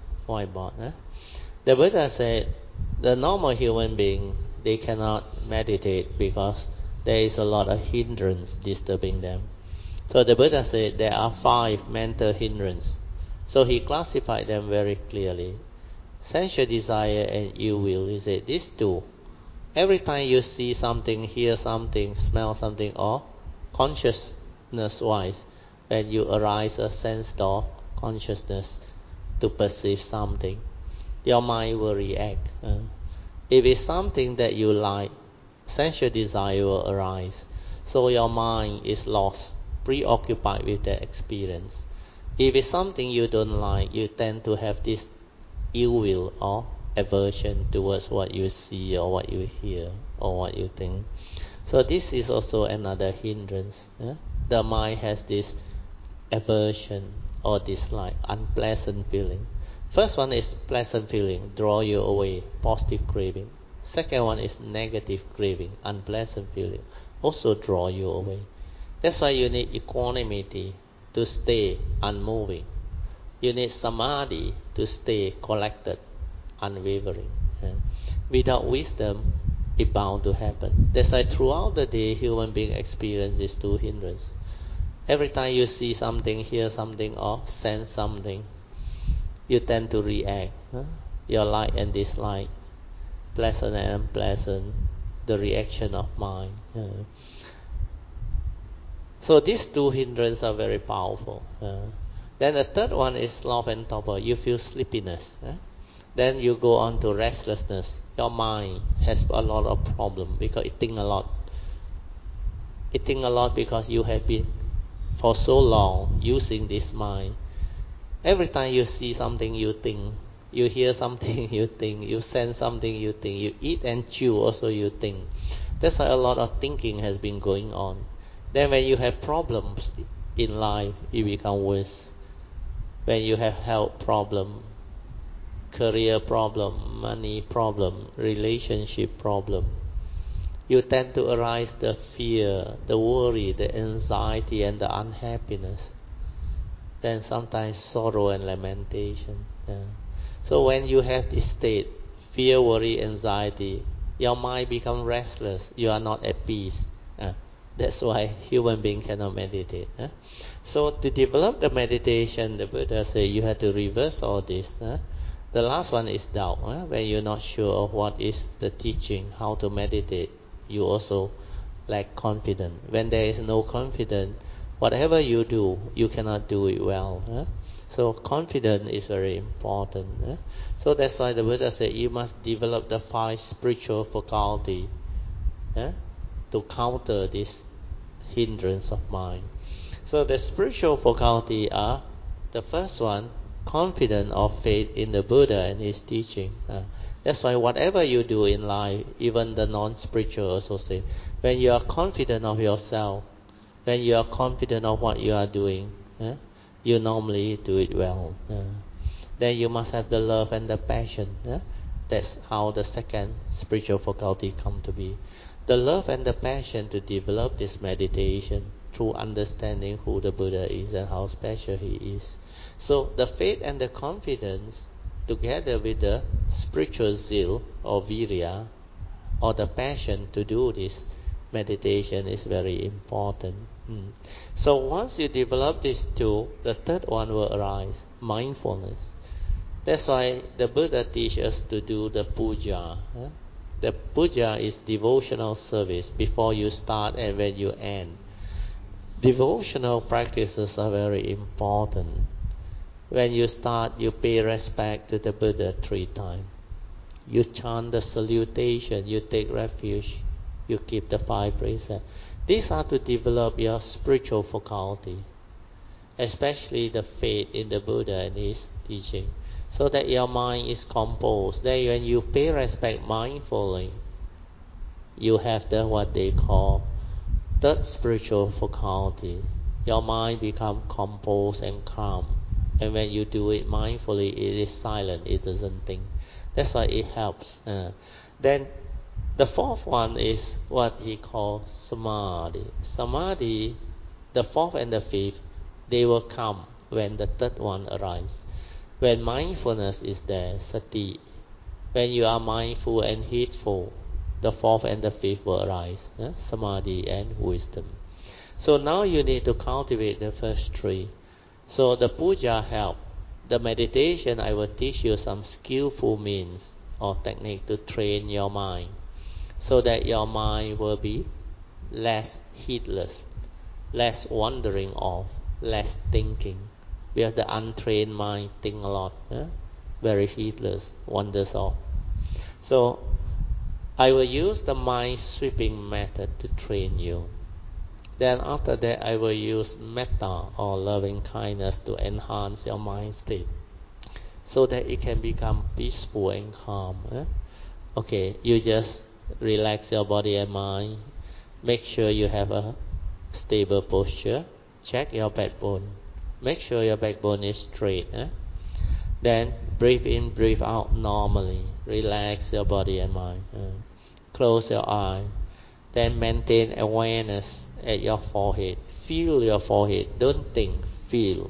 The Buddha said the normal human being, they cannot meditate because there is a lot of hindrance disturbing them. So the Buddha said there are 5 mental hindrances. So he classified them very clearly. Sensual desire and ill will. He said these 2. Every time you see something, hear something, smell something, or consciousness-wise, when you arise a sense or consciousness to perceive something, your mind will react. If it's something that you like, sensual desire will arise. So your mind is lost, preoccupied with that experience. If it's something you don't like, you tend to have this ill will or aversion towards what you see or what you hear or what you think. So this is also another hindrance. The mind has this aversion or dislike, unpleasant feeling. First one is pleasant feeling, draw you away, positive craving. Second one is negative craving, unpleasant feeling, also draw you away. That's why you need equanimity to stay unmoving. You need samadhi to stay collected, unwavering. Without wisdom, it's bound to happen. That's why throughout the day, human beings experience these 2 hindrances. Every time you see something, hear something, or sense something, you tend to react. Your like and dislike, pleasant and unpleasant, the reaction of mind. So these 2 hindrances are very powerful. Then the third one is sloth and torpor. You feel sleepiness. Then you go on to restlessness. Your mind has a lot of problems because it thinks a lot. It thinks a lot because you have been for so long using this mind. Every time you see something, you think. You hear something, you think. You sense something, you think. You eat and chew, also you think. That's why a lot of thinking has been going on. Then when you have problems in life, it becomes worse. When you have health problem, career problem, money problem, relationship problem, you tend to arise the fear, the worry, the anxiety and the unhappiness. Then sometimes sorrow and lamentation. So when you have this state, fear, worry, anxiety, your mind becomes restless. You are not at peace. That's why human being cannot meditate. So to develop the meditation, the Buddha say you have to reverse all this. The last one is doubt. When you're not sure of what is the teaching, how to meditate, you also lack confidence. When there is no confidence, whatever you do, you cannot do it well. So confidence is very important. So that's why the Buddha said you must develop the 5 spiritual faculty to counter this hindrance of mind. So the spiritual faculty are, the first one, confidence or faith in the Buddha and his teaching. That's why whatever you do in life, even the non-spiritual also say, when you are confident of yourself, when you are confident of what you are doing, you normally do it well. Then you must have the love and the passion. That's how the second spiritual faculty come to be. The love and the passion to develop this meditation through understanding who the Buddha is and how special he is. So the faith and the confidence together with the spiritual zeal or virya or the passion to do this meditation is very important. So once you develop these two, the third one will arise, mindfulness. That's why the Buddha teaches us to do the puja. The puja is devotional service before you start and when you end. Devotional practices are very important. When you start, you pay respect to the Buddha 3 times. You chant the salutation, you take refuge, you keep the 5 precepts. These are to develop your spiritual faculty, especially the faith in the Buddha and his teaching, so that your mind is composed. Then when you pay respect mindfully, you have the what they call third spiritual faculty. Your mind becomes composed and calm. And when you do it mindfully, it is silent, it doesn't think. That's why it helps. Then the 4th one is what he calls samadhi. Samadhi, the 4th and the 5th, they will come when the 3rd one arises. When mindfulness is there, sati. When you are mindful and heedful, the 4th and the 5th will arise, samadhi and wisdom. So now you need to cultivate the first 3. So the puja help. The meditation, I will teach you some skillful means or technique to train your mind, so that your mind will be less heedless, less wandering off, less thinking. Because the untrained mind think a lot, very heedless, wanders off. So I will use the mind sweeping method to train you. Then after that, I will use metta or loving kindness to enhance your mind state, so that it can become peaceful and calm. Okay, you just relax your body and mind. Make sure you have a stable posture. Check your backbone. Make sure your backbone is straight. Then breathe in, breathe out normally. Relax your body and mind. Close your eye. Then maintain awareness at your forehead. Feel your forehead. Don't think, feel.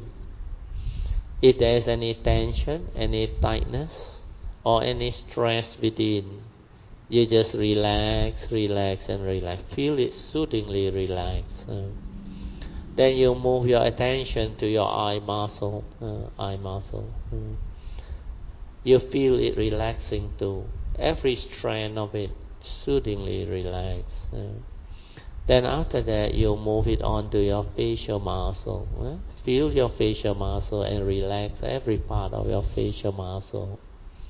If there is any tension, any tightness, or any stress within, you just relax, relax, and relax. Feel it soothingly relax. Then you move your attention to your eye muscle. You feel it relaxing too. Every strand of it soothingly relax. Then after that, you move it on to your facial muscle. Feel your facial muscle and relax every part of your facial muscle.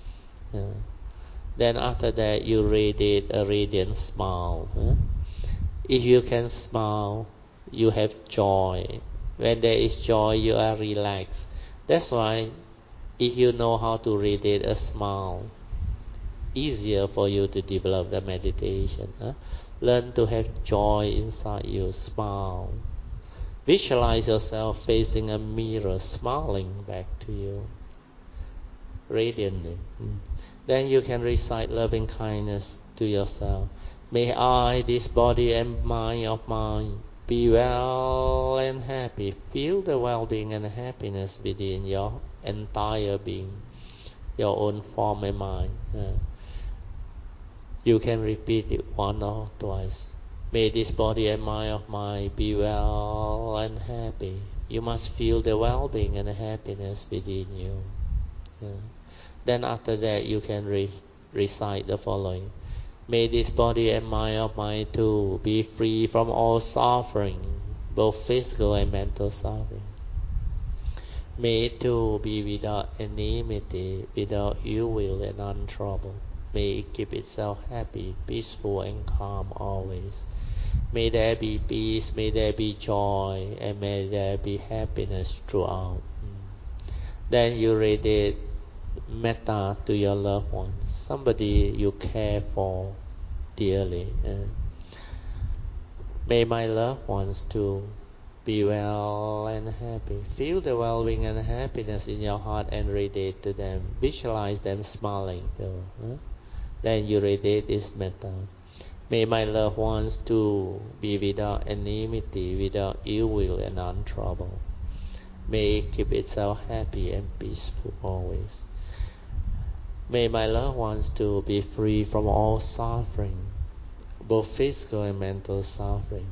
Then after that, you radiate a radiant smile. If you can smile, you have joy. When there is joy, you are relaxed. That's why if you know how to radiate a smile, easier for you to develop the meditation. Learn to have joy inside you. Smile. Visualize yourself facing a mirror, smiling back to you, radiantly. Then you can recite loving kindness to yourself. May I, this body and mind of mine, be well and happy. Feel the well-being and happiness within your entire being, your own form and mind. You can repeat it 1 or twice. May this body and mind of mine be well and happy. You must feel the well-being and the happiness within you. Then after that you can recite the following. May this body and mind of mine too be free from all suffering, both physical and mental suffering. May it too be without enmity, without ill will and untroubled. May it keep itself happy, peaceful and calm always. May there be peace, may there be joy, and may there be happiness throughout. Then you radiate metta to your loved ones, somebody you care for dearly. May my loved ones too be well and happy. Feel the well-being and happiness in your heart and radiate to them. Visualize them smiling. Then you radiate this metta. May my loved ones too be without enmity, without ill will and untroubled. May it keep itself happy and peaceful always. May my loved ones too be free from all suffering, both physical and mental suffering.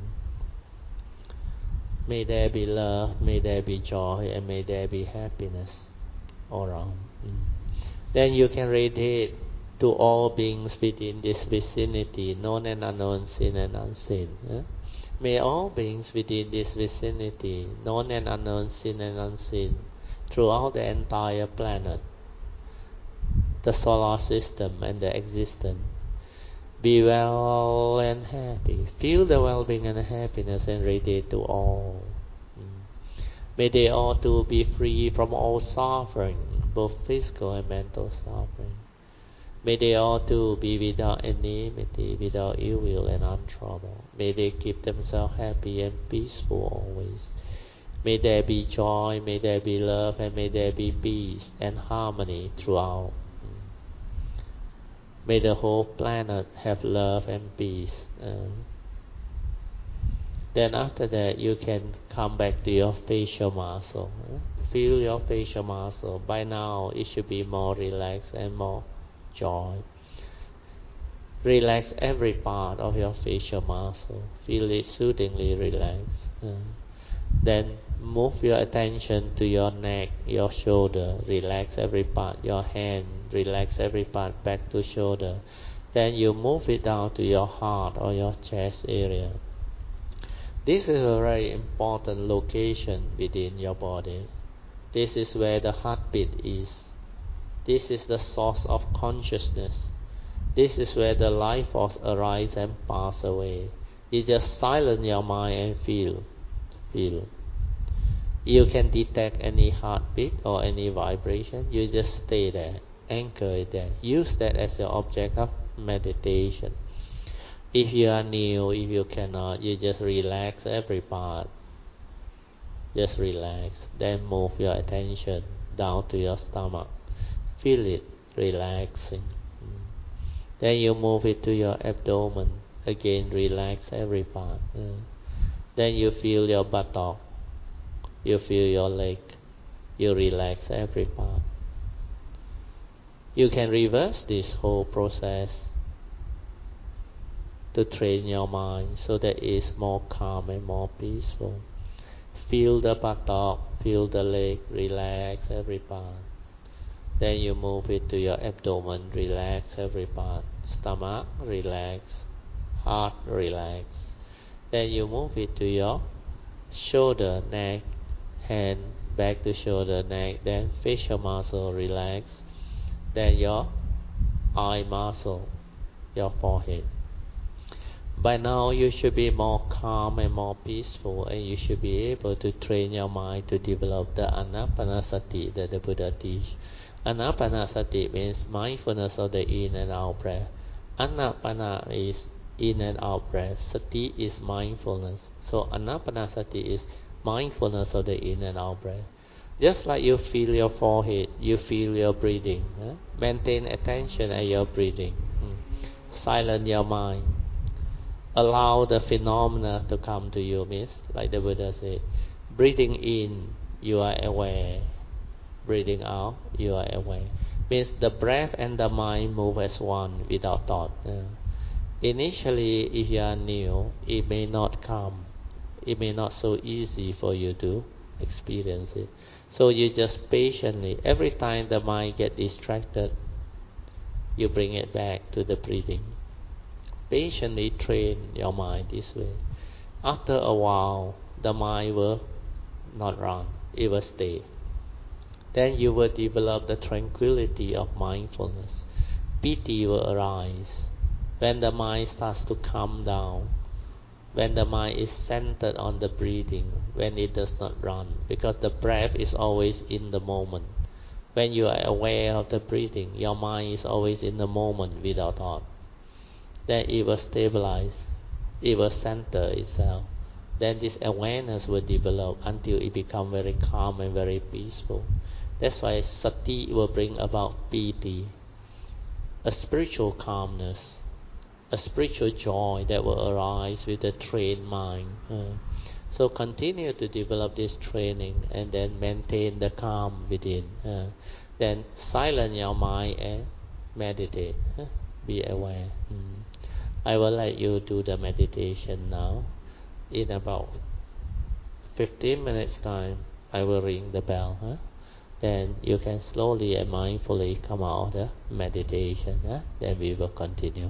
May there be love, may there be joy, and may there be happiness all around. Then you can radiate to all beings within this vicinity, known and unknown, seen and unseen. May all beings within this vicinity, known and unknown, seen and unseen, throughout the entire planet, the solar system and the existence, be well and happy. Feel the well-being and happiness and radiate to all. May they all too be free from all suffering, both physical and mental suffering. May they all too be without enmity, without ill will and untroubled. May they keep themselves happy and peaceful always. May there be joy, may there be love, and may there be peace and harmony throughout. May the whole planet have love and peace. Then after that, you can come back to your facial muscle. Feel your facial muscle. By now, it should be more relaxed and more joy. Relax every part of your facial muscle. Feel it soothingly relaxed. Then move your attention to your neck, your shoulder. Relax every part. Your hand, relax every part back to shoulder. Then you move it down to your heart or your chest area. This is a very important location within your body. This is where the heartbeat is. This is the source of consciousness. This is where the life force arises and passes away. You just silence your mind and feel. You can detect any heartbeat or any vibration. You just stay there, anchor it there. Use that as your object of meditation. If you are new, if you cannot, you just relax every part. Just relax. Then move your attention down to your stomach. Feel it relaxing. Then you move it to your abdomen. Again, relax every part. Then you feel your buttock. You feel your leg. You relax every part. You can reverse this whole process to train your mind so that it is more calm and more peaceful. Feel the buttock, feel the leg, relax every part. Then you move it to your abdomen, relax every part. Stomach, relax. Heart, relax. Then you move it to your shoulder, neck, hand, back to shoulder, neck. Then facial muscle, relax. Then your eye muscle, your forehead. By now you should be more calm and more peaceful, and you should be able to train your mind to develop the anapanasati that the Buddha teach. Anapanasati means mindfulness of the in and out breath. Anapana is in and out breath. Sati is mindfulness. So anapanasati is mindfulness of the in and out breath. Just like you feel your forehead, you feel your breathing. Maintain attention at your breathing. Silence your mind. Allow the phenomena to come to you, means, like the Buddha said, breathing in, you are aware. Breathing out, you are aware. Means the breath and the mind move as one without thought. Initially, if you are new, it may not come. It may not so easy for you to experience it. So you just patiently, every time the mind get distracted, you bring it back to the breathing. Patiently train your mind this way. After a while, the mind will not run, it will stay. Then you will develop the tranquility of mindfulness. Piti will arise. When the mind starts to calm down, when the mind is centered on the breathing, when it does not run, because the breath is always in the moment. When you are aware of the breathing, your mind is always in the moment without thought. Then it will stabilize, it will center itself. Then this awareness will develop until it becomes very calm and very peaceful. That's why sati will bring about piti, a spiritual calmness, a spiritual joy that will arise with the trained mind. So continue to develop this training and then maintain the calm within. Then silence your mind and meditate. Be aware. I will let you do the meditation now. In about 15 minutes time, I will ring the bell. Then you can slowly and mindfully come out of the meditation. Then we will continue.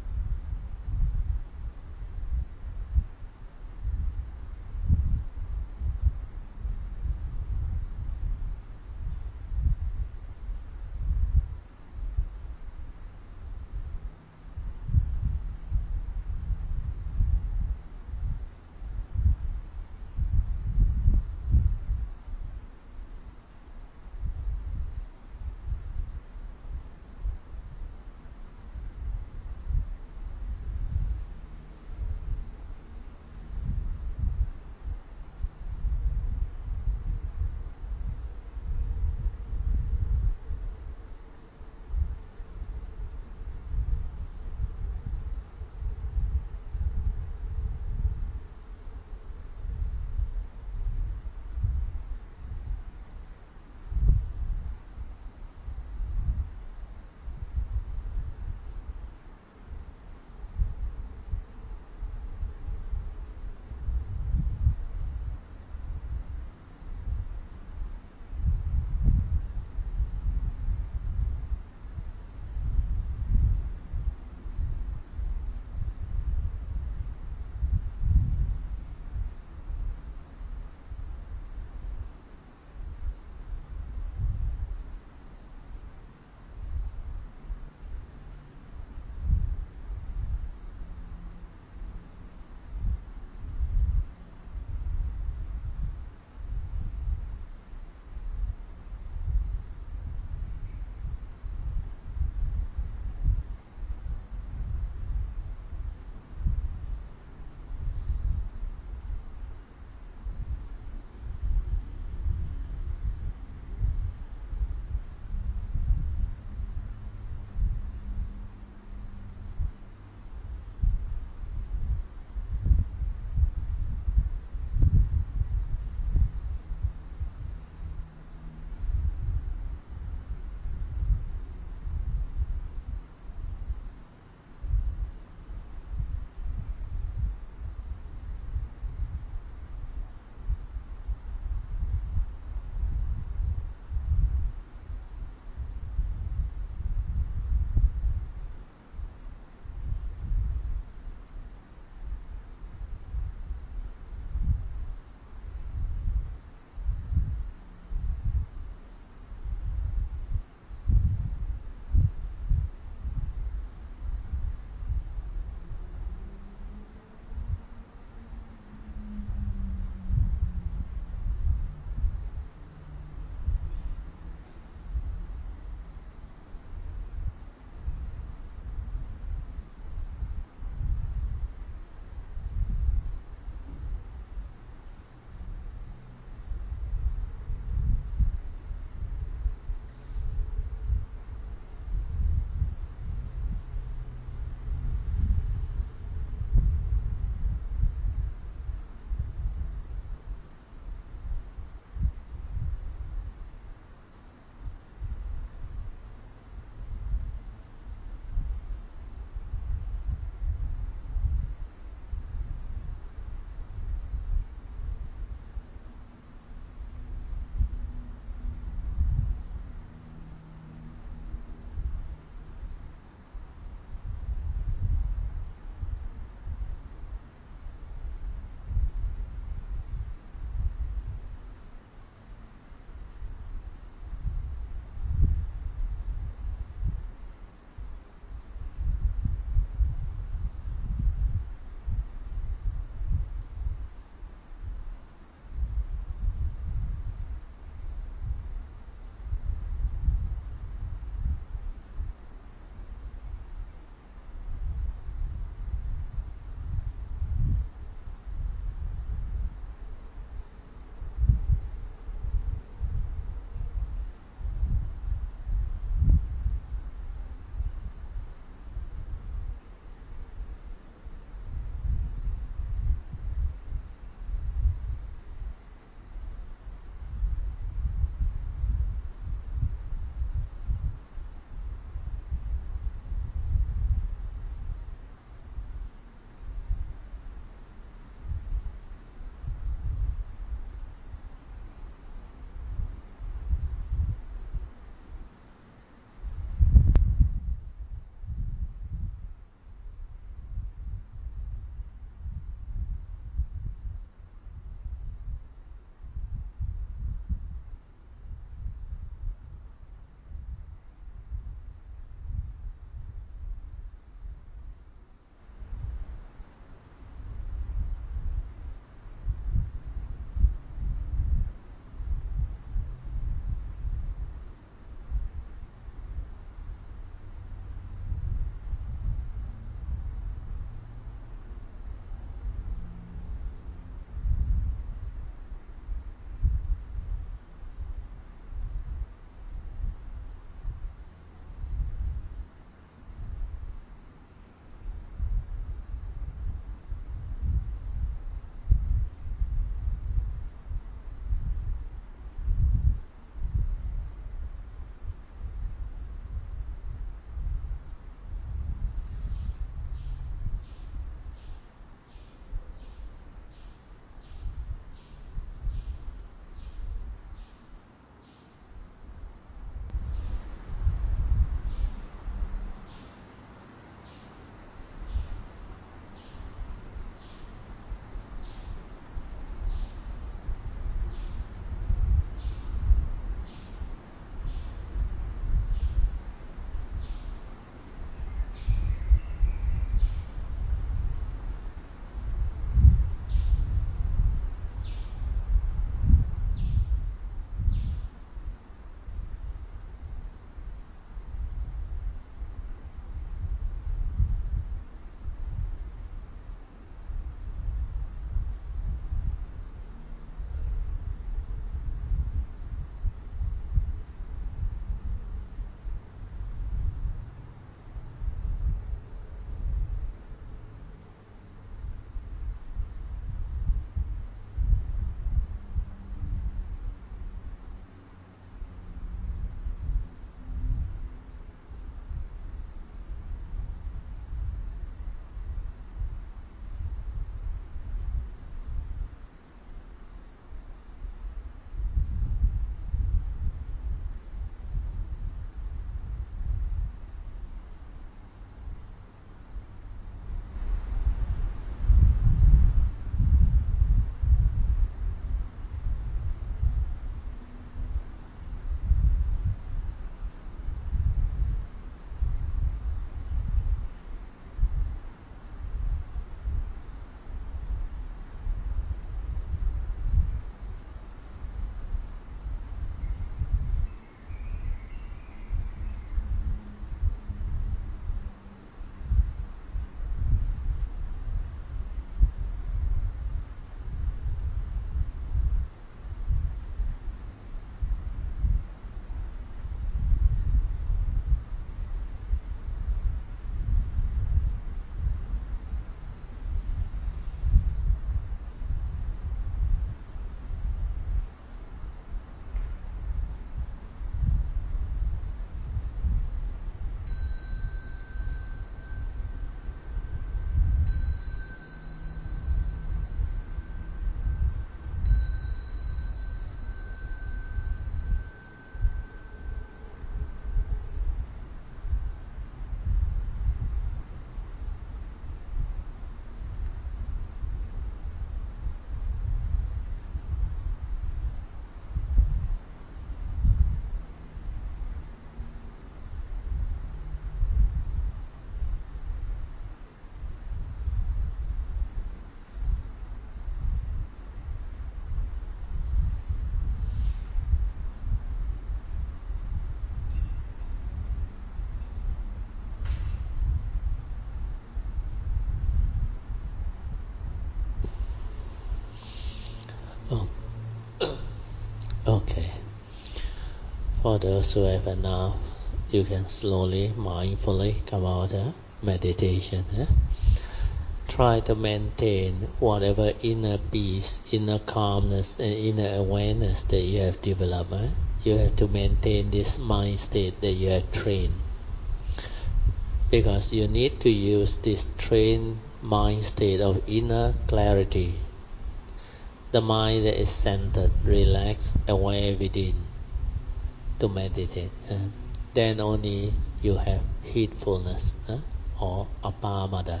For those who have enough, you can slowly, mindfully come out of meditation. Try to maintain whatever inner peace, inner calmness, and inner awareness that you have developed. You have to maintain this mind state that you have trained. Because you need to use this trained mind state of inner clarity. The mind that is centered, relaxed, aware within, to meditate. Then only you have heedfulness or apamada.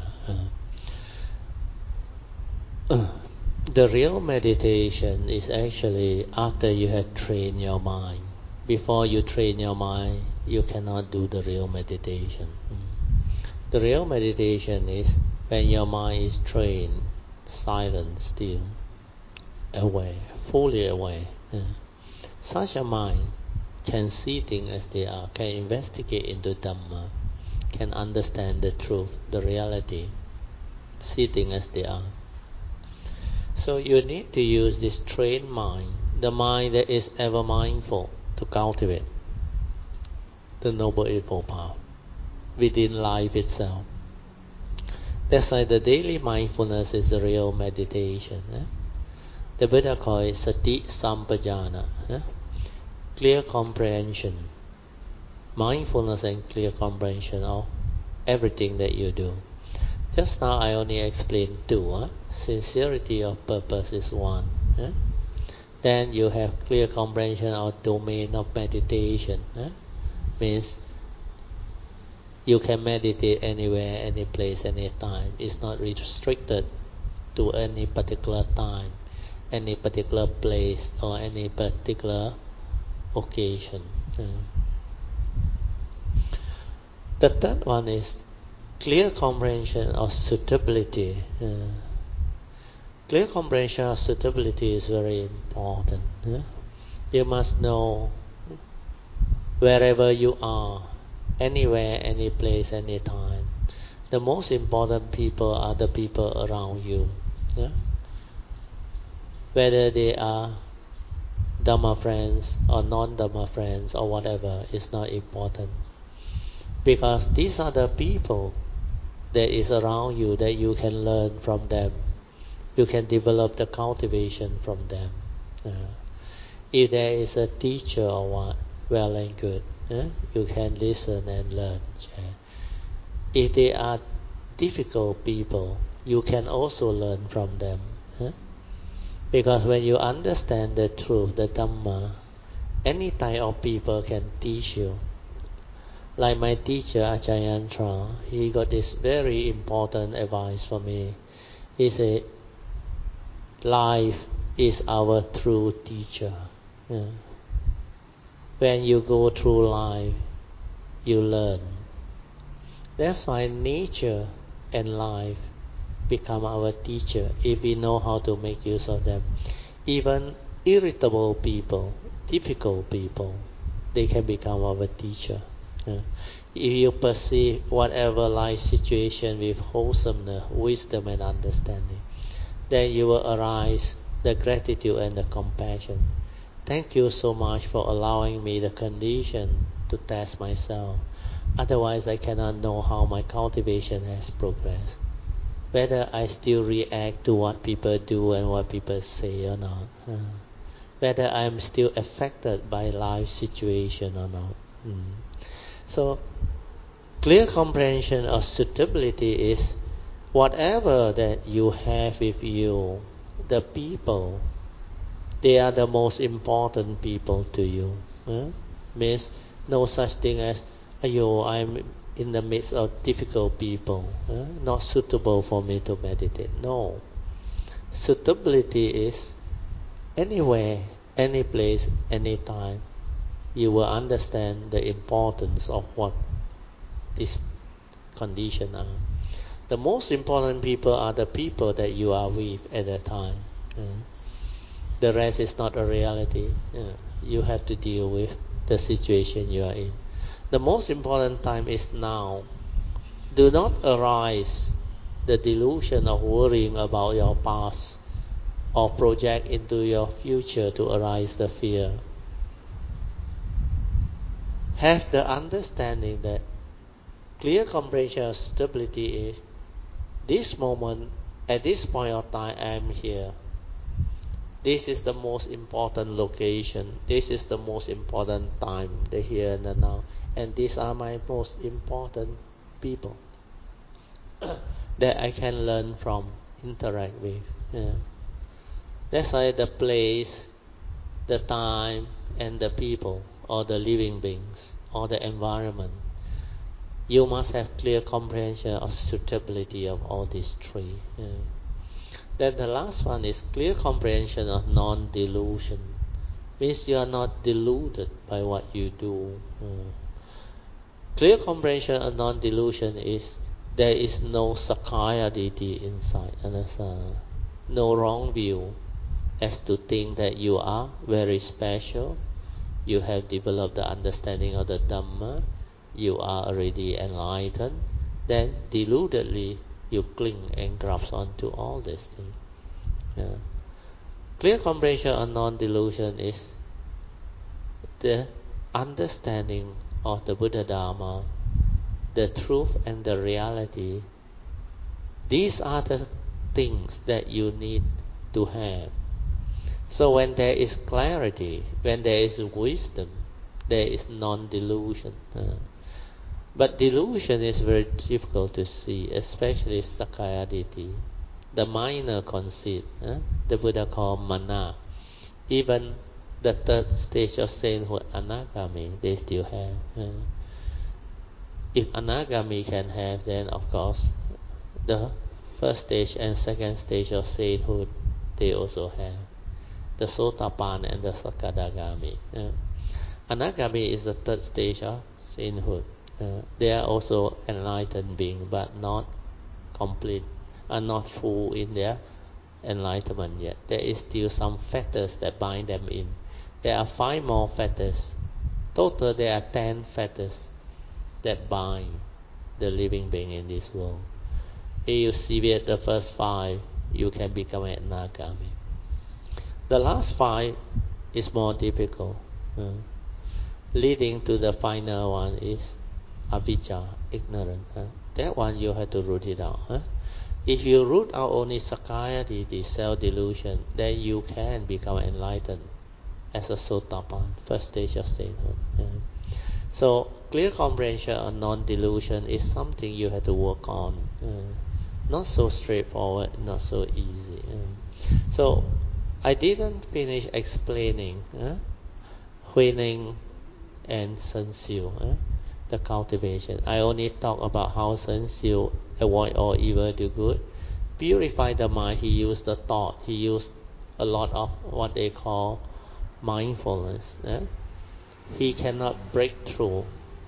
The real meditation is actually after you have trained your mind. Before you train your mind, you cannot do the real meditation. The real meditation is when your mind is trained, silent, still, aware, fully aware. Such a mind can see things as they are, can investigate into Dhamma, can understand the truth, the reality, see things as they are. So you need to use this trained mind, the mind that is ever mindful, to cultivate the Noble Eightfold Path within life itself. That's why the daily mindfulness is the real meditation. The Buddha calls it Sati Sampajana, clear comprehension, mindfulness and clear comprehension of everything that you do. Just now I only explained two. Sincerity of purpose is one. Then you have clear comprehension of domain of meditation. Means you can meditate anywhere, any place, any time. It's not restricted to any particular time, any particular place, or any particular occasion. The third one is clear comprehension of suitability. Clear comprehension of suitability is very important. You must know wherever you are, anywhere, any place, any time. The most important people are the people around you. Whether they are Dhamma friends or non-Dhamma friends or whatever is not important. Because these are the people that is around you that you can learn from them. You can develop the cultivation from them. If there is a teacher or what, well and good. You can listen and learn. If they are difficult people, you can also learn from them. Because when you understand the truth, the Dhamma, any type of people can teach you. Like my teacher Achayantra, he got this very important advice for me. He said, life is our true teacher. When you go through life, you learn. That's why nature and life become our teacher if we know how to make use of them. Even irritable people, difficult people, they can become our teacher. If you perceive whatever life situation with wholesomeness, wisdom and understanding, then you will arise the gratitude and the compassion. Thank you so much for allowing me the condition to test myself. Otherwise I cannot know how my cultivation has progressed. Whether I still react to what people do and what people say or not. Whether I am still affected by life situation or not. So, clear comprehension of suitability is whatever that you have with you, the people, they are the most important people to you. Means no such thing as, I'm in the midst of difficult people, not suitable for me to meditate. No. Suitability is anywhere, any place, any time. You will understand the importance of what these conditions are. The most important people are the people that you are with at that time. The rest is not a reality. You have to deal with the situation you are in. The most important time is now. Do not arise the delusion of worrying about your past or project into your future to arise the fear. have the understanding that clear comprehension of suitability is this moment, at this point of time I am here. This is the most important location. This is the most important time, the here and the now. And these are my most important people that I can learn from, interact with. Yeah. That's why the place, the time, and the people, or the living beings, or the environment, you must have clear comprehension of suitability of all these three. Yeah. Then the last one is clear comprehension of non-delusion. Means you are not deluded by what you do. Clear comprehension of non-delusion is there is no Sakaya Ditti inside. Understand? No wrong view as to think that you are very special. You have developed the understanding of the Dhamma. You are already enlightened. Then deludedly you cling and grasp onto all these things. Yeah. Clear comprehension of non-delusion is the understanding of the Buddha Dharma, the truth and the reality. These are the things that you need to have. So when there is clarity, when there is wisdom, there is non-delusion. But delusion is very difficult to see, especially Sakaya Ditti, the minor conceit. The Buddha called mana. Even the third stage of sainthood, Anagami, they still have. If Anagami can have, then of course the first stage and second stage of sainthood, they also have. The Sotapanna and the Sakadagami. Anagami is the third stage of sainthood. They are also enlightened beings, but not complete, are not full in their enlightenment yet. There is still some fetters that bind them in. There are 5 more fetters. Total, there are 10 fetters that bind the living being in this world. If you sever the first 5, you can become an Anagami. The last 5 is more difficult. Leading to the final one is avijja, ignorant. That one you have to root it out. If you root out only Sakaya Ditti, self-delusion, then you can become enlightened as a Sotapanna, first stage of sainthood. So clear comprehension of non-delusion is something you have to work on. Not so straightforward, not so easy. So I didn't finish explaining Huining and Sun Xiu, the cultivation. I only talk about how Sun Xiu avoid all evil, do good, purify the mind. He used the thought. He used a lot of what they call mindfulness. He cannot break through.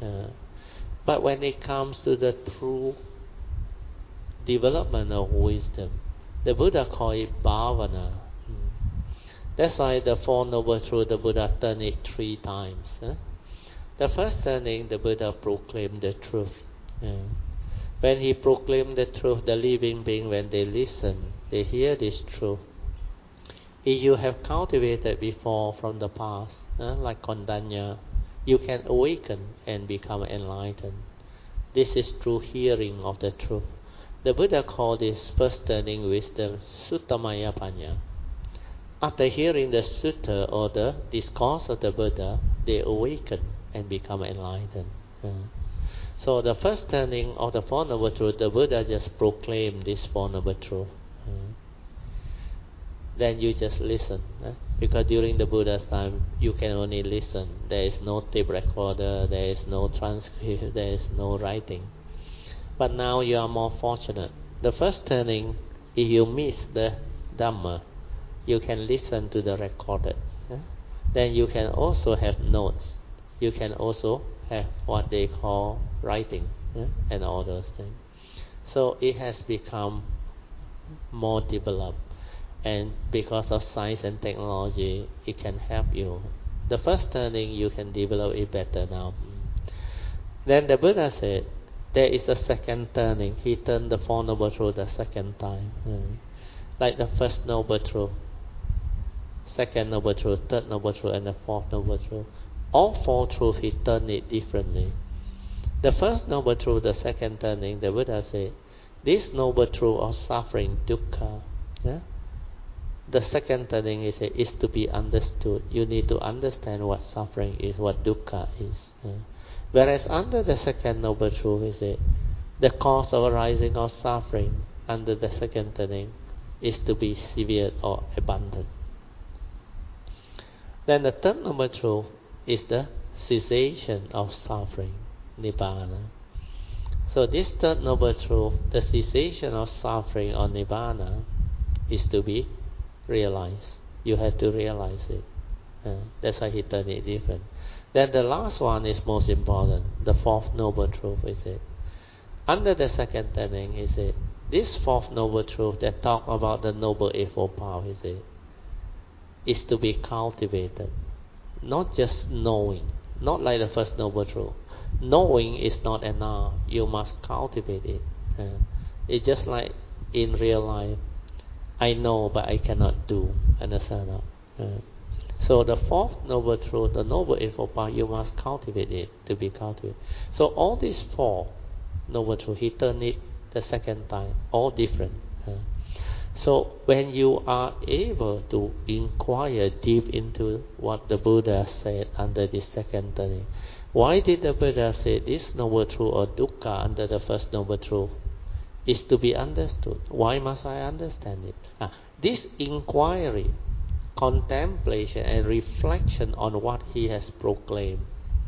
But when it comes to the true development of wisdom, the Buddha called it bhavana. That's why the Four Noble Truths, the Buddha turned it 3 times. The first turning, the Buddha proclaimed the truth. When he proclaimed the truth, the living being, when they listen, they hear this truth. If you have cultivated before from the past, like Kondanya, you can awaken and become enlightened. This is through hearing of the truth. The Buddha called this first turning wisdom Suttamaya Panya. After hearing the sutta or the discourse of the Buddha, they awaken and become enlightened. So the first turning of the Four Noble Truths, the Buddha just proclaimed this Four Noble Truths. Then you just listen. Because during the Buddha's time, you can only listen. There is no tape recorder, there is no transcript, there is no writing. But now you are more fortunate. The first turning, if you miss the Dhamma, you can listen to the recorded. Then you can also have notes. You can also have what they call writing and all those things. So it has become more developed. And because of science and technology, it can help you. The first turning, you can develop it better now. Then the Buddha said, there is a second turning. He turned the Four Noble Truths the second time. Like the first Noble Truth, second Noble Truth, third Noble Truth, and the fourth Noble Truth. All four truths, he turned it differently. The first noble truth, the second turning, the Buddha said, this noble truth of suffering, dukkha, yeah? The second turning is to be understood. You need to understand what suffering is, what dukkha is. Yeah? Whereas under the second noble truth, the cause of arising of suffering, under the second turning, is to be severed or abandoned. Then the third noble truth is the cessation of suffering, nibbana. So this third noble truth, the cessation of suffering or nibbana, is to be realized. You have to realize it. That's why he turned it different. Then the last one is most important. The fourth noble truth is it. Under the second turning, he said, this fourth noble truth that talk about the noble eightfold path, he said, is to be cultivated, not just knowing, not like the first noble truth. Knowing is not enough. You must cultivate it. It's just like in real life. I know, but I cannot do. Understand? So the fourth noble truth, the noble eightfold path, you must cultivate it to be cultivated. So all these four noble truths, he turned it the second time, all different. So when you are able to inquire deep into what the Buddha said under this second turning, why did the Buddha say this noble truth or dukkha under the first noble truth is to be understood? Why must I understand it? This inquiry, contemplation and reflection on what he has proclaimed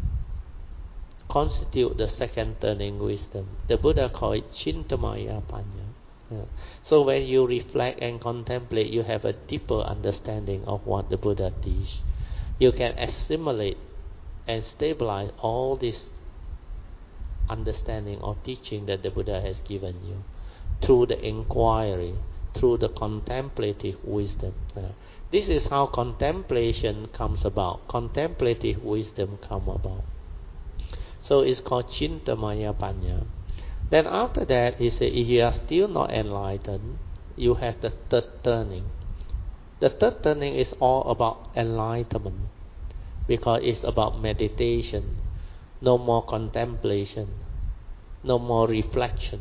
constitute the second turning wisdom. The Buddha called it Chintamaya Panya. So when you reflect and contemplate, you have a deeper understanding of what the Buddha teach. You can assimilate and stabilize all this understanding or teaching that the Buddha has given you through the inquiry, through the contemplative wisdom. This is how contemplation comes about. Contemplative wisdom come about. So it's called Chintamaya Panya. Then after that, he said, if you are still not enlightened, you have the third turning. The third turning is all about enlightenment, because it's about meditation. No more contemplation, no more reflection.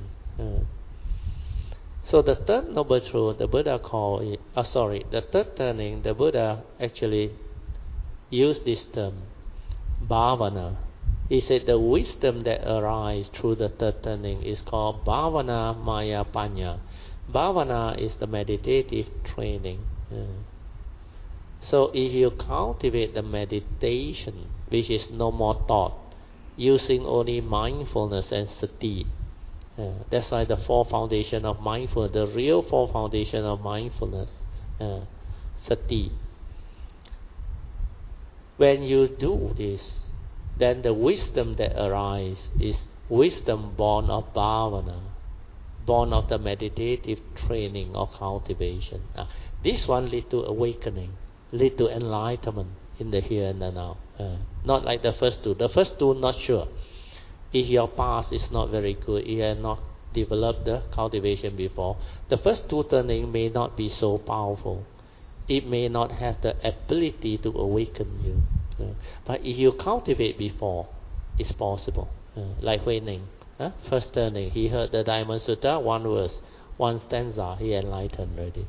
So the third noble truth, the Buddha called it, the third turning, the Buddha actually used this term, bhavana. He said the wisdom that arises through the third turning is called bhavana maya panya. Bhavana is the meditative training. So if you cultivate the meditation, which is no more thought, using only mindfulness and sati, that's why the four foundation of mindfulness, the real four foundation of mindfulness, sati. When you do this, then the wisdom that arises is wisdom born of bhavana, born of the meditative training or cultivation. This one lead to awakening, lead to enlightenment in the here and the now. Not like the first two. The first two, not sure. If your past is not very good, you have not developed the cultivation before, the first two turning may not be so powerful. It may not have the ability to awaken you. But if you cultivate before, it's possible. Like Hui Ning, first turning, he heard the Diamond Sutta, one verse, one stanza, he enlightened already.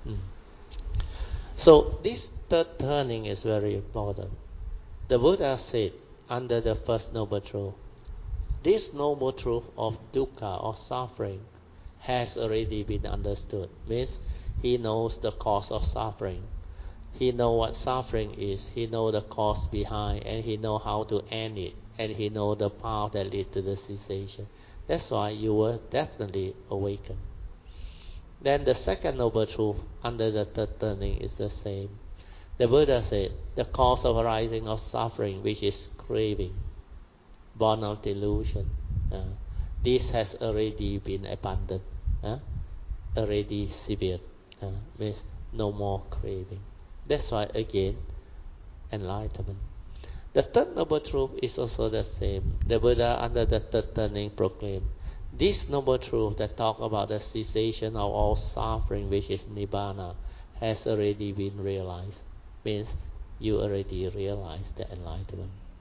So this third turning is very important. The Buddha said under the first noble truth, this noble truth of dukkha or suffering has already been understood. Means he knows the cause of suffering. He knows what suffering is. He knows the cause behind, and he knows how to end it. And he knows the path that leads to the cessation. That's why you will definitely awaken. Then the second noble truth under the third turning is the same. The Buddha said, the cause of arising of suffering, which is craving, born of delusion, this has already been abandoned, already severed. Means no more craving. That's why again, enlightenment. The third noble truth is also the same. The Buddha under the third turning proclaimed, this noble truth that talk about the cessation of all suffering, which is nibbana, has already been realized. Means you already realized the enlightenment.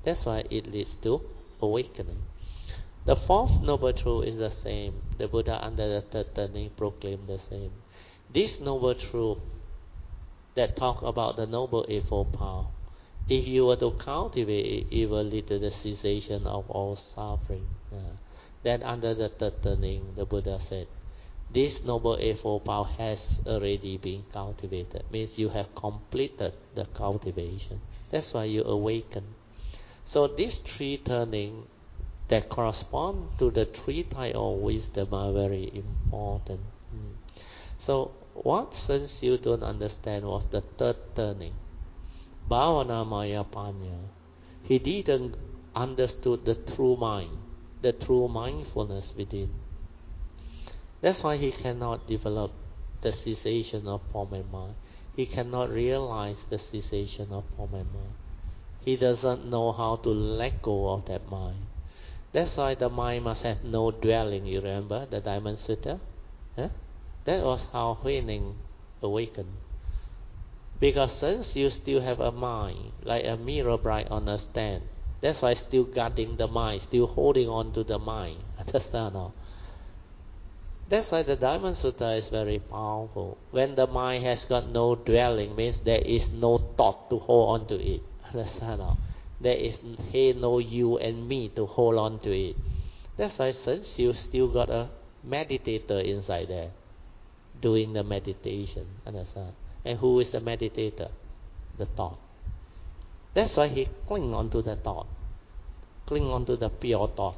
That's why it leads to awakening. The fourth noble truth is the same. The Buddha under the third turning proclaimed the same. This noble truth that talk about the noble eightfold path, if you were to cultivate it, it will lead to the cessation of all suffering. Then under the third turning, the Buddha said, this noble eightfold path has already been cultivated. Means you have completed the cultivation. That's why you awaken. So these three turning that correspond to the three types of wisdom are very important. So what since you don't understand was the third turning, Bhavana Maya Panya. He didn't understood the true mind, the true mindfulness within. That's why he cannot develop the cessation of form and mind. He cannot realize the cessation of form and mind. He doesn't know how to let go of that mind. That's why the mind must have no dwelling. You remember the Diamond Sutta? That was how Huining awakened. Because since you still have a mind, like a mirror bright on a stand, that's why still guarding the mind, still holding on to the mind. Understand now? That's why the Diamond Sutta is very powerful. When the mind has got no dwelling, means there is no thought to hold on to it. Understand now? There is no you and me to hold on to it. That's why since you still got a meditator inside there, doing the meditation. Understand? And who is the meditator? The thought. That's why he cling on to the thought. Cling on to the pure thought.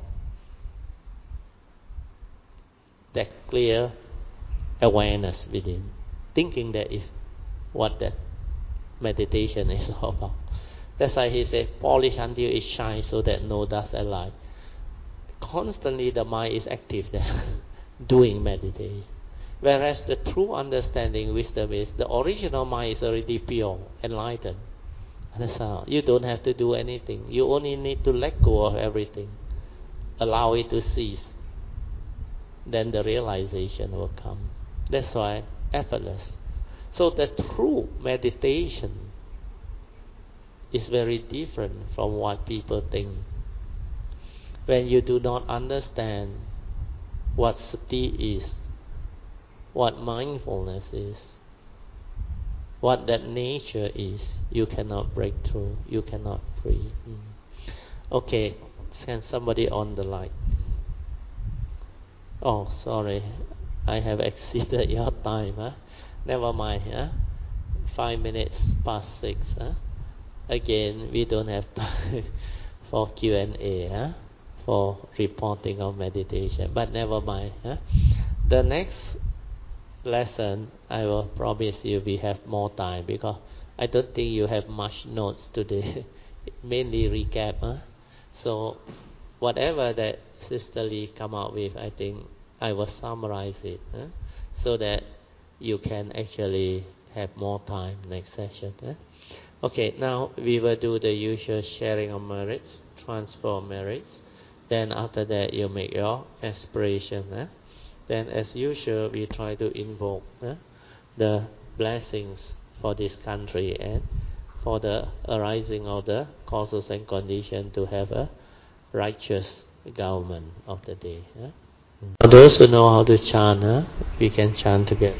That clear awareness within. Thinking that is what that meditation is all about. That's why he said, polish until it shines so that no dust alight. Constantly the mind is active there, doing meditation. Whereas the true understanding, wisdom is, the original mind is already pure, enlightened. Understand? You don't have to do anything. You only need to let go of everything. Allow it to cease. Then the realization will come. That's why effortless. So the true meditation is very different from what people think. When you do not understand what sati is, what mindfulness is, what that nature is, you cannot break through, you cannot free. Okay, send somebody on the light. Oh, sorry, I have exceeded your time. Never mind. 5 minutes past 6. Again, we don't have time for Q&A, for reporting of meditation. But never mind. The next lesson, I will promise you we have more time, because I don't think you have much notes today. Mainly recap. So whatever that Sister Lee come out with, I think I will summarize it, so that you can actually have more time next session. Okay, now we will do the usual sharing of merits, transfer of merits. Then after that you make your aspiration. Then as usual we try to invoke the blessings for this country and for the arising of the causes and conditions to have a righteous government of the day. For those who know how to chant, we can chant together.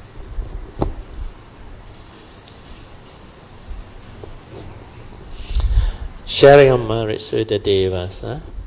Sharing of merits with the devas.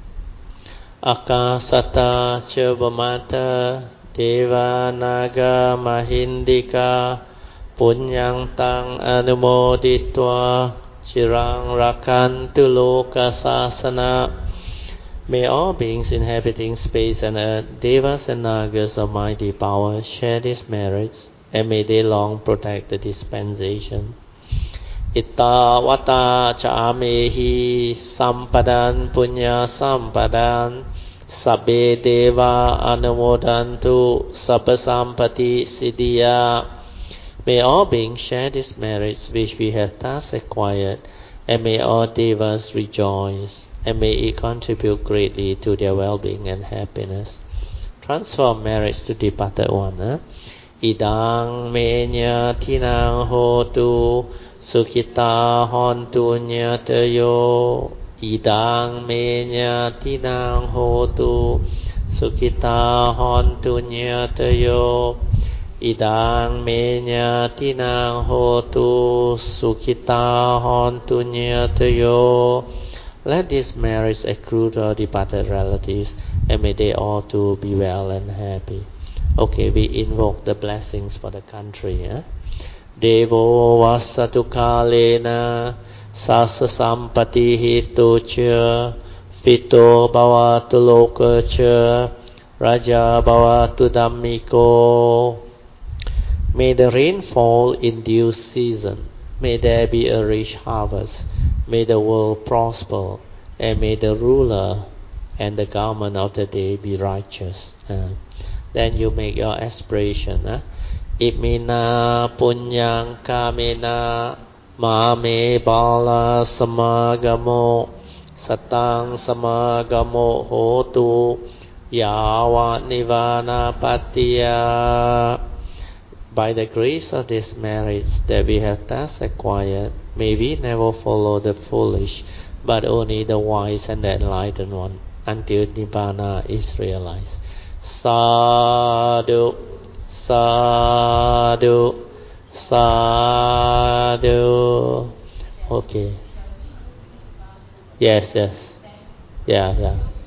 Akasata Chubamata Deva Naga Mahindika Punyang Tang Anumoditwa Chirang Rakantu Loka Sasana. May all beings inhabiting space and earth, devas and nagas of mighty power, share these merits, and may they long protect the dispensation. Itta vata chāmehi sampadan punya sampadan sabbe deva anumodantu sabba sampati siddhya. May all beings share these merits which we have thus acquired, and may all devas rejoice, and may it contribute greatly to their well-being and happiness. Transfer merits to departed one. Idang menya tinang hotu Sukhita hontu nyateyo Idang me nyatinang hotu Sukhita hontu nyatayo Idang me nyatinang hotu Sukhita hontu nyatayo. Let this marriage accrue to our departed relatives, and may they all too be well and happy. Okay, we invoke the blessings for the country. Devo vasatu kalena sasa sampati hitu cha fito bhavatu loka cha raja bhavatu dhammiko. May the rain fall in due season. May there be a rich harvest. May the world prosper, and may the ruler and the government of the day be righteous. Then you make your aspiration. Imina punyang kamena mame bala samagamo satang samagamo hotu yawa nivana patiya. By the grace of this marriage that we have thus acquired, may we never follow the foolish, but only the wise and the enlightened one, until Nibbana is realized. Sadhu, sadhu, sadhu. Okay. Yes. Yeah.